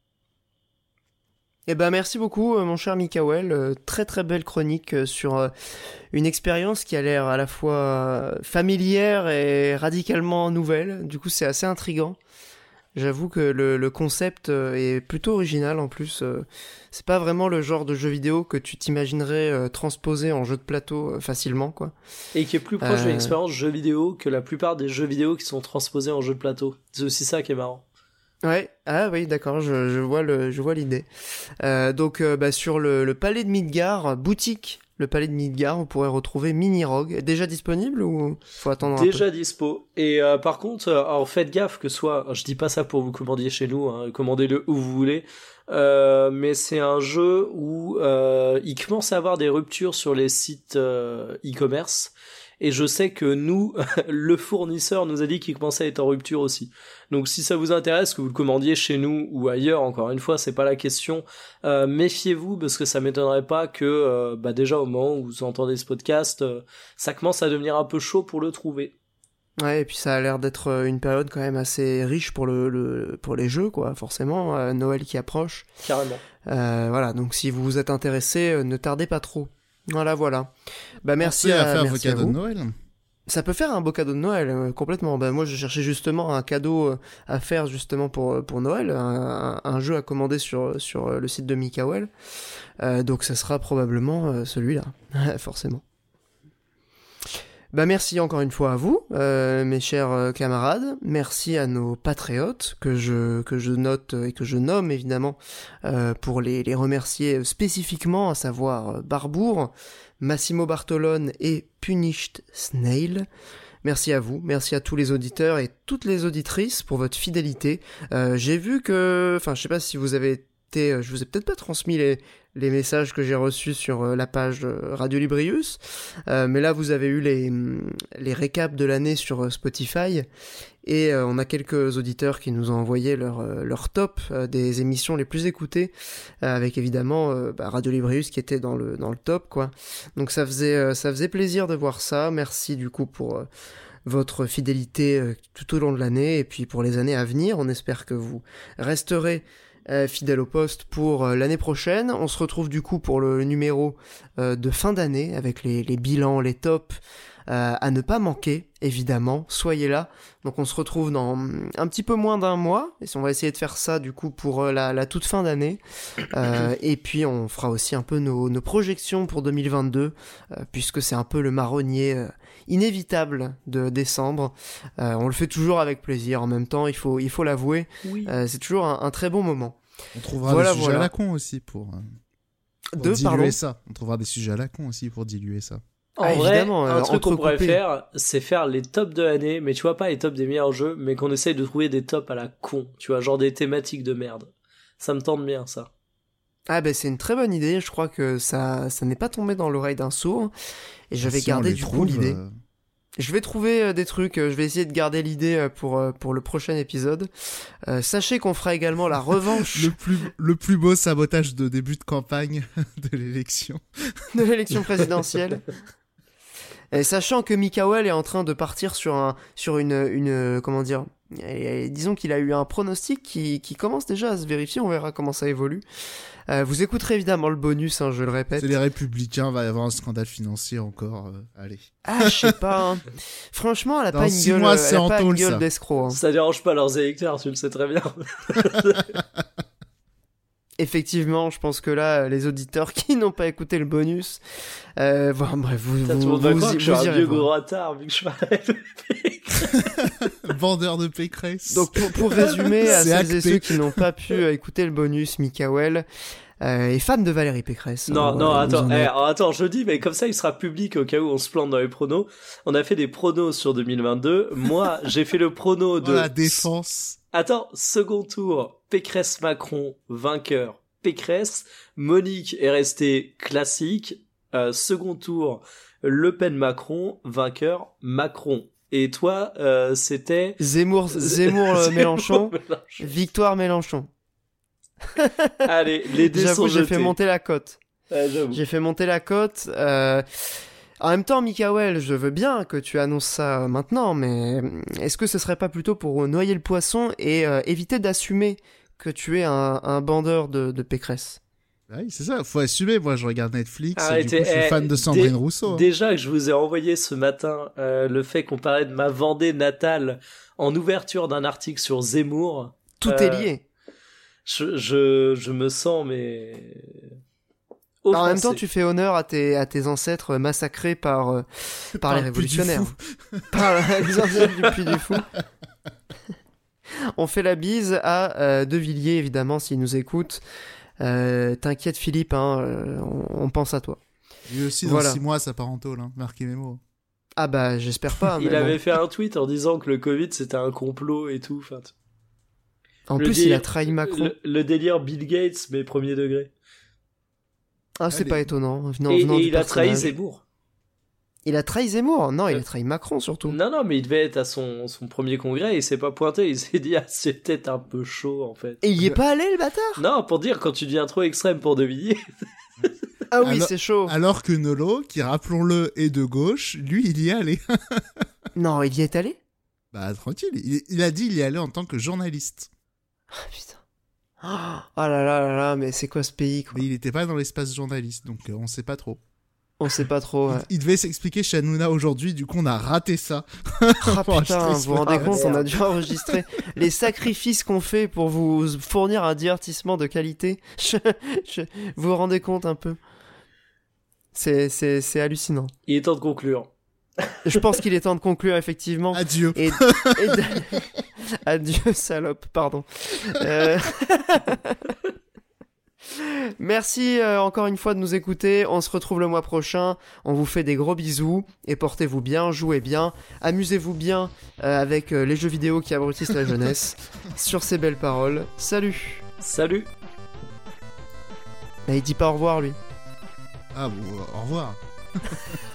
Eh ben merci beaucoup mon cher Mikael, très très belle chronique sur une expérience qui a l'air à la fois familière et radicalement nouvelle. Du coup c'est assez intriguant. J'avoue que le concept est plutôt original en plus. C'est pas vraiment le genre de jeu vidéo que tu t'imaginerais transposer en jeu de plateau facilement quoi. Et qui est plus proche de l'expérience jeu vidéo que la plupart des jeux vidéo qui sont transposés en jeu de plateau. C'est aussi ça qui est marrant. Ouais, ah oui, d'accord, je vois l'idée. Donc, sur le palais de Midgar, boutique, le palais de Midgar, vous pourrez retrouver Mini Rogue. Déjà disponible ou faut attendre un peu? Déjà dispo. Et par contre, alors faites gaffe que soit, je dis pas ça pour vous commandiez chez nous, hein, commandez-le où vous voulez, mais c'est un jeu où il commence à avoir des ruptures sur les sites e-commerce. Et je sais que nous, le fournisseur nous a dit qu'il commençait à être en rupture aussi. Donc si ça vous intéresse, que vous le commandiez chez nous ou ailleurs, encore une fois, c'est pas la question, méfiez-vous parce que ça m'étonnerait pas que déjà au moment où vous entendez ce podcast, ça commence à devenir un peu chaud pour le trouver. Ouais, et puis ça a l'air d'être une période quand même assez riche pour pour les jeux, quoi, forcément, Noël qui approche. Carrément. Voilà, donc si vous vous êtes intéressé, ne tardez pas trop. Voilà. Bah merci à faire vos merci à cadeaux vous. de Noël. Ça peut faire un beau cadeau de Noël, complètement. Bah moi je cherchais justement un cadeau à faire justement pour Noël, un jeu à commander sur le site de Mikael. Donc ça sera probablement celui-là, forcément. Bah merci encore une fois à vous, mes chers camarades. Merci à nos patriotes que je note et que je nomme évidemment pour les remercier spécifiquement, à savoir Barbour, Massimo Bartolone et Punished Snail. Merci à vous, merci à tous les auditeurs et toutes les auditrices pour votre fidélité. J'ai vu que, enfin je sais pas si vous avez été, je vous ai peut-être pas transmis les messages que j'ai reçus sur la page Radio Librius, mais là vous avez eu les récaps de l'année sur Spotify, et on a quelques auditeurs qui nous ont envoyé leur top des émissions les plus écoutées, avec évidemment Radio Librius qui était dans le top quoi. Donc ça faisait plaisir de voir ça. Merci du coup pour votre fidélité tout au long de l'année, et puis pour les années à venir, on espère que vous resterez fidèle au poste pour l'année prochaine. On se retrouve du coup pour le numéro de fin d'année avec les bilans, les tops à ne pas manquer, évidemment. Soyez là. Donc on se retrouve dans un petit peu moins d'un mois, et on va essayer de faire ça du coup pour la toute fin d'année. Et puis on fera aussi un peu nos projections pour 2022, puisque c'est un peu le marronnier inévitable de décembre. On le fait toujours avec plaisir. En même temps, il faut l'avouer, Oui. c'est toujours un très bon moment. On trouvera des sujets à la con aussi pour diluer pardon. ça. On trouvera des sujets à la con aussi pour diluer ça. En vrai, évidemment, un truc qu'on pourrait entrecoupé. faire, c'est faire les tops de l'année, mais tu vois pas les tops des meilleurs jeux, mais qu'on essaye de trouver des tops à la con, tu vois, genre des thématiques de merde. Ça me tente bien, ça. Ah ben c'est une très bonne idée. Je crois que ça n'est pas tombé dans l'oreille d'un sourd, et je vais Si on garder les du coup trouve, l'idée. Je vais trouver des trucs, je vais essayer de garder l'idée pour le prochain épisode. Sachez qu'on fera également la revanche le plus beau sabotage de début de campagne de l'élection. de l'élection présidentielle. Et sachant que Mikael est en train de partir sur une comment dire, Et disons qu'il a eu un pronostic qui commence déjà à se vérifier, on verra comment ça évolue. Vous écouterez évidemment le bonus, hein, je le répète. C'est les Républicains, va y avoir un scandale financier encore. Allez. Ah, je sais pas. Hein. Franchement, elle a Dans pas une 6 gueule, mois, elle c'est a en pas une tôle, gueule ça. d'escroc. Hein. Ça dérange pas leurs électeurs, tu le sais très bien. Effectivement, je pense que là, les auditeurs qui n'ont pas écouté le bonus, bon, bref, Tout le monde va croire que je suis un irez vieux voir. gros retard vu que je parlais de Vendeur de Pécresse. Donc pour résumer à C'est celles et acté. ceux qui n'ont pas pu écouter le bonus, Mikael est fan de Valérie Pécresse. Non, hein, non, vous attends, en avez- attends, je le dis, mais comme ça, il sera public au cas où on se plante dans les pronos. On a fait des pronos sur 2022. Moi, j'ai fait le prono de... Oh, la défense. Attends, second tour, Pécresse-Macron, vainqueur, Pécresse. Monique est restée classique. Second tour, Le Pen-Macron, vainqueur, Macron. Et toi, c'était... Zemmour Mélenchon, victoire Mélenchon. Allez, les dés sont J'avoue, j'ai jetés. fait monter la cote. Ouais, j'avoue. J'ai fait monter la cote. En même temps, Mikael, je veux bien que tu annonces ça maintenant, mais est-ce que ce serait pas plutôt pour noyer le poisson et éviter d'assumer que tu es un bandeur de Pécresse? Oui, c'est ça, faut assumer. Moi, je regarde Netflix. Et Arrêtez, du coup, je suis fan de Sandrine Rousseau. hein. Déjà que je vous ai envoyé ce matin le fait qu'on parlait de ma Vendée natale en ouverture d'un article sur Zemmour. Tout est lié. Je me sens, mais... En même offensé. temps, tu fais honneur à tes ancêtres massacrés par les le Puy du révolutionnaires. Fou. Par les ancêtres du Puy du Fou. On fait la bise à De Villiers, évidemment, s'il nous écoute. T'inquiète, Philippe, hein, on pense à toi. Lui aussi, dans Voilà. 6 mois, ça part en tôle. Hein. Marquez mes mots. Ah bah, j'espère pas. Il mais avait bon. fait un tweet en disant que le Covid c'était un complot et tout. Enfin, En le plus, il délire- a trahi Macron. Le délire Bill Gates, mais premier degré. Ah, c'est Allez. pas étonnant. Venant Et du il a trahi personnage. Zemmour. Il a trahi Zemmour. Non, il a trahi Macron surtout. Non, non, mais il devait être à son premier congrès, il s'est pas pointé, il s'est dit, ah, c'est peut-être un peu chaud, en fait. Et il y est pas allé, le bâtard. Non, pour dire, quand tu deviens trop extrême pour De Villiers. Ah oui, Alors- c'est chaud. Alors que Nolo, qui rappelons-le est de gauche, lui, il y est allé. Non, il y est allé. Bah, tranquille. Il a dit il y allait en tant que journaliste. Ah putain. Oh là là là là, mais c'est quoi ce pays, quoi. Mais il était pas dans l'espace journaliste, donc on sait pas trop. On sait pas trop. Ouais. Il devait s'expliquer chez Hanouna aujourd'hui, du coup on a raté ça. Ah Pour putain, enregistrer vous ce vous rendez compte, podcast. on a dû enregistrer les sacrifices qu'on fait pour vous fournir un divertissement de qualité. Vous vous rendez compte un peu? C'est hallucinant. Il est temps de conclure. Je pense qu'il est temps de conclure, effectivement. Adieu. Et Adieu, salope, pardon. Merci encore une fois de nous écouter. On se retrouve le mois prochain. On vous fait des gros bisous et portez-vous bien, jouez bien, amusez-vous bien avec les jeux vidéo qui abrutissent la jeunesse. Sur ces belles paroles, salut. Salut! Bah, il dit pas au revoir lui. Ah bon, au revoir.